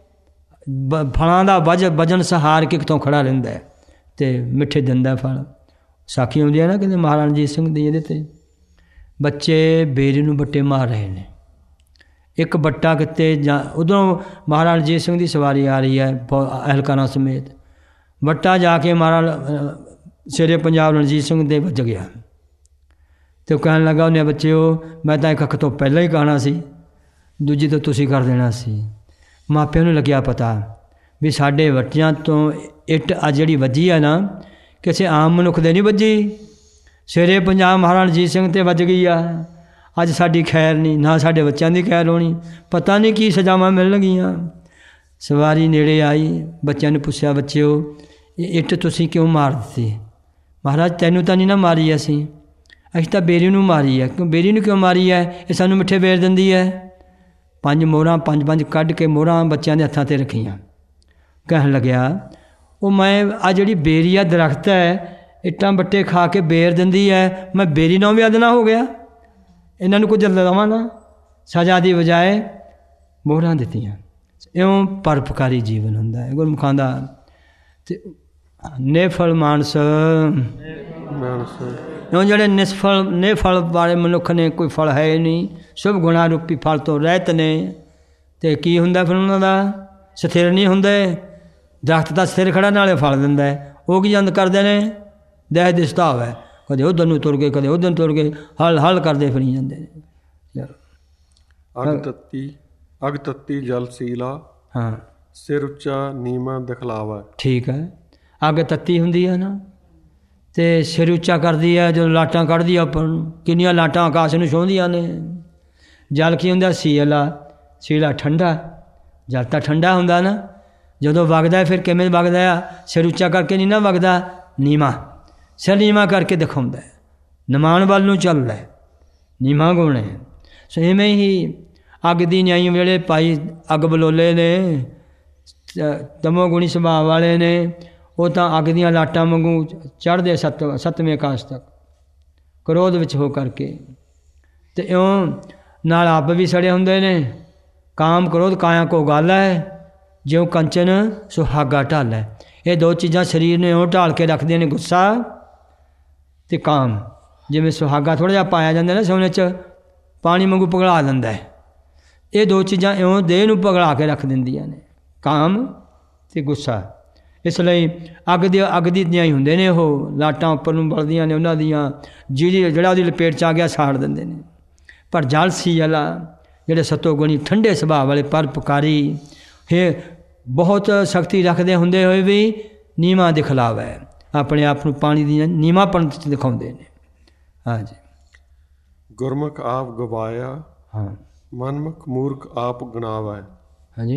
[SPEAKER 1] ਫਲਾਂ ਦਾ ਵਜਨ ਸਹਾਰ ਕੇ ਇੱਕ ਥਾਂ ਖੜ੍ਹਾ ਰਹਿੰਦਾ ਹੈ ਅਤੇ ਮਿੱਠੇ ਦਿੰਦਾ ਫਲ। ਸਾਖੀ ਆਉਂਦੀ ਹੈ ਨਾ, ਕਹਿੰਦੇ ਮਹਾਰਾਜਾ ਰਣਜੀਤ ਸਿੰਘ ਦੀ, ਇਹਦੇ 'ਤੇ ਬੱਚੇ ਬੇਰੀ ਨੂੰ ਬੱਟੇ ਮਾਰ ਰਹੇ ਨੇ। ਇੱਕ ਬੱਟਾ ਕਿਤੇ ਜਾਂ ਉਧਰੋਂ ਮਹਾਰਾਜਾ ਰਣਜੀਤ ਸਿੰਘ ਦੀ ਸਵਾਰੀ ਆ ਰਹੀ ਹੈ ਅਹਿਲਕਾਰਾਂ ਸਮੇਤ। ਬੱਟਾ ਜਾ ਕੇ ਮਹਾਰਾਜਾ ਸ਼ੇਰੇ ਪੰਜਾਬ ਰਣਜੀਤ ਸਿੰਘ ਦੇ ਵੱਜ ਗਿਆ, ਅਤੇ ਉਹ ਕਹਿਣ ਲੱਗਾ, ਉਹਨੇ ਬੱਚਿਓ ਮੈਂ ਤਾਂ ਇੱਕ ਅੱਖ ਤੋਂ ਪਹਿਲਾਂ ਹੀ ਕਹਿਣਾ ਸੀ, ਦੂਜੀ ਤੋਂ ਤੁਸੀਂ ਕਰ ਦੇਣਾ ਸੀ। ਮਾਪਿਆਂ ਨੂੰ ਲੱਗਿਆ ਪਤਾ ਵੀ ਸਾਡੇ ਵੱਟਿਆਂ ਤੋਂ ਇੱਟ ਆ ਜਿਹੜੀ ਵੱਜੀ ਆ ਨਾ, ਕਿਸੇ ਆਮ ਮਨੁੱਖ ਦੇ ਨਹੀਂ ਵੱਜੀ, ਸ਼ੇਰੇ ਪੰਜਾਬ ਮਹਾਰਾਜਾ ਰਣਜੀਤ ਸਿੰਘ 'ਤੇ ਵੱਜ ਗਈ ਆ। ਅੱਜ ਸਾਡੀ ਖੈਰ ਨਹੀਂ, ਨਾ ਸਾਡੇ ਬੱਚਿਆਂ ਦੀ ਖੈਰ ਹੋਣੀ, ਪਤਾ ਨਹੀਂ ਕੀ ਸਜ਼ਾਵਾਂ ਮਿਲਣਗੀਆਂ। ਸਵਾਰੀ ਨੇੜੇ ਆਈ, ਬੱਚਿਆਂ ਨੂੰ ਪੁੱਛਿਆ, ਬੱਚਿਓ ਇਹ ਇੱਟ ਤੁਸੀਂ ਕਿਉਂ ਮਾਰ ਦਿੱਤੀ? ਮਹਾਰਾਜ ਤੈਨੂੰ ਤਾਂ ਨਹੀਂ ਨਾ ਮਾਰੀ ਅਸੀਂ ਤਾਂ ਬੇਰੀ ਨੂੰ ਮਾਰੀ ਹੈ। ਕਿਉਂ ਬੇਰੀ ਨੂੰ ਕਿਉਂ ਮਾਰੀ ਹੈ? ਇਹ ਸਾਨੂੰ ਮਿੱਠੇ ਵੇਰ ਦਿੰਦੀ ਹੈ। 5 ਮੋਹਰਾਂ 5 ਕੱਢ ਕੇ ਮੋਹਰਾਂ ਬੱਚਿਆਂ ਦੇ ਹੱਥਾਂ 'ਤੇ ਰੱਖੀਆਂ। ਕਹਿਣ ਲੱਗਿਆ, ਉਹ ਮੈਂ ਆ ਜਿਹੜੀ ਬੇਰੀ ਆ ਦਰਖਤ ਹੈ, ਇੱਟਾਂ ਬੱਟੇ ਖਾ ਕੇ ਬੇਰ ਦਿੰਦੀ ਹੈ, ਮੈਂ ਬੇਰੀ ਨਾਲ ਵੀ ਅਦਨਾ ਹੋ ਗਿਆ, ਇਹਨਾਂ ਨੂੰ ਕੁਝ ਲਵਾਂ ਨਾ, ਸਜ਼ਾ ਦੀ ਬਜਾਏ ਮੋਹਰਾਂ ਦਿੱਤੀਆਂ। ਇਉਂ ਪਰਉਪਕਾਰੀ ਜੀਵਨ ਹੁੰਦਾ ਹੈ ਗੁਰਮੁਖਾਂ ਦਾ। ਅਤੇ ਨਿਫਲ ਮਾਨਸ, ਇਉਂ ਜਿਹੜੇ ਨਿਫਲ ਵਾਲੇ ਮਨੁੱਖ ਨੇ, ਕੋਈ ਫਲ ਹੈ ਨਹੀਂ, ਸ਼ੁਭ ਗੁਣਾ ਰੂਪੀ ਫਲ ਤੋਂ ਰਹਿਤ ਨੇ। ਅਤੇ ਕੀ ਹੁੰਦਾ ਫਿਰ ਉਹਨਾਂ ਦਾ? ਸਥਿਰ ਨਹੀਂ ਹੁੰਦੇ। ਦਰਖਤ ਦਾ ਸਥਿਰ ਖੜਾ ਨਾਲੇ ਫਲ ਦਿੰਦਾ ਹੈ। ਉਹ ਕੀ ਜੰਦ ਕਰਦੇ ਨੇ? ਦਹਿ ਦਿਸਦਾ ਹੋਵੇ, ਕਦੇ ਉੱਧਰ ਨੂੰ ਤੁਰ ਗਏ, ਕਦੇ ਉੱਧਰ ਨੂੰ ਤੁਰ ਗਏ, ਹਲ ਕਰਦੇ ਫਿਰੀ ਜਾਂਦੇ ਨੇ।
[SPEAKER 7] ਅਗ ਤੱਤੀ ਜਲ ਸੀਲਾ।
[SPEAKER 1] ਹਾਂ,
[SPEAKER 7] ਸਿਰ ਉੱਚਾ ਨੀਵਾਂ ਦਿਖਲਾਵਾ।
[SPEAKER 1] ਠੀਕ ਹੈ। ਅੱਗ ਤੱਤੀ ਹੁੰਦੀ ਹੈ ਨਾ, ਅਤੇ ਸਿਰ ਉੱਚਾ ਕਰਦੀ ਹੈ ਜਦੋਂ ਲਾਟਾਂ ਕੱਢਦੀ ਆ ਉੱਪਰ ਨੂੰ। ਕਿੰਨੀਆਂ ਲਾਟਾਂ ਆਕਾਸ਼ ਨੂੰ ਛੂਹਦੀਆਂ ਨੇ। ਜਲ ਕੀ ਹੁੰਦਾ? ਸੀਲਾ। ਸੀਲਾ ਠੰਡਾ, ਜਲ ਤਾਂ ਠੰਡਾ ਹੁੰਦਾ ਨਾ। ਜਦੋਂ ਵਗਦਾ ਫਿਰ ਕਿਵੇਂ ਵਗਦਾ ਆ? ਸਿਰ ਉੱਚਾ ਕਰਕੇ ਨਹੀਂ ਨਾ ਵਗਦਾ, ਨੀਵਾਂ, ਸਿਰ ਨੀਵਾਂ ਕਰਕੇ ਦਿਖਾਉਂਦਾ, ਨਿਮਾਣ ਵੱਲ ਨੂੰ ਚੱਲਦਾ, ਨੀਵਾਂ ਗੁਣ ਹੈ। ਸੋ ਇਵੇਂ ਹੀ ਅੱਗ ਦੀ ਨਿਆਈ ਵੇਲੇ ਭਾਈ ਅੱਗ ਬਲੋਲੇ ਨੇ ਤਮੋਗੁਣੀ ਸੁਭਾਅ ਵਾਲੇ ਨੇ ਉਹ ਤਾਂ ਅੱਗ ਦੀਆਂ ਲਾਟਾਂ ਵਾਂਗੂ ਚੜ੍ਹਦੇ ਸੱਤਵੇਂ ਆਕਾਸ਼ ਤੱਕ ਕ੍ਰੋਧ ਵਿੱਚ ਹੋ ਕਰਕੇ, ਅਤੇ ਇਉਂ ਨਾਲ ਆਪ ਵੀ ਸੜੇ ਹੁੰਦੇ ਨੇ। ਕਾਮ ਕ੍ਰੋਧ ਕਾਇਆ ਕੋ ਗੱਲ ਹੈ, ਜਿਉਂ ਕੰਚਨ ਸੁਹਾਗਾ ਢਾਲ ਹੈ। ਇਹ ਦੋ ਚੀਜ਼ਾਂ ਸਰੀਰ ਨੂੰ ਇਉਂ ਢਾਲ ਕੇ ਰੱਖਦੀਆਂ ਨੇ, ਗੁੱਸਾ ਅਤੇ ਕਾਮ। ਜਿਵੇਂ ਸੁਹਾਗਾ ਥੋੜ੍ਹਾ ਜਿਹਾ ਪਾਇਆ ਜਾਂਦਾ ਨਾ ਸੋਨੇ 'ਚ, ਪਾਣੀ ਵਾਂਗੂ ਪਿਘਲਾ ਦਿੰਦਾ ਹੈ। ਇਹ ਦੋ ਚੀਜ਼ਾਂ ਇਉਂ ਦੇਹ ਨੂੰ ਪਿਘਲਾ ਕੇ ਰੱਖ ਦਿੰਦੀਆਂ ਨੇ, ਕਾਮ ਅਤੇ ਗੁੱਸਾ। ਇਸ ਲਈ ਅੱਗ ਦੀ ਦੀਆਂ ਹੀ ਹੁੰਦੇ ਨੇ ਉਹ, ਲਾਟਾਂ ਉੱਪਰ ਨੂੰ ਬਲਦੀਆਂ ਨੇ ਉਹਨਾਂ ਦੀਆਂ, ਜਿਹੜਾ ਉਹਦੀ ਲਪੇਟ 'ਚ ਆ ਗਿਆ ਸਾੜ ਦਿੰਦੇ ਨੇ। ਪਰ ਜਾਲਸੀ ਵਾਲਾ ਜਿਹੜੇ ਸਤੋਗੁਣੀ ਠੰਡੇ ਸੁਭਾਅ ਵਾਲੇ ਪਰਉਪਕਾਰੀ ਹੈ, ਬਹੁਤ ਸ਼ਕਤੀ ਰੱਖਦੇ ਹੁੰਦੇ ਹੋਏ ਵੀ ਨੀਵਾਂ ਦੇ ਖਿਲਾਫ ਹੈ, ਆਪਣੇ ਆਪ ਨੂੰ ਪਾਣੀ ਦੀਆਂ ਨੀਵਾਂਪਣ 'ਚ ਦਿਖਾਉਂਦੇ ਨੇ। ਹਾਂਜੀ।
[SPEAKER 7] ਗੁਰਮੁਖ ਆਪ ਗਵਾਇਆ,
[SPEAKER 1] ਹਾਂ,
[SPEAKER 7] ਮਨਮੁਖ ਮੂਰਖ ਆਪ ਗਣਾਵਾ।
[SPEAKER 1] ਹਾਂਜੀ,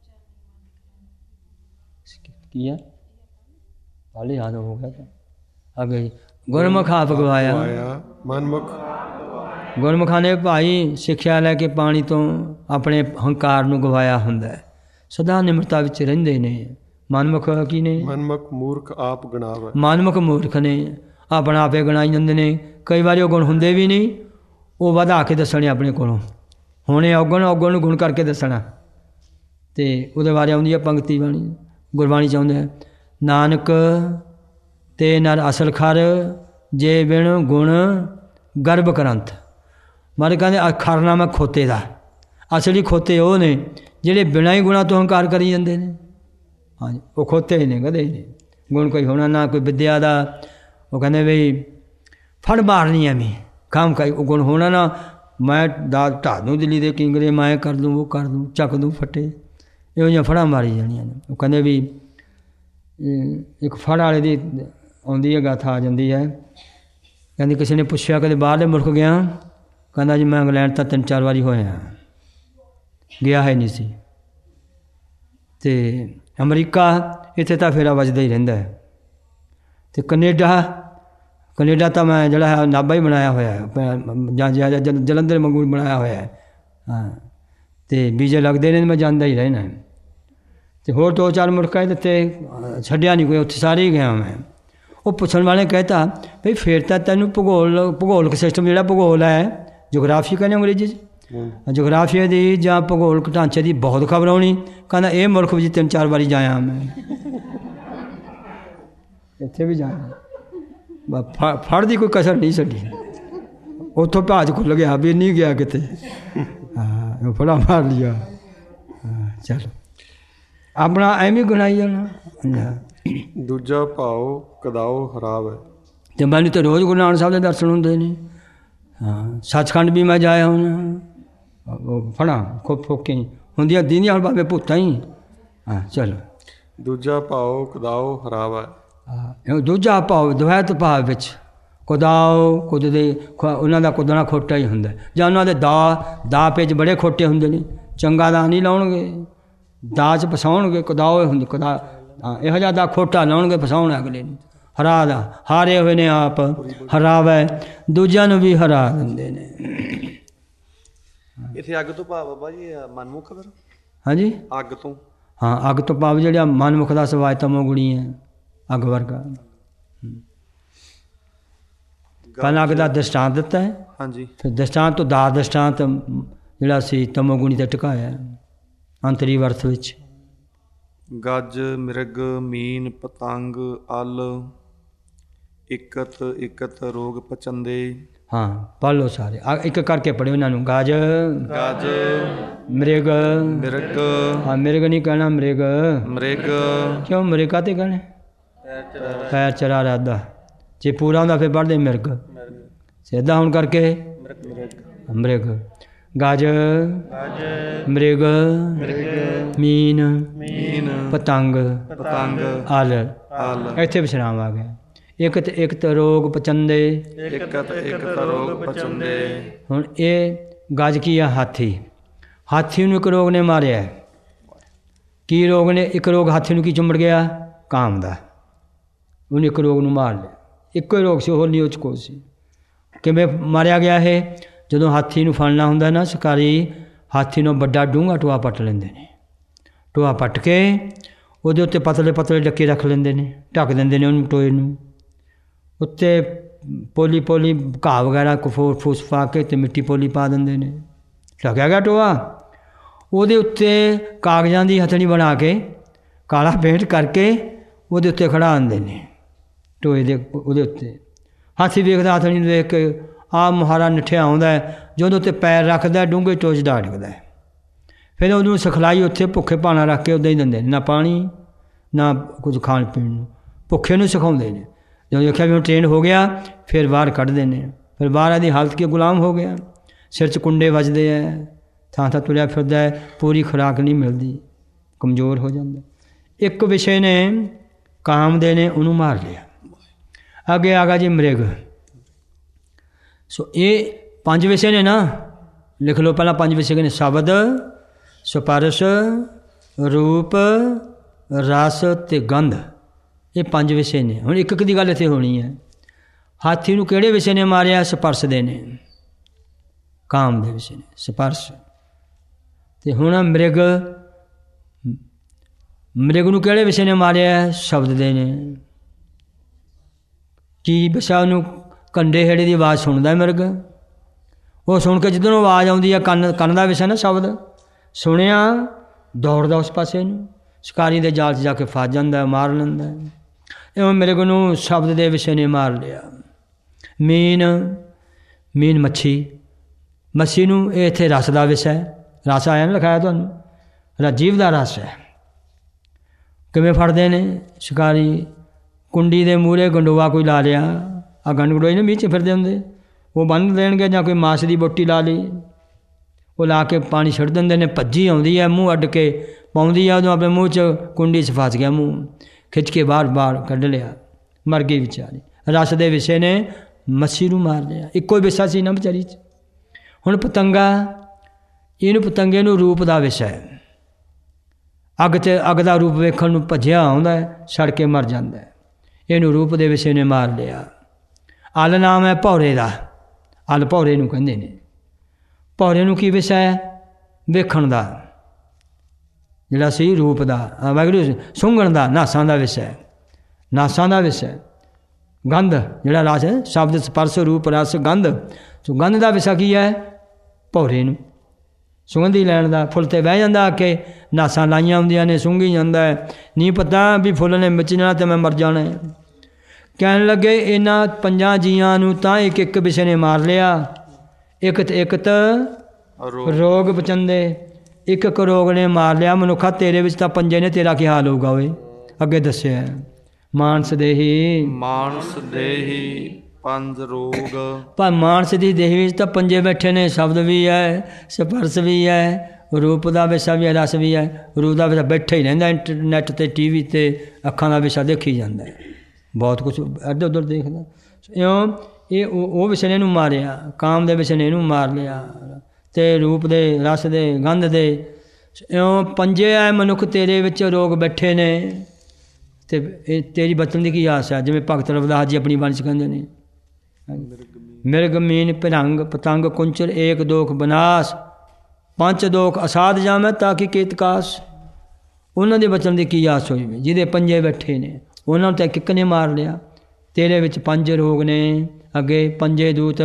[SPEAKER 1] ਕੀ ਹੈ? ਹਾਲੇ ਯਾਦ ਹੋ ਗਿਆ ਤਾਂ ਅੱਗੇ ਗੁਰਮੁਖ ਆਪ ਗਵਾਇਆ,
[SPEAKER 7] ਮਨਮੁਖ।
[SPEAKER 1] ਗੁਰਮੁਖਾਂ ਨੇ ਭਾਈ ਸਿੱਖਿਆ ਲੈ ਕੇ ਪਾਣੀ ਤੋਂ ਆਪਣੇ ਹੰਕਾਰ ਨੂੰ ਗਵਾਇਆ ਹੁੰਦਾ ਹੈ, ਸਦਾ ਨਿਮਰਤਾ ਵਿੱਚ ਰਹਿੰਦੇ ਨੇ। ਮਨਮੁਖ ਕੀ ਨੇ?
[SPEAKER 7] ਮਨਮੁਖ ਮੂਰਖ ਆਪ ਗਣਾਵਾ।
[SPEAKER 1] ਮਨਮੁਖ ਮੂਰਖ ਨੇ, ਆਪਣਾ ਆਪੇ ਗਣਾਈ ਜਾਂਦੇ ਨੇ। ਕਈ ਵਾਰੀ ਉਹ ਗੁਣ ਹੁੰਦੇ ਵੀ ਨਹੀਂ, ਉਹ ਵਧਾ ਕੇ ਦੱਸਣੇ ਆਪਣੇ ਕੋਲੋਂ, ਹੁਣੇ ਔਗਣ ਨੂੰ ਗੁਣ ਕਰਕੇ ਦੱਸਣਾ। ਅਤੇ ਉਹਦੇ ਬਾਰੇ ਆਉਂਦੀ ਹੈ ਪੰਕਤੀ ਬਾਣੀ, ਗੁਰਬਾਣੀ ਚਾਹੁੰਦੇ ਹੈ, ਨਾਨਕ ਤੇ ਨਰ ਅਸਲ ਖਰ, ਜੇ ਬਿਨ ਗੁਣ ਗਰਭ ਗ੍ਰੰਥ। ਮਾਰੇ ਕਹਿੰਦੇ ਖਰਨਾਮਾ ਖੋਤੇ ਦਾ, ਅਸਲੀ ਖੋਤੇ ਉਹ ਨੇ ਜਿਹੜੇ ਬਿਨਾਂ ਹੀ ਗੁਣਾਂ ਤੋਂ ਹੰਕਾਰ ਕਰੀ ਜਾਂਦੇ ਨੇ। ਹਾਂਜੀ, ਉਹ ਖੋਤੇ ਨੇ, ਗਧੇ ਨੇ। ਗੁਣ ਕੋਈ ਹੋਣਾ ਨਾ ਕੋਈ ਵਿਦਿਆ ਦਾ, ਉਹ ਕਹਿੰਦੇ ਬਈ ਫੜ ਮਾਰਨੀ ਐਵੇਂ ਕੰਮ ਕਾਈ, ਉਹ ਗੁਣ ਹੋਣਾ ਨਾ, ਮੈਂ ਢਾਹ ਦੂੰ ਦਿੱਲੀ ਦੇ ਕਿੰਗਰੇ, ਮੈਂ ਕਰ ਦੂੰ, ਉਹ ਕਰ ਦੂੰ, ਚੱਕ ਦੂੰ ਫੱਟੇ, ਇਹੋ ਜਿਹੀਆਂ ਫੜਾਂ ਮਾਰੀ ਜਾਣੀਆਂ ਨੇ। ਉਹ ਕਹਿੰਦੇ ਵੀ ਇੱਕ ਫੜ ਵਾਲੇ ਦੀ ਆਉਂਦੀ ਹੈ ਗਾਥਾ ਆ ਜਾਂਦੀ ਹੈ, ਕਹਿੰਦੀ ਕਿਸੇ ਨੇ ਪੁੱਛਿਆ ਕਦੇ ਬਾਹਰਲੇ ਮੁਲਕ ਗਿਆ? ਕਹਿੰਦਾ ਜੀ ਮੈਂ ਇੰਗਲੈਂਡ ਤਾਂ 3-4 ਵਾਰੀ ਹੋਇਆ, ਗਿਆ ਹੈ ਨਹੀਂ ਸੀ। ਅਤੇ ਅਮਰੀਕਾ ਇੱਥੇ ਤਾਂ ਫੇਰਾ ਵੱਜਦਾ ਹੀ ਰਹਿੰਦਾ ਹੈ। ਅਤੇ ਕੈਨੇਡਾ ਤਾਂ ਮੈਂ ਜਿਹੜਾ ਹੈ ਨਾਭਾ ਹੀ ਬਣਾਇਆ ਹੋਇਆ ਹੈ, ਜਾਂ ਜਲੰਧਰ ਵਾਂਗੂ ਬਣਾਇਆ ਹੋਇਆ ਹੈ। ਹਾਂ, ਅਤੇ ਵੀਜ਼ੇ ਲੱਗਦੇ ਨੇ, ਮੈਂ ਜਾਂਦਾ ਹੀ ਰਹਿਣਾ। ਅਤੇ ਹੋਰ 2-4 ਮੁਲਕਾਂ ਦਿੱਤੇ, ਛੱਡਿਆ ਨਹੀਂ ਕੋਈ, ਉੱਥੇ ਸਾਰੇ ਹੀ ਗਿਆ ਮੈਂ। ਉਹ ਪੁੱਛਣ ਵਾਲੇ ਕਹਿਤਾ ਬਈ ਫਿਰ ਤਾਂ ਤੈਨੂੰ ਭੂਗੋਲਿਕ ਸਿਸਟਮ ਜਿਹੜਾ ਭੂਗੋਲ ਹੈ, ਜੋਗਰਾਫੀ ਕਹਿੰਦੇ ਅੰਗਰੇਜ਼ੀ 'ਚ, ਜੋਗਰਾਫੀਆ ਦੀ ਜਾਂ ਭੂਗੋਲਿਕ ਢਾਂਚੇ ਦੀ ਬਹੁਤ ਖਬਰ ਆਉਣੀ। ਕਹਿੰਦਾ ਇਹ ਮੁਲਕ ਵਿੱਚ 3-4 ਵਾਰੀ ਜਾਇਆ ਮੈਂ, ਇੱਥੇ ਵੀ ਜਾਣਾ, ਫੜ ਦੀ ਕੋਈ ਕਸਰ ਨਹੀਂ ਛੱਡੀ। ਉੱਥੋਂ ਭਾਜ ਖੁੱਲ੍ਹ ਗਿਆ ਵੀ ਨਹੀਂ ਗਿਆ ਕਿਤੇ, ਹਾਂ ਫੜਾ ਮਾਰ ਲਿਆ। ਚਲੋ ਆਪਣਾ ਐਵੇਂ ਗੁਣਾਈ ਜਾਣਾ।
[SPEAKER 7] ਦੂਜਾ ਭਾਉ ਕਦਾਓ ਖਰਾਬ ਹੈ।
[SPEAKER 1] ਅਤੇ ਮੈਨੂੰ ਤਾਂ ਰੋਜ਼ ਗੁਰੂ ਨਾਨਕ ਸਾਹਿਬ ਦੇ ਦਰਸ਼ਨ ਹੁੰਦੇ ਨੇ। ਹਾਂ, ਸੱਚਖੰਡ ਵੀ ਮੈਂ ਜਾਇਆ ਹੁਣ, ਉਹ ਫੜਾਂ ਖੁੱਬ ਫੋਕੇ ਹੁੰਦੀਆਂ ਦੀਦੀਆਂ ਹੁਣ ਭਾਵੇਂ ਭੂਤਾਂ ਹੀ। ਹਾਂ ਚਲੋ।
[SPEAKER 7] ਦੂਜਾ ਭਾਉ ਕਦਾਓ ਖਰਾਬ ਹੈ।
[SPEAKER 1] ਹਾਂ, ਦੂਜਾ ਭਾਵ ਦੁਹੈਤ ਭਾਵ ਵਿੱਚ ਕੁਦਾਓ ਕੁੱਦਦੇ, ਉਹਨਾਂ ਦਾ ਕੁੱਦਣਾ ਖੋਟਾ ਹੀ ਹੁੰਦਾ, ਜਾਂ ਉਹਨਾਂ ਦੇ ਦਾ ਪੇਜ ਬੜੇ ਖੋਟੇ ਹੁੰਦੇ ਨੇ, ਚੰਗਾ ਦਾ ਨਹੀਂ ਲਾਉਣਗੇ, ਦਾ 'ਚ ਫਸਾਉਣਗੇ। ਕੁਦਾਓ ਹੁੰਦੇ ਕੁਦਾ, ਹਾਂ ਇਹੋ ਜਿਹਾ ਦਾ ਖੋਟਾ ਲਾਉਣਗੇ, ਫਸਾਉਣ ਅਗਲੇ ਨੂੰ। ਹਰਾ ਦਾ ਹਾਰੇ ਹੋਏ ਨੇ ਆਪ ਹਰਾਵੇ, ਦੂਜਿਆਂ ਨੂੰ ਵੀ ਹਰਾ ਦਿੰਦੇ ਨੇ।
[SPEAKER 8] ਇੱਥੇ ਅੱਗ ਤੋਂ ਭਾਵ ਬਾਬਾ ਜੀ ਮਨਮੁਖ ਫਿਰ?
[SPEAKER 1] ਹਾਂਜੀ,
[SPEAKER 8] ਅੱਗ ਤੋਂ।
[SPEAKER 1] ਹਾਂ, ਅੱਗ ਤੋਂ ਭਾਵ ਜਿਹੜਾ ਮਨਮੁਖ ਦਾ ਸੁਭਾਅ ਤਮੋਗੁਣੀ ਹੈ, ਅੱਗ ਵਰਗਾ। ਪਹਿਲਾਂ ਅੱਗ ਦਾ ਦ੍ਰਿਸ਼ਟਾਂਤ ਦਿੱਤਾ ਹੈ।
[SPEAKER 8] ਹਾਂਜੀ। ਫਿਰ
[SPEAKER 1] ਦ੍ਰਿਸ਼ਟਾਂਤ ਤੋਂ ਦਾ ਦ੍ਰਿਸ਼ਟਾਂਤ ਜਿਹੜਾ ਸੀ ਤਮੋਗੁਣੀ 'ਤੇ ਟਿਕਾਇਆ ਅੰਤਰੀ ਵਰਤ ਵਿੱਚ।
[SPEAKER 8] ਗੱਜ ਮਿਰਗ ਮੀਨ ਪਤੰਗ ਅਲ ਇਕਤ ਰੋਗ ਪਚੰਦੇ।
[SPEAKER 1] ਹਾਂ ਪੜ੍ਹ ਲਓ ਸਾਰੇ, ਇੱਕ ਕਰਕੇ ਪੜ੍ਹੋ ਇਹਨਾਂ ਨੂੰ। ਗੱਜ ਮ੍ਰਿਗ, ਹਾਂ ਮਿਰਗ ਨਹੀਂ ਕਹਿਣਾ, ਮ੍ਰਿਗ। ਕਿਉਂ ਮ੍ਰਿਗਾ 'ਤੇ ਕਹਿਣਾ? ਪੈਰ ਚਰਾ ਰਾਦਾ, ਜੇ ਪੂਰਾ ਹੁੰਦਾ ਫਿਰ ਪੜ੍ਹਦੇ ਮਿਰਗ, ਸਿੱਧਾ ਹੁਣ ਕਰਕੇ ਮ੍ਰਿਗ। ਗੱਜ ਮ੍ਰਿਗ ਮੀਨ ਪਤੰਗ ਅਲ, ਇੱਥੇ ਵਿਸ਼ਰਾਮ ਆ ਗਿਆ। ਇਕਤ ਰੋਗ ਪਚੰਦੇ। ਹੁਣ ਇਹ ਗੱਜ ਕੀ ਆ? ਹਾਥੀ ਨੂੰ ਇੱਕ ਰੋਗ ਨੇ ਮਾਰਿਆ। ਕੀ ਰੋਗ ਨੇ? ਇੱਕ ਰੋਗ ਹਾਥੀ ਨੂੰ ਕੀ ਚੁੰਮੜ ਗਿਆ? ਕਾਮ ਦਾ। ਉਹਨੇ ਇੱਕ ਰੋਗ ਨੂੰ ਮਾਰ ਲਿਆ। ਇੱਕੋ ਹੀ ਰੋਗ ਸੀ, ਹੋਰ ਨਹੀਂ ਉਹ 'ਚ ਕੋਈ ਸੀ। ਕਿਵੇਂ ਮਾਰਿਆ ਗਿਆ ਇਹ? ਜਦੋਂ ਹਾਥੀ ਨੂੰ ਫੜਨਾ ਹੁੰਦਾ ਨਾ ਸ਼ਿਕਾਰੀ, ਹਾਥੀ ਨੂੰ ਵੱਡਾ ਡੂੰਘਾ ਟੋਆ ਪੱਟ ਲੈਂਦੇ ਨੇ। ਟੋਆ ਪੱਟ ਕੇ ਉਹਦੇ ਉੱਤੇ ਪਤਲੇ ਪਤਲੇ ਡੱਕੇ ਰੱਖ ਲੈਂਦੇ ਨੇ, ਢੱਕ ਦਿੰਦੇ ਨੇ ਉਹਨੂੰ ਟੋਏ ਨੂੰ। ਉੱਤੇ ਪੋਲੀ ਪੋਲੀ ਘਾਹ ਵਗੈਰਾ ਫੂਸ ਪਾ ਕੇ ਅਤੇ ਮਿੱਟੀ ਪੋਲੀ ਪਾ ਦਿੰਦੇ ਨੇ। ਢੱਕਿਆ ਗਿਆ ਟੋਆ, ਉਹਦੇ ਉੱਤੇ ਕਾਗਜ਼ਾਂ ਦੀ ਹਥਣੀ ਬਣਾ ਕੇ ਕਾਲਾ ਪੇਂਟ ਕਰਕੇ ਉਹਦੇ ਉੱਤੇ ਖੜਾ ਆਉਂਦੇ ਨੇ ਟੋਏ ਦੇ ਉਹਦੇ ਉੱਤੇ। ਹਾਥੀ ਵੇਖਦਾ ਹਥਣੀ ਨੂੰ ਵੇਖ ਕੇ, ਆਹ ਮੁਹਾਰਾ ਨੱਠਿਆ ਆਉਂਦਾ, ਜਦੋਂ ਉੱਤੇ ਪੈਰ ਰੱਖਦਾ ਡੂੰਘੇ ਟੋਚ ਦਾ ਅੜਕਦਾ। ਫਿਰ ਉਹਨੂੰ ਸਿਖਲਾਈ ਉੱਥੇ ਭੁੱਖੇ ਭਾਣਾ ਰੱਖ ਕੇ ਉੱਦਾਂ ਹੀ ਦਿੰਦੇ ਨੇ, ਨਾ ਪਾਣੀ ਨਾ ਕੁਝ ਖਾਣ ਪੀਣ ਨੂੰ, ਭੁੱਖੇ ਨੂੰ ਸਿਖਾਉਂਦੇ ਨੇ। ਜਦੋਂ ਦੇਖਿਆ ਵੀ ਉਹ ਟ੍ਰੇਨ ਹੋ ਗਿਆ ਫਿਰ ਬਾਹਰ ਕੱਢਦੇ ਨੇ। ਫਿਰ ਬਾਹਰ ਇਹਦੀ ਹਾਲਤ ਕੀ ਗੁਲਾਮ ਹੋ ਗਿਆ, ਸਿਰ 'ਚ ਕੁੰਡੇ ਵੱਜਦੇ ਹੈ, ਥਾਂ ਥਾਂ ਤੁਰਿਆ ਫਿਰਦਾ ਹੈ, ਪੂਰੀ ਖੁਰਾਕ ਨਹੀਂ ਮਿਲਦੀ, ਕਮਜ਼ੋਰ ਹੋ ਜਾਂਦਾ। ਇੱਕ ਵਿਸ਼ੇ ਨੇ ਕਾਮਦੇ ਨੇ ਉਹਨੂੰ ਮਾਰ ਲਿਆ। ਅੱਗੇ ਆ ਗਿਆ ਜੀ ਮ੍ਰਿਗ। ਸੋ ਇਹ 5 ਵਿਸ਼ੇ ਨੇ ਨਾ, ਲਿਖ ਲਓ ਪਹਿਲਾਂ 5 ਵਿਸ਼ੇ ਨੇ, ਸ਼ਬਦ, ਸਪਰਸ਼, ਰੂਪ, ਰਸ ਅਤੇ ਗੰਧ। ਇਹ 5 ਵਿਸ਼ੇ ਨੇ। ਹੁਣ ਇੱਕ ਦੀ ਗੱਲ ਇੱਥੇ ਹੋਣੀ ਹੈ। ਹਾਥੀ ਨੂੰ ਕਿਹੜੇ ਵਿਸ਼ੇ ਨੇ ਮਾਰਿਆ? ਸਪਰਸ਼ ਦੇ ਨੇ, ਕਾਮ ਦੇ ਵਿਸ਼ੇ ਨੇ ਸਪਰਸ਼। ਅਤੇ ਹੁਣ ਮ੍ਰਿਗ ਨੂੰ ਕਿਹੜੇ ਵਿਸ਼ੇ ਨੇ ਮਾਰਿਆ? ਸ਼ਬਦ ਦੇ ਨੇ। ਕੀ ਵਿਸ਼ਾ? ਉਹਨੂੰ ਕੰਡੇ ਹੇੜੇ ਦੀ ਆਵਾਜ਼ ਸੁਣਦਾ ਮਿਰਗ, ਉਹ ਸੁਣ ਕੇ ਜਿੱਧਰੋਂ ਆਵਾਜ਼ ਆਉਂਦੀ ਹੈ, ਕੰਨ ਦਾ ਵਿਸ਼ਾ ਨਾ ਸ਼ਬਦ, ਸੁਣਿਆ ਦੌੜਦਾ ਉਸ ਪਾਸੇ ਨੂੰ, ਸ਼ਿਕਾਰੀ ਦੇ ਜਾਲ 'ਚ ਜਾ ਕੇ ਫਸ ਜਾਂਦਾ, ਮਾਰ ਲੈਂਦਾ। ਇਉਂ ਮਿਰਗ ਨੂੰ ਸ਼ਬਦ ਦੇ ਵਿਸ਼ੇ ਨੇ ਮਾਰ ਲਿਆ। ਮੀਨ ਮੱਛੀ ਨੂੰ ਇਹ ਇੱਥੇ ਰਸ ਦਾ ਵਿਸ਼ਾ ਹੈ। ਰਸ ਆਇਆ ਨਾ ਲਿਖਾਇਆ ਤੁਹਾਨੂੰ, ਰਾਜੀਵ ਦਾ ਰਸ ਹੈ। ਕਿਵੇਂ ਫੜਦੇ ਨੇ ਸ਼ਿਕਾਰੀ? ਕੁੰਡੀ ਦੇ ਮੂਹਰੇ ਗੰਡੋਆ ਕੋਈ ਲਾ ਲਿਆ, ਆ ਗੰਡ ਗੰਡੋਏ ਨੇ ਮੀਂਹ 'ਚ ਫਿਰਦੇ ਹੁੰਦੇ, ਉਹ ਬੰਨ੍ਹ ਦੇਣਗੇ, ਜਾਂ ਕੋਈ ਮਾਸ ਦੀ ਬੋਟੀ ਲਾ ਲਈ, ਉਹ ਲਾ ਕੇ ਪਾਣੀ ਛੱਡ ਦਿੰਦੇ ਨੇ। ਭੱਜੀ ਆਉਂਦੀ ਹੈ, ਮੂੰਹ ਅੱਡ ਕੇ ਪਾਉਂਦੀ ਆ, ਉਦੋਂ ਆਪਣੇ ਮੂੰਹ 'ਚ ਕੁੰਡੀ 'ਚ ਫਸ ਗਿਆ, ਮੂੰਹ ਖਿੱਚ ਕੇ ਬਾਹਰ ਕੱਢ ਲਿਆ, ਮਰ ਗਈ ਵਿਚਾਰੀ। ਰਸ ਦੇ ਵਿਸ਼ੇ ਨੇ ਮੱਛੀ ਨੂੰ ਮਾਰ ਲਿਆ। ਇੱਕੋ ਹੀ ਵਿਸ਼ਾ ਸੀ ਨਾ ਵਿਚਾਰੀ 'ਚ। ਹੁਣ ਪਤੰਗਾ, ਪਤੰਗੇ ਨੂੰ ਰੂਪ ਦਾ ਵਿਸ਼ਾ ਹੈ। ਅੱਗ ਦਾ ਰੂਪ ਵੇਖਣ ਨੂੰ ਭੱਜਿਆ ਆਉਂਦਾ, ਸੜ ਕੇ ਮਰ ਜਾਂਦਾ, ਇਹਨੂੰ ਰੂਪ ਦੇ ਵਿਸ਼ੇ ਨੇ ਮਾਰ ਲਿਆ। ਅਲ ਨਾਮ ਹੈ ਭੌਰੇ ਦਾ, ਅਲ ਭੌਰੇ ਨੂੰ ਕਹਿੰਦੇ ਨੇ। ਭੌਰੇ ਨੂੰ ਕੀ ਵਿਸ਼ਾ ਹੈ? ਵੇਖਣ ਦਾ, ਜਿਹੜਾ ਸੀ ਰੂਪ ਦਾ, ਵਾਹਿਗੁਰੂ ਸੁੰਘਣ ਦਾ, ਨਾਸਾਂ ਦਾ ਵਿਸ਼ਾ ਹੈ, ਨਾਸਾਂ ਦਾ ਵਿਸ਼ਾ। ਗੰਧ ਜਿਹੜਾ ਰਸ ਹੈ, ਸ਼ਬਦ, ਸਪਰਸ਼, ਰੂਪ, ਰਸ, ਗੰਧ। ਸੋ ਗੰਧ ਦਾ ਵਿਸ਼ਾ ਕੀ ਹੈ? ਭੌਰੇ ਨੂੰ ਸੁਗੰਧੀ ਲੈਣ ਦਾ। ਫੁੱਲ 'ਤੇ ਬਹਿ ਜਾਂਦਾ, ਆ ਕੇ ਨਾਸਾਂ ਲਾਈਆਂ ਹੁੰਦੀਆਂ ਨੇ, ਸੁੰਘੀ ਜਾਂਦਾ, ਨਹੀਂ ਪਤਾ ਵੀ ਫੁੱਲ ਨੇ ਵਿੱਚ ਜਾਣਾ ਅਤੇ ਮੈਂ ਮਰ ਜਾਣਾ। ਕਹਿਣ ਲੱਗੇ ਇਹਨਾਂ 5 ਜੀਆਂ ਨੂੰ ਤਾਂ ਇੱਕ ਵਿਸ਼ੇ ਨੇ ਮਾਰ ਲਿਆ। ਇੱਕ ਰੋਗ ਪਚੰਦੇ, ਇੱਕ ਰੋਗ ਨੇ ਮਾਰ ਲਿਆ। ਮਨੁੱਖਾ ਤੇਰੇ ਵਿੱਚ ਤਾਂ 5 ਨੇ, ਤੇਰਾ ਕੀ ਹਾਲ ਹੋਊਗਾ ਓਏ? ਅੱਗੇ ਦੱਸਿਆ ਮਾਨਸ ਦੇਹੀ
[SPEAKER 8] 5 ਰੋਗ।
[SPEAKER 1] ਪਰ ਮਾਨਸ ਦੀ ਦੇਹ ਵਿੱਚ ਤਾਂ 5 ਬੈਠੇ ਨੇ, ਸ਼ਬਦ ਵੀ ਹੈ, ਸਪਰਸ਼ ਵੀ ਹੈ, ਰੂਪ ਦਾ ਵਿਸ਼ਾ ਵੀ ਹੈ, ਰਸ ਵੀ ਹੈ। ਰੂਪ ਦਾ ਵਿਸ਼ਾ ਬੈਠਾ ਹੀ ਰਹਿੰਦਾ, ਇੰਟਰਨੈਟ 'ਤੇ, TV 'ਤੇ, ਅੱਖਾਂ ਦਾ ਵਿਸ਼ਾ ਦੇਖੀ ਜਾਂਦਾ, ਬਹੁਤ ਕੁਛ ਇੱਧਰ ਉੱਧਰ ਦੇਖਦਾ। ਇਉਂ ਇਹ ਉਹ ਵਿਸ਼ੇ ਨੇ ਇਹਨੂੰ ਮਾਰਿਆ, ਕਾਮ ਦੇ ਵਿਸ਼ੇ ਨੇ ਇਹਨੂੰ ਮਾਰ ਲਿਆ, ਅਤੇ ਰੂਪ ਦੇ, ਰਸ ਦੇ, ਗੰਧ ਦੇ। ਇਉਂ 5 ਹੈ ਮਨੁੱਖ ਤੇਰੇ ਵਿੱਚ ਰੋਗ ਬੈਠੇ ਨੇ, ਅਤੇ ਇਹ ਤੇਰੀ ਬਚਣ ਦੀ ਕੀ ਆਸ ਹੈ? ਜਿਵੇਂ ਭਗਤ ਰਵਿਦਾਸ ਜੀ ਆਪਣੀ ਬਾਣੀ 'ਚ ਕਹਿੰਦੇ ਨੇ, ਮਿਰਗ ਮੀਨ ਭਿਰੰਗ ਪਤੰਗ ਕੁੰਚਰ ਏਕ ਦੋਖ ਬਨਾਸ, 5 ਦੋਖ ਅਸਾਧ ਜਾਮੈ ਤਾਂ ਕਿ ਕੇਤਕਾਸ। ਉਹਨਾਂ ਦੇ ਬਚਣ ਦੀ ਕੀ ਆਸ ਹੋਈ? ਜਿਹਦੇ 5 ਬੈਠੇ ਨੇ, ਉਹਨਾਂ ਨੂੰ ਤਾਂ ਇੱਕ ਨੇ ਮਾਰ ਲਿਆ। ਤੇਰੇ ਵਿੱਚ 5 ਰੋਗ ਨੇ। ਅੱਗੇ 5 ਦੂਤ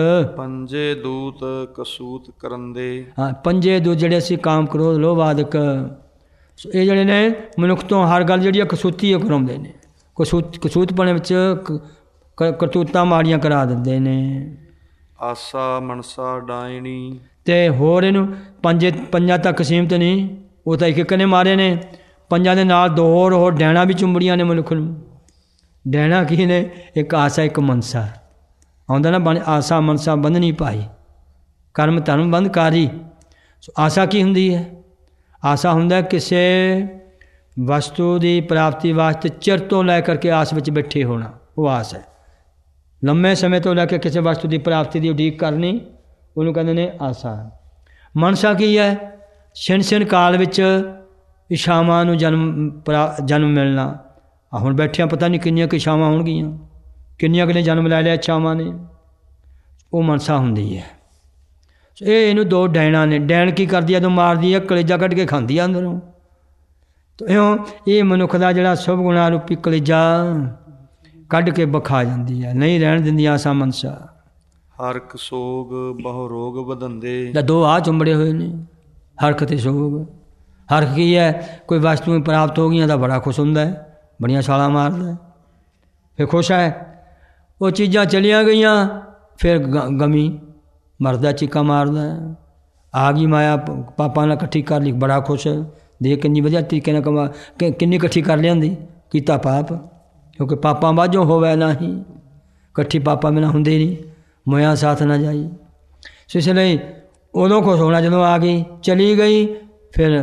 [SPEAKER 8] ਕਸੂਤ ਕਰੰਦੇ।
[SPEAKER 1] ਹਾਂ, 5 ਦੂਤ ਜਿਹੜੇ ਅਸੀਂ ਕਾਮ, ਕ੍ਰੋਧ, ਲੋਭ ਆਦਿਕ, ਇਹ ਜਿਹੜੇ ਨੇ ਮਨੁੱਖ ਤੋਂ ਹਰ ਗੱਲ ਜਿਹੜੀ ਆ ਕਸੂਤੀ ਕਰਾਉਂਦੇ ਨੇ। ਕਸੂਤਪਣੇ ਵਿੱਚ ਕਰਤੂਤਾਂ ਮਾੜੀਆਂ ਕਰਾ ਦਿੰਦੇ ਨੇ।
[SPEAKER 8] ਆਸਾ ਮਨਸਾ ਡਾਇਣੀ।
[SPEAKER 1] ਅਤੇ ਹੋਰ ਇਹਨੂੰ 5 ਤੱਕ ਸੀਮਤ ਨਹੀਂ, ਉਹ ਤਾਂ ਇੱਕ ਨੇ ਮਾਰੇ ਨੇ। 5 ਦੇ ਨਾਲ 2 ਹੋਰ ਡੈਣਾ ਵੀ ਚੁੰਬੜੀਆਂ ਨੇ ਮਨੁੱਖ ਨੂੰ। ਡੈਣਾ ਕੀ ਨੇ? ਇੱਕ ਆਸਾ, ਇੱਕ ਮਨਸਾ। ਆਉਂਦਾ ਨਾ ਬਣ, ਆਸਾ ਮਨਸਾ ਬੰਧਨੀ ਭਾਈ, ਕਰਮ ਧਰਮ ਬੰਧਕਾਰੀ। ਆਸਾ ਕੀ ਹੁੰਦੀ ਹੈ? ਆਸਾ ਹੁੰਦਾ ਕਿਸੇ ਵਸਤੂ ਦੀ ਪ੍ਰਾਪਤੀ ਵਾਸਤੇ ਚਿਰ ਤੋਂ ਲੈ ਕਰਕੇ ਆਸ ਵਿੱਚ ਬੈਠੇ ਹੋਣਾ, ਉਹ ਆਸ ਹੈ। ਲੰਮੇ ਸਮੇਂ ਤੋਂ ਲੈ ਕੇ ਕਿਸੇ ਵਸਤੂ ਦੀ ਪ੍ਰਾਪਤੀ ਦੀ ਉਡੀਕ ਕਰਨੀ, ਉਹਨੂੰ ਕਹਿੰਦੇ ਨੇ ਆਸਾ। ਮਨਸਾ ਕੀ ਹੈ? ਛਿਣ ਕਾਲ ਵਿੱਚ ਇਛਾਵਾਂ ਨੂੰ ਜਨਮ ਮਿਲਣਾ। ਹੁਣ ਬੈਠਿਆਂ ਪਤਾ ਨਹੀਂ ਕਿੰਨੀਆਂ ਕੁ ਇਛਾਵਾਂ ਹੋਣਗੀਆਂ, ਕਿੰਨੀਆਂ ਕੁ ਨੇ ਜਨਮ ਲੈ ਲਿਆ ਇਛਾਵਾਂ ਨੇ, ਉਹ ਮਨਸਾ ਹੁੰਦੀ ਹੈ। ਇਹਨੂੰ 2 ਡੈਣਾ ਨੇ। ਡੈਣ ਕੀ ਕਰਦੀ ਹੈ? ਜਦੋਂ ਮਾਰਦੀ ਹੈ ਕਲੇਜਾ ਕੱਢ ਕੇ ਖਾਂਦੀ ਆ ਅੰਦਰੋਂ। ਇਉਂ ਇਹ ਮਨੁੱਖ ਦਾ ਜਿਹੜਾ ਸ਼ੁਭ ਗੁਣਾ ਰੂਪੀ ਕਲੇਜਾ ਕੱਢ ਕੇ ਬਖਾ ਜਾਂਦੀ ਹੈ, ਨਹੀਂ ਰਹਿਣ ਦਿੰਦੀ ਆਸਾ ਮਨਸਾ।
[SPEAKER 8] ਹਰਕ ਸੋਗ ਬਹੁ ਰੋਗ ਵਧੰਦੇ।
[SPEAKER 1] ਤਾਂ ਦੋ ਆ ਚੁੰਬੜੇ ਹੋਏ ਨੇ, ਹਰਖ ਤੇ ਸੋਗ। ਹਰਖ ਕੀ ਹੈ? ਕੋਈ ਵਸਤੂ ਪ੍ਰਾਪਤ ਹੋ ਗਈਆਂ ਤਾਂ ਬੜਾ ਖੁਸ਼ ਹੁੰਦਾ ਹੈ, ਬੜੀਆਂ ਛਾਲਾਂ ਮਾਰਦਾ, ਫਿਰ ਖੁਸ਼ ਹੈ। ਉਹ ਚੀਜ਼ਾਂ ਚਲੀਆਂ ਗਈਆਂ, ਫਿਰ ਗਮੀ, ਮਰਦਾ, ਚੀਕਾਂ ਮਾਰਦਾ। ਆ ਗਈ ਮਾਇਆ, ਪਾਪਾ ਨਾਲ ਇਕੱਠੀ ਕਰ ਲਈ, ਬੜਾ ਖੁਸ਼, ਦੇਖ ਕਿੰਨੀ ਵਧੀਆ ਤਰੀਕੇ ਨਾਲ ਕਮਾ, ਕਿੰਨੀ ਇਕੱਠੀ ਕਰ ਲਿਆਂਦੀ, ਕੀਤਾ ਪਾਪ। ਕਿਉਂਕਿ ਪਾਪਾਂ ਬਾਝੋਂ ਹੋਵੇ ਨਹੀਂ, ਇਕੱਠੀ ਪਾਪਾਂ ਬਿਨਾਂ ਹੁੰਦੇ ਨਹੀਂ, ਮੋਇਆ ਸਾਥ ਨਾ ਜਾਈ। ਸੋ ਇਸ ਲਈ ਉਦੋਂ ਖੁਸ਼ ਹੋਣਾ ਜਦੋਂ ਆ ਗਈ, ਚਲੀ ਗਈ। ਫਿਰ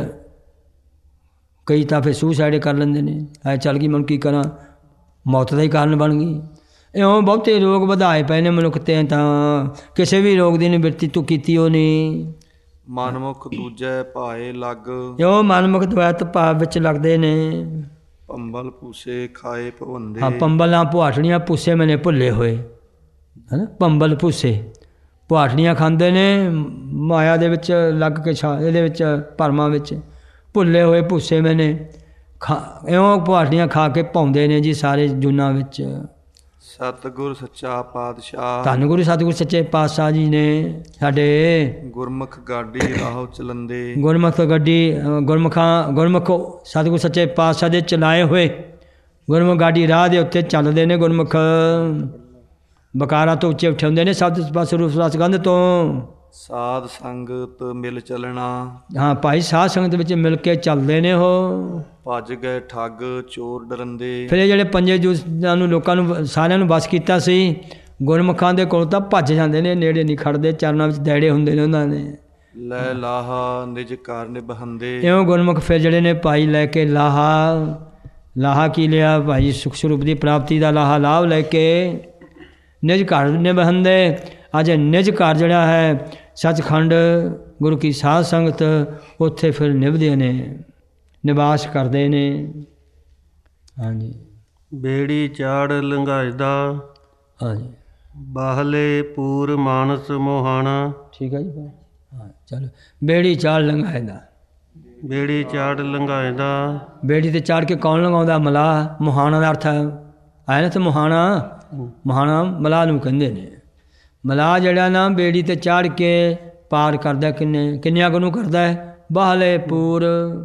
[SPEAKER 1] ਕਈ ਤਾਂ ਫਿਰ ਸੁਸਾਈਡ ਕਰ ਲੈਂਦੇ ਨੇ, ਐ ਚੱਲ ਗਈ ਮੈਨੂੰ ਕੀ ਕਰਾਂ, ਮੌਤ ਦਾ ਹੀ ਕਾਰਨ ਬਣ ਗਈ। ਇਉਂ ਬਹੁਤੇ ਰੋਗ ਵਧਾਏ ਪਏ ਨੇ ਮਨੁੱਖ 'ਤੇ, ਤਾਂ ਕਿਸੇ ਵੀ ਰੋਗ ਦੀ ਨਿਵਰਤੀ ਤੂੰ ਕੀਤੀ ਉਹ ਨਹੀਂ।
[SPEAKER 8] ਮਨਮੁਖ ਦੂਜੈ ਭਾਏ ਲੱਗ।
[SPEAKER 1] ਇਉਂ ਮਨਮੁਖ ਦਵੈਤ ਭਾਵ ਵਿੱਚ ਲੱਗਦੇ ਨੇ।
[SPEAKER 8] ਪੰਬਲ ਪੂਸੇ ਖਾਏ ਭਵੰਦੇ।
[SPEAKER 1] ਹਾਂ, ਪੰਬਲਾਂ ਪੁਆਠਣੀਆਂ ਪੂਸੇ ਮੈਨੇ ਭੁੱਲੇ ਹੋਏ, ਹੈ ਨਾ। ਪੰਬਲ ਪੂਸੇ ਪੁਆਠਣੀਆਂ ਖਾਂਦੇ ਨੇ, ਮਾਇਆ ਦੇ ਵਿੱਚ ਲੱਗ ਕੇ ਇਹਦੇ ਵਿੱਚ ਭਰਮਾਂ ਵਿੱਚ ਭੁੱਲੇ ਹੋਏ ਭੂਸੇ ਮੈਨੇ ਇਉਂ ਪੁਆਠਣੀਆਂ ਖਾ ਕੇ ਪਾਉਂਦੇ ਨੇ ਜੀ ਸਾਰੇ ਜੂਨਾਂ ਵਿੱਚ।
[SPEAKER 8] ਸਤਿਗੁਰ ਸੱਚਾ ਪਾਤਸ਼ਾਹ।
[SPEAKER 1] ਧੰਨ ਗੁਰੂ ਸਤਿਗੁਰ ਸੱਚੇ ਪਾਤਸ਼ਾਹ ਜੀ ਨੇ ਸਾਡੇ।
[SPEAKER 8] ਗੁਰਮੁਖ ਗਾਡੀ ਰਾਹੋਂ ਚਲੰਦੇ।
[SPEAKER 1] ਗੁਰਮੁਖ ਗੱਡੀ, ਗੁਰਮੁਖ ਸਤਿਗੁਰ ਸੱਚੇ ਪਾਤਸ਼ਾਹ ਦੇ ਚਲਾਏ ਹੋਏ ਗੁਰਮੁਖ ਗਾਡੀ ਰਾਹ ਦੇ ਉੱਤੇ ਚੱਲਦੇ ਨੇ। ਗੁਰਮੁਖ ਬਕਾਰਾਂ ਤੋਂ ਉੱਚੇ ਉਠਾਉਂਦੇ ਨੇ, ਸ਼ਬਦ ਸਪਰਸ਼ ਰੂਪ ਰਸ ਗੰਧ ਤੋਂ।
[SPEAKER 8] ਸਾਧ ਸੰਗਤ ਮਿਲ ਚੱਲਣਾ।
[SPEAKER 1] ਹਾਂ ਭਾਈ, ਸਾਧ ਸੰਗਤ ਵਿੱਚ ਮਿਲ ਕੇ ਚੱਲਦੇ ਨੇ ਉਹ।
[SPEAKER 8] ਭੱਜ ਗਏ ਠੱਗ ਚੋਰ ਡਰੰਦੇ।
[SPEAKER 1] ਫਿਰ ਇਹ ਜਿਹੜੇ ਪੰਜੇ ਜੂਸਾਂ ਨੂੰ ਲੋਕਾਂ ਨੂੰ ਸਾਰਿਆਂ ਨੂੰ ਬਸ ਕੀਤਾ ਸੀ, ਗੁਰਮੁਖਾਂ ਦੇ ਕੋਲ ਤਾਂ ਭੱਜ ਜਾਂਦੇ ਨੇ, ਨੇੜੇ ਨਹੀਂ ਖੜਦੇ, ਚਰਨਾਂ ਵਿੱਚ ਦੈੜੇ ਹੁੰਦੇ ਨੇ ਉਹਨਾਂ ਦੇ।
[SPEAKER 8] ਲੈ ਲਾਹਾ ਨਿਜ ਘਰ ਨਿਬਹੰਦੇ।
[SPEAKER 1] ਇਉਂ ਗੁਰਮੁਖ ਫਿਰ ਜਿਹੜੇ ਨੇ ਭਾਈ ਲੈ ਕੇ ਲਾਹਾ ਕੀ ਲਿਆ ਭਾਈ? ਸੁਖ ਸਰੂਪ ਦੀ ਪ੍ਰਾਪਤੀ ਦਾ ਲਾਹਾ ਲਾਭ ਲੈ ਕੇ ਨਿਜ ਘਰ ਨਿਬਹੰਦੇ। ਅੱਜ ਨਿਜ ਘਰ ਜਿਹੜਾ ਹੈ ਸੱਚਖੰਡ ਗੁਰੂ ਕੀ ਸਾਧ ਸੰਗਤ, ਉੱਥੇ ਫਿਰ ਨਿਭਦੇ ਨੇ, ਨਿਵਾਸ ਕਰਦੇ ਨੇ। ਹਾਂਜੀ।
[SPEAKER 7] ਬੇੜੀ ਚਾੜ ਲੰਘਾਇਦਾ।
[SPEAKER 1] ਹਾਂਜੀ,
[SPEAKER 7] ਬਾਹਲੇ ਪੂਰ ਮਾਨਸ ਮੋਹਾਣਾ।
[SPEAKER 1] ਠੀਕ ਹੈ ਜੀ। ਹਾਂ ਚਲੋ, ਬੇੜੀ ਚਾੜ ਲੰਘਾਇਦਾ।
[SPEAKER 7] ਬੇੜੀ ਚਾੜ ਲੰਘਾਇਦਾ।
[SPEAKER 1] ਬੇੜੀ ਤੇ ਚਾੜ ਕੇ ਕੌਣ ਲੰਘਾਉਂਦਾ? ਮਲਾਹ। ਮੁਹਾਣਾ ਦਾ ਅਰਥ ਆਇਆ ਨਾ, ਤੇ ਮੁਹਾਣਾ ਮਲਾਹ ਨੂੰ ਕਹਿੰਦੇ ਨੇ। ਮਲਾਹ ਜਿਹੜਾ ਨਾ ਬੇੜੀ ਤੇ ਚਾੜ ਕੇ ਪਾਰ ਕਰਦਾ, ਕਿੰਨਿਆਂ ਕੁ ਨੂੰ ਕਰਦਾ ਹੈ? ਬਾਹਲੇ ਪੂਰ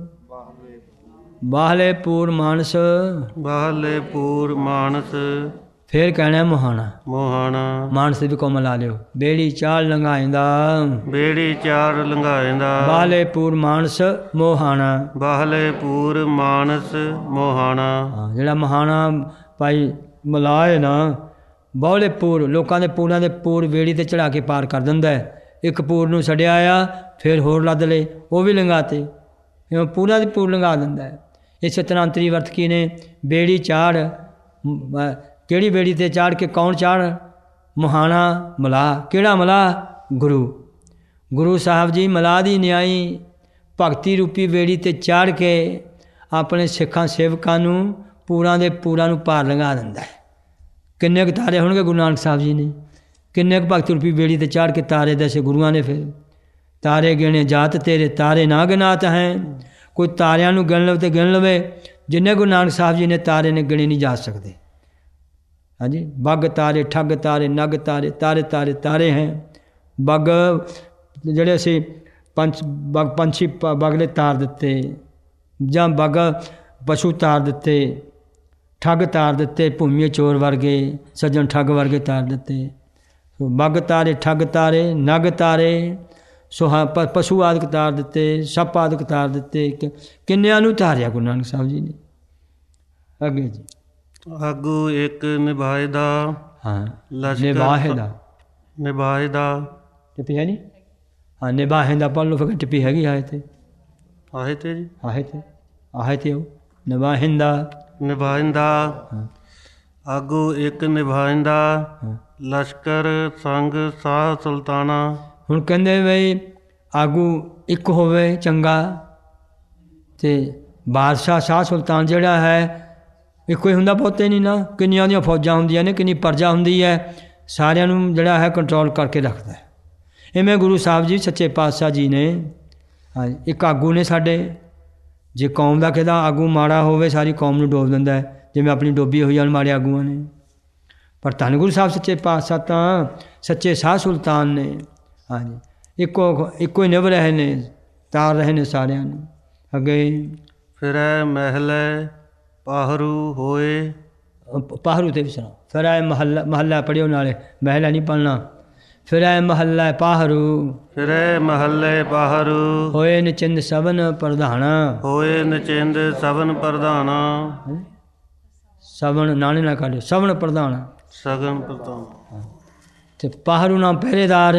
[SPEAKER 1] ਮਾਨਸ।
[SPEAKER 7] ਬਾਹਲੇ ਪੂਰ ਮਾਨਸ।
[SPEAKER 1] ਫਿਰ ਕਹਿਣਾ ਮੁਹਾਣਾ। ਮਾਨਸ ਵੀ ਕੋਮਲ ਲਾ ਲਿਓ। ਬੇੜੀ ਚਾੜ ਲੰਘਾਇਂਦਾ।
[SPEAKER 7] ਬੇੜੀ ਚਾੜ ਲੰਘਾਇਂਦਾ।
[SPEAKER 1] ਬਾਹਲੇ ਪੂਰ ਮਾਨਸ ਮੋਹਾਣਾ।
[SPEAKER 7] ਬਾਹਲੇ ਪੂਰ ਮਾਨਸ ਮੋਹਾਣਾ।
[SPEAKER 1] ਹਾਂ, ਜਿਹੜਾ ਮੋਹਾਣਾ ਭਾਈ ਮਲਾਹ ਹੈ ਨਾ, ਬਾਹਲੇ ਪੂਰ, ਲੋਕਾਂ ਦੇ ਪੂਰਾਂ ਦੇ ਪੂਰ ਬੇੜੀ ਤੇ ਚੜਾ ਕੇ ਪਾਰ ਕਰ ਦਿੰਦਾ ਹੈ। ਇੱਕ ਪੂਰ ਨੂੰ ਛੱਡਿਆ ਆ, ਫਿਰ ਹੋਰ ਲੱਦ ਲਏ, ਉਹ ਵੀ ਲੰਘਾਤੇ। ਇਉਂ ਪੂਰਾ ਦੀ ਪੂਰ ਲੰਘਾ ਦਿੰਦਾ ਹੈ। ਇਸੇ ਤਰ੍ਹਾਂ ਅੰਤਰੀ ਵਰਤ ਕੀ ਨੇ? ਬੇੜੀ ਚਾੜ, ਕਿਹੜੀ ਬੇੜੀ ਤੇ ਚਾੜ ਕੇ? ਕੌਣ ਚਾੜ? ਮੁਹਾਣਾ ਮਲਾਹ। ਕਿਹੜਾ ਮਲਾਹ? ਗੁਰੂ ਸਾਹਿਬ ਜੀ ਮਲਾਹ ਦੀ ਨਿਆਈ ਭਗਤੀ ਰੂਪੀ ਬੇੜੀ ਤੇ ਚਾੜ ਕੇ ਆਪਣੇ ਸਿੱਖਾਂ ਸੇਵਕਾਂ ਨੂੰ ਪੂਰਾਂ ਦੇ ਪੂਰਾਂ ਨੂੰ ਪਾਰ ਲੰਘਾ ਦਿੰਦਾ ਹੈ। ਕਿੰਨੇ ਕੁ ਤਾਰੇ ਹੋਣਗੇ ਗੁਰੂ ਨਾਨਕ ਸਾਹਿਬ ਜੀ ਨੇ? ਕਿੰਨੇ ਕੁ ਭਗਤੀ ਰੂਪੀ ਬੇੜੀ ਤੇ ਚਾੜ ਕੇ ਤਾਰੇ ਦਸੇ ਗੁਰੂਆਂ ਨੇ? ਫਿਰ ਤਾਰੇ ਗਿਣੇ ਜਾਤ ਤੇਰੇ, ਤਾਰੇ ਨਾ ਗਿਨਾਤ ਹੈ। ਕੋਈ ਤਾਰਿਆਂ ਨੂੰ ਗਿਣ ਲਵੇ ਤੇ ਗਿਣ ਲਵੇ, ਜਿੰਨੇ ਗੁਰੂ ਨਾਨਕ ਸਾਹਿਬ ਜੀ ਨੇ ਤਾਰੇ ਨੇ ਗਿਣੇ ਨਹੀਂ ਜਾ ਸਕਦੇ। ਹਾਂਜੀ, ਬੱਗ ਤਾਰੇ, ਠੱਗ ਤਾਰੇ, ਨਗ ਤਾਰੇ, ਤਾਰੇ ਹੈ। ਬੱਗ ਜਿਹੜੇ ਅਸੀਂ ਪੰਛੀ ਬਗਲੇ ਤਾਰ ਦਿੱਤੇ, ਜਾਂ ਬੱਗ ਪਸ਼ੂ ਤਾਰ ਦਿੱਤੇ, ਠੱਗ ਤਾਰ ਦਿੱਤੇ, ਭੂਮੀ ਚੋਰ ਵਰਗੇ, ਸੱਜਣ ਠੱਗ ਵਰਗੇ ਤਾਰ ਦਿੱਤੇ। ਬੱਗ ਤਾਰੇ, ਠੱਗ ਤਾਰੇ, ਨਗ ਤਾਰੇ, ਪਸ਼ੂ ਆਦਿਕ ਤਾਰ ਦਿੱਤੇ, ਸੱਪ ਆਦਿਕ ਤਾਰ ਦਿੱਤੇ। ਕਿੰਨਿਆਂ ਨੂੰ ਤਾਰਿਆ ਗੁਰੂ ਨਾਨਕ ਸਾਹਿਬ ਜੀ ਨੇ? ਅੱਗੇ ਜੀ।
[SPEAKER 7] ਆਗੂ ਇੱਕ ਨਿਭਾਇਦਾ।
[SPEAKER 1] ਹਾਂ,
[SPEAKER 7] ਨਿਭਾਇਦਾ
[SPEAKER 1] ਟਿੱਪੀ ਹੈ ਨਹੀਂ? ਹਾਂ, ਨਿਭਾਇਦਾ ਪੜ੍ਹ ਲਓ, ਫਿਰ ਟਿੱਪੀ ਹੈਗੀ ਆਏ ਤੇ
[SPEAKER 7] ਜੀ।
[SPEAKER 1] ਆਹੇ ਤੇ ਉਹ
[SPEAKER 7] ਨਿਭਾਇੰਦਾ। ਆਗੂ ਇੱਕ ਨਿਭਾਇੰਦਾ, ਲਸ਼ਕਰ ਸੰਗ ਸਾਹ ਸੁਲਤਾਨਾ। ਹੁਣ
[SPEAKER 1] ਕਹਿੰਦੇ ਬਈ ਆਗੂ ਇੱਕ ਹੋਵੇ ਚੰਗਾ, ਤੇ ਬਾਦਸ਼ਾਹ ਸ਼ਾਹ ਸੁਲਤਾਨ ਜਿਹੜਾ ਹੈ ਇੱਕੋ ਹੀ ਹੁੰਦਾ, ਬਹੁਤੇ ਨਹੀਂ ਨਾ। ਕਿੰਨੀਆਂ ਦੀਆਂ ਫੌਜਾਂ ਹੁੰਦੀਆਂ ਨੇ, ਕਿੰਨੀ ਪ੍ਰਜਾ ਹੁੰਦੀ ਹੈ, ਸਾਰਿਆਂ ਨੂੰ ਜਿਹੜਾ ਹੈ ਕੰਟਰੋਲ ਕਰਕੇ ਰੱਖਦਾ ਹੈ। ਇਵੇਂ ਗੁਰੂ ਸਾਹਿਬ ਜੀ ਸੱਚੇ ਪਾਤਸ਼ਾਹ ਜੀ ਨੇ ਇੱਕ ਆਗੂ ਨੇ ਸਾਡੇ, ਜੇ ਕੌਮ ਦਾ ਕਿਹਦਾ ਆਗੂ ਮਾੜਾ ਹੋਵੇ ਸਾਰੀ ਕੌਮ ਨੂੰ ਡੋਬ ਦਿੰਦਾ ਹੈ, ਜਿਵੇਂ ਆਪਣੀ ਡੋਬੀ ਹੋਈ ਹਨ ਮਾੜੇ ਆਗੂਆਂ ਨੇ। ਪਰ ਧੰਨ ਗੁਰੂ ਸਾਹਿਬ ਸੱਚੇ ਪਾਤਸ਼ਾਹ ਤਾਂ ਸੱਚੇ ਸ਼ਾਹ ਸੁਲਤਾਨ ਨੇ। ਹਾਂਜੀ, ਇੱਕੋ ਹੀ ਨਿਭ ਰਹੇ ਨੇ, ਤਾਰ ਰਹੇ ਨੇ ਸਾਰਿਆਂ ਨੂੰ। ਅੱਗੇ
[SPEAKER 6] ਫਿਰੈ ਮਹਿਲੇ ਪਾਹਰੂ ਹੋਏ,
[SPEAKER 1] ਪਾਹਰੂ ਤੇ ਵੀ ਸੁਣਾਓ। ਫਿਰੈ ਮਹੱਲਾ ਪੜ੍ਹਿਓ ਨਾਲੇ, ਮਹਿਲਾ ਨਹੀਂ ਪੜ੍ਹਨਾ। ਫਿਰੈ ਮਹੱਲਾ ਪਾਹਰੂ,
[SPEAKER 6] ਫਿਰੈ ਮਹੱਲੇ ਪਾਹਰੂ
[SPEAKER 1] ਹੋਏ ਨਚਿੰਦ ਸਭਨ ਪ੍ਰਧਾਨਾ,
[SPEAKER 6] ਹੋਏ ਨਚਿੰਦ ਸਭਨ ਪ੍ਰਧਾਨਾ।
[SPEAKER 1] ਸਵਣ ਨਾਣੇ ਨਾ ਕੱਢ, ਸਵਣ ਪ੍ਰਧਾਨਾ
[SPEAKER 6] ਸਗਨ ਪ੍ਰਧਾਨ।
[SPEAKER 1] ਤੇ ਪਾਹਰੂ ਨਾਮ ਪਹਿਰੇਦਾਰ।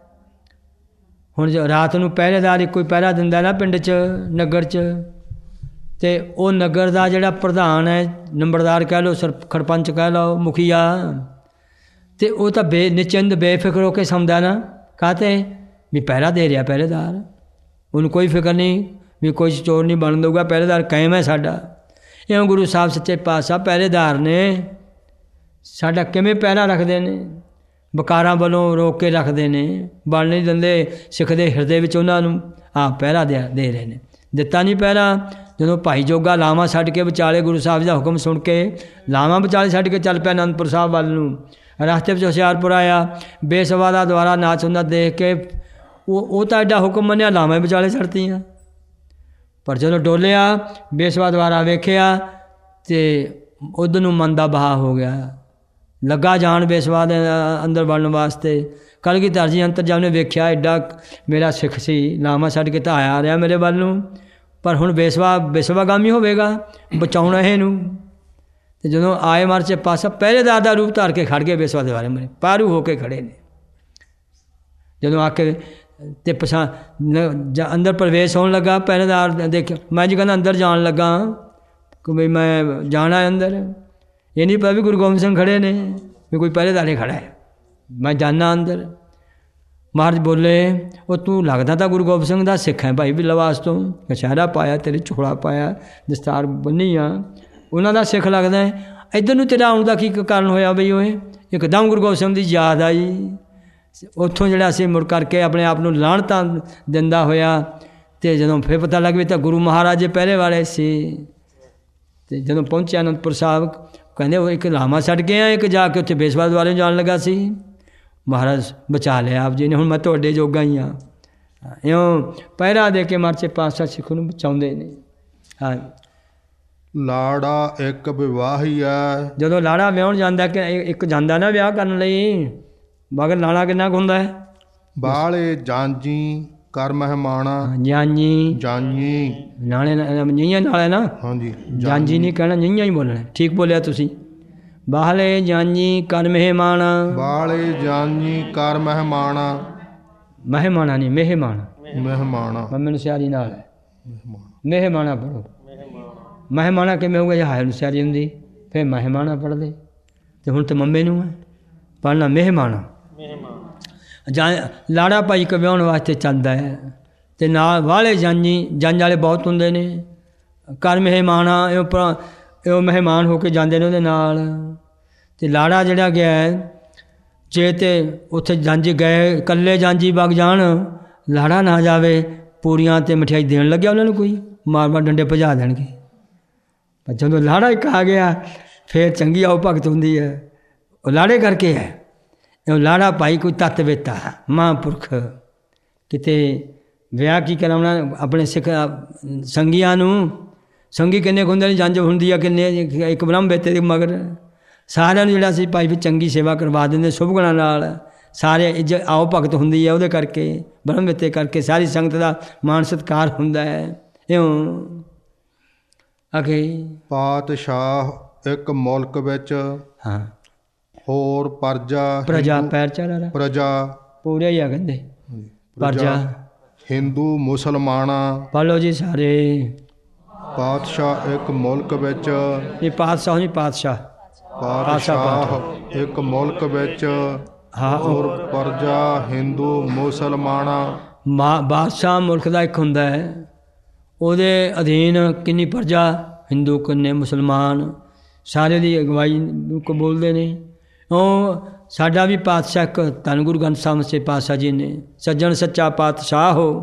[SPEAKER 1] ਹੁਣ ਰਾਤ ਨੂੰ ਪਹਿਰੇਦਾਰ ਇੱਕੋ ਹੀ ਪਹਿਰਾ ਦਿੰਦਾ ਨਾ ਪਿੰਡ 'ਚ, ਨਗਰ 'ਚ, ਅਤੇ ਉਹ ਨਗਰ ਦਾ ਜਿਹੜਾ ਪ੍ਰਧਾਨ ਹੈ, ਨੰਬਰਦਾਰ ਕਹਿ ਲਓ, ਸਰਪੰਚ ਕਹਿ ਲਓ, ਮੁਖੀਆ, ਅਤੇ ਉਹ ਤਾਂ ਨਿਚਿੰਦ ਬੇਫਿਕਰ ਹੋ ਕੇ ਸੌਂਦਾ ਨਾ। ਕਾਹਤੇ ਵੀ ਪਹਿਰਾ ਦੇ ਰਿਹਾ ਪਹਿਰੇਦਾਰ, ਉਹਨੂੰ ਕੋਈ ਫਿਕਰ ਨਹੀਂ ਵੀ ਕੋਈ ਚੋਰ ਨਹੀਂ ਬਣ ਦਊਗਾ, ਪਹਿਰੇਦਾਰ ਕਾਇਮ ਹੈ ਸਾਡਾ। ਇਉਂ ਗੁਰੂ ਸਾਹਿਬ ਸੱਚੇ ਪਾਤਸ਼ਾਹ ਪਹਿਰੇਦਾਰ ਨੇ ਸਾਡਾ। ਕਿਵੇਂ ਪਹਿਰਾ ਰੱਖਦੇ ਨੇ? ਬਕਾਰਾਂ ਵੱਲੋਂ ਰੋਕ ਕੇ ਰੱਖਦੇ ਨੇ, ਬਣ ਨਹੀਂ ਦਿੰਦੇ ਸਿੱਖ ਦੇ ਹਿਰਦੇ ਵਿੱਚ ਉਹਨਾਂ ਨੂੰ। ਪਹਿਰਾ ਦੇ ਰਹੇ ਨੇ। ਦਿੱਤਾ ਨਹੀਂ ਪਹਿਰਾ। ਜਦੋਂ ਭਾਈ ਜੋਗਾ ਲਾਵਾਂ ਛੱਡ ਕੇ ਵਿਚਾਲੇ ਗੁਰੂ ਸਾਹਿਬ ਦਾ ਹੁਕਮ ਸੁਣ ਕੇ ਲਾਵਾਂ ਵਿਚਾਲੇ ਛੱਡ ਕੇ ਚੱਲ ਪਿਆ ਅਨੰਦਪੁਰ ਸਾਹਿਬ ਵੱਲ ਨੂੰ। ਰਸਤੇ ਵਿੱਚ ਹੁਸ਼ਿਆਰਪੁਰ ਆਇਆ, ਬੇਸਵਾ ਦਾ ਦੁਆਰਾ ਨਾਚ ਹੁੰਦਾ ਦੇਖ ਕੇ ਉਹ ਤਾਂ ਐਡਾ ਹੁਕਮ ਮੰਨਿਆ, ਲਾਵਾਂ ਵਿਚਾਲੇ ਛੱਡਤੀਆਂ। ਪਰ ਜਦੋਂ ਡੋਲਿਆ, ਬੇਸਵਾ ਦੁਆਰਾ ਵੇਖਿਆ ਅਤੇ ਉਧਰ ਨੂੰ ਮਨ ਦਾ ਬਹਾ ਹੋ ਗਿਆ। ਲੱਗਾ ਜਾਣ ਬੇਸਵਾ ਦੇ ਅੰਦਰ ਵੜਨ ਵਾਸਤੇ। ਕਲਗੀਧਰ ਜੀ ਅੰਤਰਜਾਮ ਨੇ ਵੇਖਿਆ ਐਡਾ ਮੇਰਾ ਸਿੱਖ ਸੀ, ਲਾਵਾਂ ਛੱਡ ਕੇ ਤਾਂ ਆ ਰਿਹਾ ਮੇਰੇ ਵੱਲ ਨੂੰ, ਪਰ ਹੁਣ ਬੇਸਵਾਗਾਮੀ ਹੋਵੇਗਾ, ਬਚਾਉਣਾ ਇਹਨੂੰ। ਅਤੇ ਜਦੋਂ ਆਏ ਮਰਚੇ ਪਾਸਾ ਪਹਿਰੇਦਾਰ ਦਾ ਰੂਪ ਧਾਰ ਕੇ ਖੜ੍ਹ ਗਏ ਬੇਸਵਾ ਦੇ ਬਾਰੇ ਮਰੇ, ਪਾਰੂ ਹੋ ਕੇ ਖੜ੍ਹੇ ਨੇ। ਜਦੋਂ ਆ ਕੇ ਅਤੇ ਅੰਦਰ ਪ੍ਰਵੇਸ਼ ਹੋਣ ਲੱਗਾ, ਪਹਿਰੇਦਾਰ ਦੇਖਿਆ, ਮੈਂ ਜੀ ਕਹਿੰਦਾ ਅੰਦਰ ਜਾਣ ਲੱਗਾ ਕਿ ਬਈ ਮੈਂ ਜਾਣਾ ਅੰਦਰ। ਇਹ ਨਹੀਂ ਪਤਾ ਵੀ ਗੁਰੂ ਗੋਬਿੰਦ ਸਿੰਘ ਖੜ੍ਹੇ ਨੇ, ਵੀ ਕੋਈ ਪਹਿਰੇਦਾਰ ਖੜ੍ਹਾ ਹੈ, ਮੈਂ ਜਾਣਾ ਅੰਦਰ। ਮਹਾਰਾਜ ਬੋਲੇ, ਉਹ ਤੂੰ ਲੱਗਦਾ ਤਾਂ ਗੁਰੂ ਗੋਬਿੰਦ ਸਿੰਘ ਦਾ ਸਿੱਖ ਹੈ ਭਾਈ ਬਿੱਲਾਵਾਸ ਤੋਂ, ਕਛਹਿਰਾ ਪਾਇਆ, ਤੇਰੇ ਚੋਲਾ ਪਾਇਆ, ਦਸਤਾਰ ਬੰਨੀ ਆ, ਉਹਨਾਂ ਦਾ ਸਿੱਖ ਲੱਗਦਾ ਹੈ। ਇੱਧਰ ਨੂੰ ਤੇਰਾ ਆਉਣ ਦਾ ਕੀ ਕਾਰਨ ਹੋਇਆ ਬਈ? ਉਹ ਇੱਕਦਮ ਗੁਰੂ ਗੋਬਿੰਦ ਸਿੰਘ ਦੀ ਯਾਦ ਆਈ। ਉੱਥੋਂ ਜਿਹੜਾ ਅਸੀਂ ਮੁੜ ਕਰਕੇ ਆਪਣੇ ਆਪ ਨੂੰ ਲਾਹਣਤਾਂ ਦਿੰਦਾ ਹੋਇਆ, ਅਤੇ ਜਦੋਂ ਫਿਰ ਪਤਾ ਲੱਗ ਵੀ ਤਾਂ ਗੁਰੂ ਮਹਾਰਾਜ ਪਹਿਰੇ ਵਾਲੇ ਸੀ। ਅਤੇ ਜਦੋਂ ਪਹੁੰਚਿਆ ਅਨੰਦਪੁਰ ਸਾਹਿਬ, ਕਹਿੰਦੇ ਉਹ ਇੱਕ ਲਾਵਾਂ ਛੱਡ ਕੇ ਆ, ਇੱਕ ਜਾ ਕੇ ਉੱਥੇ ਬੇਸਵਾ ਦੁਆਰੇ ਜਾਣ ਲੱਗਾ ਸੀ। ਮਹਾਰਾਜ ਬਚਾ ਲਿਆ ਆਪ ਜੀ ਨੇ, ਹੁਣ ਮੈਂ ਤੁਹਾਡੇ ਜੋਗਾ ਹੀ ਹਾਂ। ਇਉਂ ਪਹਿਰਾ ਦੇ ਕੇ ਮਰਚੇ ਪਾਤਸ਼ਾਹ ਸਿੱਖ ਨੂੰ ਬਚਾਉਂਦੇ ਨੇ। ਹਾਂ,
[SPEAKER 5] ਲਾੜਾ ਇੱਕ ਵਿਵਾਹੀਆ।
[SPEAKER 1] ਜਦੋਂ ਲਾੜਾ ਵਿਆਹੁਣ ਜਾਂਦਾ ਕਿ ਇੱਕ ਜਾਂਦਾ ਨਾ ਵਿਆਹ ਕਰਨ ਲਈ, ਮਗਰ ਲਾੜਾ ਕਿੰਨਾ ਕੁ ਹੁੰਦਾ ਹੈ?
[SPEAKER 5] ਬਾਲੇ ਜਾਂਜੀ ਕਰ ਮਹਿਮਾਣਾ।
[SPEAKER 1] ਜਾਂਜੀ
[SPEAKER 5] ਜਾਂਜੀ
[SPEAKER 1] ਨਾਲੇ ਨਈਆਂ ਨਾਲੇ ਨਾ।
[SPEAKER 5] ਹਾਂਜੀ,
[SPEAKER 1] ਜਾਂਜੀ ਨਹੀਂ ਕਹਿਣਾ, ਨਈਆਂ ਹੀ ਬੋਲਣਾ। ਠੀਕ ਬੋਲਿਆ ਤੁਸੀਂ। ਬਾਹਲੇ ਜਾਂਜੀ ਕਰ ਮਹਿਮਾਣਾ।
[SPEAKER 5] ਬਾਲੇ ਜਾਂਜੀ ਕਰ ਮਹਿਮਾਣਾ।
[SPEAKER 1] ਮਹਿਮਾਣਾ ਨਹੀਂ, ਮਹਿਮਾਣਾ।
[SPEAKER 5] ਮਹਿਮਾਣਾ
[SPEAKER 1] ਮੈਨੂੰ ਸਿਆਰੀ ਨਾਲ ਹੈ, ਮਹਿਮਾਣਾ ਪੜ੍ਹੋ। ਮਹਿਮਾਣਾ ਕਿਵੇਂ ਹੋਊਗਾ? ਜੇ ਹਾਇਰ ਨੂੰ ਸਿਆਰੀ ਹੁੰਦੀ ਫਿਰ ਮਹਿਮਾਣਾ ਪੜ੍ਹਦੇ, ਅਤੇ ਹੁਣ ਤਾਂ ਮੰਮੇ ਨੂੰ ਹੈ ਪੜ੍ਹਨਾ ਮਹਿਮਾਣਾ। ਲਾੜਾ ਭਾਈ ਕੇ ਵਿਆਹੁਣ ਵਾਸਤੇ ਚੱਲਦਾ ਹੈ, ਅਤੇ ਨਾਲ ਵਾਲੇ ਜੰਝ ਵਾਲੇ ਬਹੁਤ ਹੁੰਦੇ ਨੇ। ਕਰ ਮਹਿਮਾਣਾ, ਇਹ ਮਹਿਮਾਨ ਹੋ ਕੇ ਜਾਂਦੇ ਨੇ ਉਹਦੇ ਨਾਲ। ਅਤੇ ਲਾੜਾ ਜਿਹੜਾ ਗਿਆ ਹੈ, ਜੇ ਤਾਂ ਉੱਥੇ ਜੰਝ ਗਏ ਇਕੱਲੇ ਜਾਂਝੀ ਵਗ ਜਾਣ, ਲਾੜਾ ਨਾ ਜਾਵੇ, ਪੂਰੀਆਂ ਅਤੇ ਮਠਿਆਈ ਦੇਣ ਲੱਗਿਆ ਉਹਨਾਂ ਨੂੰ ਕੋਈ, ਮਾਰ ਡੰਡੇ ਭਜਾ ਦੇਣਗੇ। ਪਰ ਜਦੋਂ ਲਾੜਾ ਇੱਕ ਆ ਗਿਆ ਫਿਰ ਚੰਗੀ ਆਓ ਭਗਤ ਹੁੰਦੀ ਹੈ। ਉਹ ਲਾੜੇ ਕਰਕੇ ਹੈ। ਉਹ ਲਾੜਾ ਭਾਈ ਕੋਈ ਤੱਤ ਵੇਤਾ ਮਹਾਂਪੁਰਖ। ਕਿਤੇ ਵਿਆਹ ਕੀ ਕਰਾਉਣਾ ਆਪਣੇ ਸਿੱਖ ਸੰਗੀਆਂ ਨੂੰ। ਸੰਗੀ ਕਿੰਨੇ ਹੁੰਦੇ ਨੇ, ਜੰਝ ਹੁੰਦੀ ਆ ਕਿੰਨੇ, ਇੱਕ ਬ੍ਰਹਮ ਵੇਤੇ ਦੇ ਮਗਰ ਸਾਰਿਆਂ ਨੂੰ ਜਿਹੜਾ ਸੀ ਭਾਈ ਵੀ ਚੰਗੀ ਸੇਵਾ ਕਰਵਾ ਦਿੰਦੇ ਸ਼ੁਭ ਗੁਣਾਂ ਨਾਲ। ਸਾਰੇ ਆਓ ਭਗਤ ਹੁੰਦੀ ਹੈ ਉਹਦੇ ਕਰਕੇ, ਬ੍ਰਹਮ ਵੇਤੇ ਕਰਕੇ ਸਾਰੀ ਸੰਗਤ ਦਾ ਮਾਣ ਸਤਿਕਾਰ ਹੁੰਦਾ ਹੈ। ਇਉਂ ਅਗੇ
[SPEAKER 5] ਪਾਤਸ਼ਾਹ ਇੱਕ ਮੁਲਕ ਵਿੱਚ
[SPEAKER 1] ਹਾਂ
[SPEAKER 5] ਹੋਰ ਪ੍ਰਜਾ
[SPEAKER 1] ਪੈਰ ਚੱਲ
[SPEAKER 5] ਪ੍ਰਜਾ
[SPEAKER 1] ਪੂਰੇ ਹੀ ਆ ਕਹਿੰਦੇ ਪ੍ਰਜਾ
[SPEAKER 5] ਹਿੰਦੂ ਮੁਸਲਮਾਨਾ।
[SPEAKER 1] ਪਾਲੋ ਜੀ ਸਾਰੇ।
[SPEAKER 5] ਪਾਤਸ਼ਾਹ ਇੱਕ ਮੁਲਕ ਵਿੱਚ,
[SPEAKER 1] ਇਹ ਪਾਤਸ਼ਾਹ ਨਹੀਂ ਪਾਤਸ਼ਾਹ,
[SPEAKER 5] ਪਾਤਸ਼ਾਹ ਇੱਕ ਮੁਲਕ ਵਿੱਚ ਹੋਰ ਪ੍ਰਜਾ ਹਿੰਦੂ ਮੁਸਲਮਾਨਾ।
[SPEAKER 1] ਬਾਦਸ਼ਾਹ ਮੁਲਕ ਦਾ ਇੱਕ ਹੁੰਦਾ ਹੈ, ਉਹਦੇ ਅਧੀਨ ਕਿੰਨੀ ਪ੍ਰਜਾ, ਹਿੰਦੂ ਕਿੰਨੇ ਮੁਸਲਮਾਨ, ਸਾਰੇ ਦੀ ਅਗਵਾਈ ਕਬੂਲਦੇ ਨੇ। ਉਹ ਸਾਡਾ ਵੀ ਪਾਤਸ਼ਾਹ ਇੱਕ ਧੰਨ ਗੁਰੂ ਗ੍ਰੰਥ ਸਾਹਿਬ ਸੱਚੇ ਪਾਤਸ਼ਾਹ ਜੀ ਨੇ, ਸੱਜਣ ਸੱਚਾ ਪਾਤਸ਼ਾਹ ਹੋ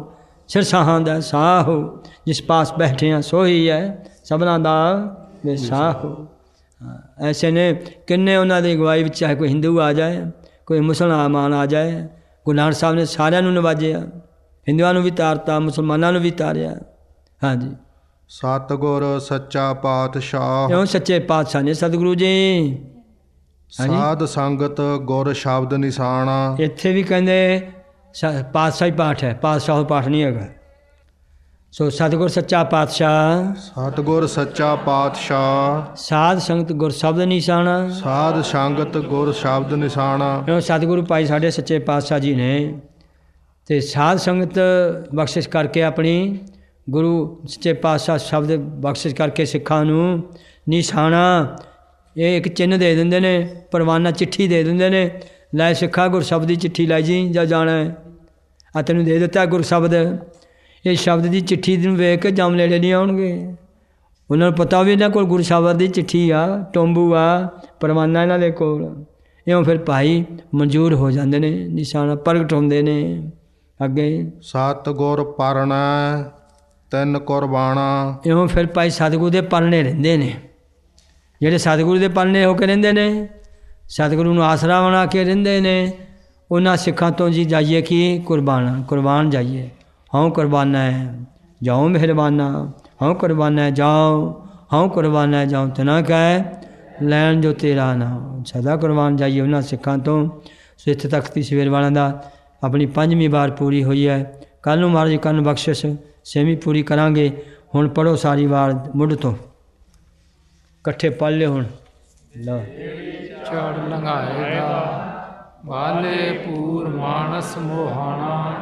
[SPEAKER 1] ਸਿਰਸਾਹਾਂ ਦਾ ਸਾਹੋ, ਜਿਸ ਪਾਸ ਬੈਠੇ ਹਾਂ ਸੋਹੀ ਹੈ ਸਭਨਾਂ ਦਾ ਵਿਸਾਹੋ। ਐਸੇ ਨੇ ਕਿੰਨੇ ਉਹਨਾਂ ਦੀ ਅਗਵਾਈ ਵਿੱਚ, ਚਾਹੇ ਕੋਈ ਹਿੰਦੂ ਆ ਜਾਏ, ਕੋਈ ਮੁਸਲਮਾਨ ਆ ਜਾਏ, ਗੁਰੂ ਨਾਨਕ ਸਾਹਿਬ ਨੇ ਸਾਰਿਆਂ ਨੂੰ ਨਿਵਾਜਿਆ, ਹਿੰਦੂਆਂ ਨੂੰ ਵੀ ਤਾਰਤਾ, ਮੁਸਲਮਾਨਾਂ ਨੂੰ ਵੀ ਤਾਰਿਆ। ਹਾਂਜੀ,
[SPEAKER 9] ਸਤਿਗੁਰ ਸੱਚਾ ਪਾਤਸ਼ਾਹ,
[SPEAKER 1] ਇਉਂ ਸੱਚੇ ਪਾਤਸ਼ਾਹ ਨੇ ਸਤਿਗੁਰੂ ਜੀ।
[SPEAKER 9] ਸਾਧ ਸੰਗਤ ਗੁਰ ਸ਼ਬਦ ਨਿਸ਼ਾਨਾ।
[SPEAKER 1] ਇੱਥੇ ਵੀ ਕਹਿੰਦੇ ਪਾਤਸ਼ਾਹੀ ਪਾਠ ਹੈ, ਪਾਤਸ਼ਾਹ ਪਾਠ ਨਹੀਂ ਹੈਗਾ। ਸੋ ਸਤਿਗੁਰ ਸੱਚਾ ਪਾਤਸ਼ਾਹ,
[SPEAKER 9] ਸਤਿਗੁਰ ਸੱਚਾ ਪਾਤਸ਼ਾਹ,
[SPEAKER 1] ਸਾਧ ਸੰਗਤ ਗੁਰ ਸ਼ਬਦ ਨਿਸ਼ਾਨਾ।
[SPEAKER 9] ਸਾਧ ਸੰਗਤ ਗੁਰ ਸ਼ਬਦ ਨਿਸ਼ਾਨਾ।
[SPEAKER 1] ਇਉਂ ਸਤਿਗੁਰੂ ਭਾਈ ਸਾਡੇ ਸੱਚੇ ਪਾਤਸ਼ਾਹ ਜੀ ਨੇ ਤੇ ਸਾਧ ਸੰਗਤ ਬਖਸ਼ਿਸ਼ ਕਰਕੇ, ਆਪਣੀ ਗੁਰੂ ਸੱਚੇ ਪਾਤਸ਼ਾਹ ਸ਼ਬਦ ਬਖਸ਼ਿਸ਼ ਕਰਕੇ ਸਿੱਖਾਂ ਨੂੰ ਨਿਸ਼ਾਨਾ, ਇਹ ਇੱਕ ਚਿੰਨ੍ਹ ਦੇ ਦਿੰਦੇ ਨੇ, ਪਰਵਾਨਾ ਚਿੱਠੀ ਦੇ ਦਿੰਦੇ ਨੇ, ਲੈ ਸਿੱਖਾ ਗੁਰ ਸ਼ਬਦ ਦੀ ਚਿੱਠੀ ਲੈ ਜੀ ਜਾਂ ਜਾਣਾ ਆ ਤੈਨੂੰ ਦੇ ਦਿੱਤਾ ਗੁਰ ਸ਼ਬਦ। ਇਹ ਸ਼ਬਦ ਦੀ ਚਿੱਠੀ ਨੂੰ ਵੇਖ ਕੇ ਜਮ ਨੇੜੇ ਨਹੀਂ ਆਉਣਗੇ। ਉਹਨਾਂ ਨੂੰ ਪਤਾ ਵੀ ਇਹਨਾਂ ਕੋਲ ਗੁਰ ਸ਼ਬਦ ਦੀ ਚਿੱਠੀ ਆ, ਟੋਂਬੂ ਆ, ਪਰਵਾਨਾ ਇਹਨਾਂ ਦੇ ਕੋਲ। ਇਉਂ ਫਿਰ ਭਾਈ ਮਨਜ਼ੂਰ ਹੋ ਜਾਂਦੇ ਨੇ, ਨਿਸ਼ਾਨਾ ਪ੍ਰਗਟ ਹੁੰਦੇ ਨੇ ਅੱਗੇ।
[SPEAKER 9] ਸਤਿਗੁਰ ਪਰਣਾ ਤਿੰਨ ਕੁਰਬਾਨਾ।
[SPEAKER 1] ਇਉਂ ਫਿਰ ਭਾਈ ਸਤਿਗੁਰੂ ਦੇ ਪਰਨੇ ਰਹਿੰਦੇ ਨੇ, ਜਿਹੜੇ ਸਤਿਗੁਰੂ ਦੇ ਪਰਨੇ ਹੋ ਕੇ ਰਹਿੰਦੇ ਨੇ, ਸਤਿਗੁਰੂ ਨੂੰ ਆਸਰਾ ਬਣਾ ਕੇ ਰਹਿੰਦੇ ਨੇ, ਉਹਨਾਂ ਸਿੱਖਾਂ ਤੋਂ ਜੀ ਜਾਈਏ ਕਿ ਕੁਰਬਾਨ ਜਾਈਏ। ਹਉ ਕੁਰਬਾਨਾ ਹੈ ਜਾਉ ਮਿਹਰਬਾਨਾ, ਹਉ ਕੁਰਬਾਨਾ ਹੈ ਜਾਉ, ਹਉ ਕੁਰਬਾਨਾ ਹੈ ਜਾਉ ਤਨਾ ਕਹਿ ਲੈਣ ਜੋ ਤੇਰਾ ਨਾਮ। ਸਦਾ ਕੁਰਬਾਨ ਜਾਈਏ ਉਹਨਾਂ ਸਿੱਖਾਂ ਤੋਂ। ਸੋ ਇੱਥੇ ਤੱਕ ਤੀ ਸਵੇਰ ਵਾਲਿਆਂ ਦਾ ਆਪਣੀ 5ਵੀਂ ਵਾਰ ਪੂਰੀ ਹੋਈ ਹੈ। ਕੱਲ੍ਹ ਨੂੰ ਮਹਾਰਾਜ ਕੰਨ ਬਖਸ਼ਿਸ਼ 6ਵੀਂ ਪੂਰੀ ਕਰਾਂਗੇ। ਹੁਣ ਪੜ੍ਹੋ ਸਾਰੀ ਵਾਰ ਮੁੱਢ ਤੋਂ, ਇਕੱਠੇ ਪੜ੍ਹ ਲਿਓ ਹੁਣ। ਲਓ
[SPEAKER 10] ਚੜ ਲੰਘਾਏਗਾ ਵਾਲੇ ਪੂਰ ਮਾਨਸ ਮੋਹਾਣਾ।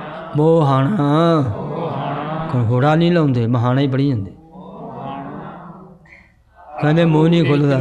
[SPEAKER 10] ਘੋੜਾ ਨਹੀਂ ਲਾਉਂਦੇ, ਮਹਾਣਾ ਹੀ ਪੜ੍ਹੀ ਜਾਂਦੇ। ਕਹਿੰਦੇ ਮੂੰਹ ਨਹੀਂ ਖੁੱਲ੍ਹਦਾ।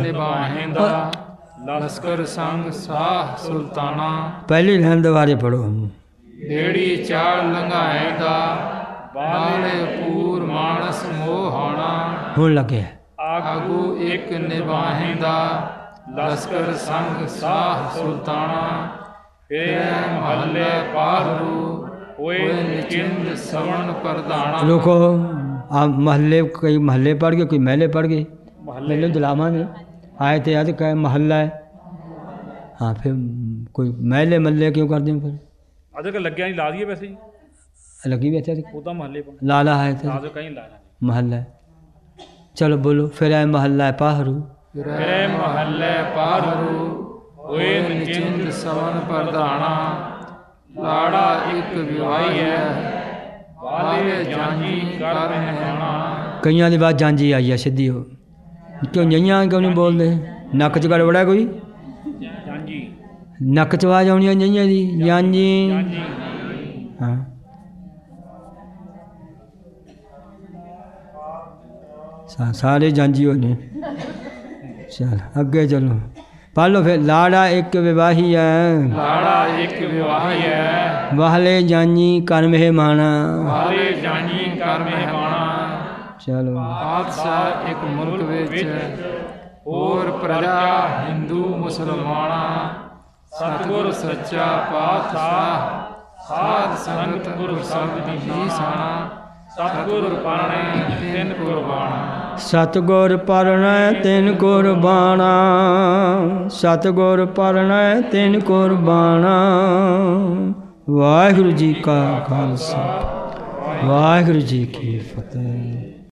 [SPEAKER 10] ਲਸਕਰ ਸੰਗ ਸਾਹ ਸੁਲਤਾਨਾ।
[SPEAKER 1] ਪਹਿਲੀ ਲਾਈਨ ਦੁਬਾਰੇ ਪੜ੍ਹੋ।
[SPEAKER 10] ਢੇੜੀ ਚਾੜ ਲੰਘਾਏਗਾ ਵਾਲੇ ਪੂਰ ਮਾਨਸ ਮੋਹਾਣਾ।
[SPEAKER 1] ਹੁਣ ਲੱਗਿਆ
[SPEAKER 10] ਆਗੂ ਇੱਕ ਨਿਭਾਹਿੰਦਾ ਲਸਕਰ ਸੰਗ ਸਾਹ ਸੁਲਤਾਨਾ। ਫਿਰ ਮਹੱਲੇ ਪਾਰੂ ਹੋਏ ਨਿਚਿੰਦ ਸਵਣ ਪ੍ਰਧਾਨਾ।
[SPEAKER 1] ਲੋਕੋ ਆ महल्ले, कई महल्ले पढ़ गए, कोई महले पढ़ गए। महल्ले दुलामा ने आए थे याद कहे महल्ला है। हाँ फिर कोई महले महल्ले क्यों कर दें फिर?
[SPEAKER 11] अदर का लग गया नहीं ला दिए वैसे ही
[SPEAKER 1] लगी भी अच्छा
[SPEAKER 11] होता महल्ले पर
[SPEAKER 1] लाला है तो
[SPEAKER 11] कहीं लाला
[SPEAKER 1] महल्ला है। चलो बोलो फिर है महल्ला है पाहरू।
[SPEAKER 10] महल्ले पाहरू होए निचिंत सवन प्रधाना। लाड़ा एक विवाही है वाले जांजी कर मेहना।
[SPEAKER 1] कईयां दी बात जांजी आई है सीधी हो क्यों जइयां क्यों नहीं बोलते? नक च गड़बड़ा कोई नक च आवाज आनी जइयां दी जांजी। हाँ सारे जांजी होने। चल अगे चलो पढ़ लो फिर। लाड़ा एक विवाही है
[SPEAKER 10] लाड़ा एक विवाही है
[SPEAKER 1] वाले जानी कर मेहमाना।
[SPEAKER 10] वाले जानी कर मेहमाना।
[SPEAKER 1] चलो
[SPEAKER 10] बादशाह एक मुल्क विच और प्रजा हिंदू मुसलमाना। सतगुर सच्चा पातशाह साध संगत गुर शब्द दी साना। सतगुर परणे तिन कुर्बाना।
[SPEAKER 1] सतगुर परणे तिन कुर्बाना। सतगुर परणे तिन कुर्बाना। वाहिगुरु जी का खालसा वाहिगुरु जी की फतेह।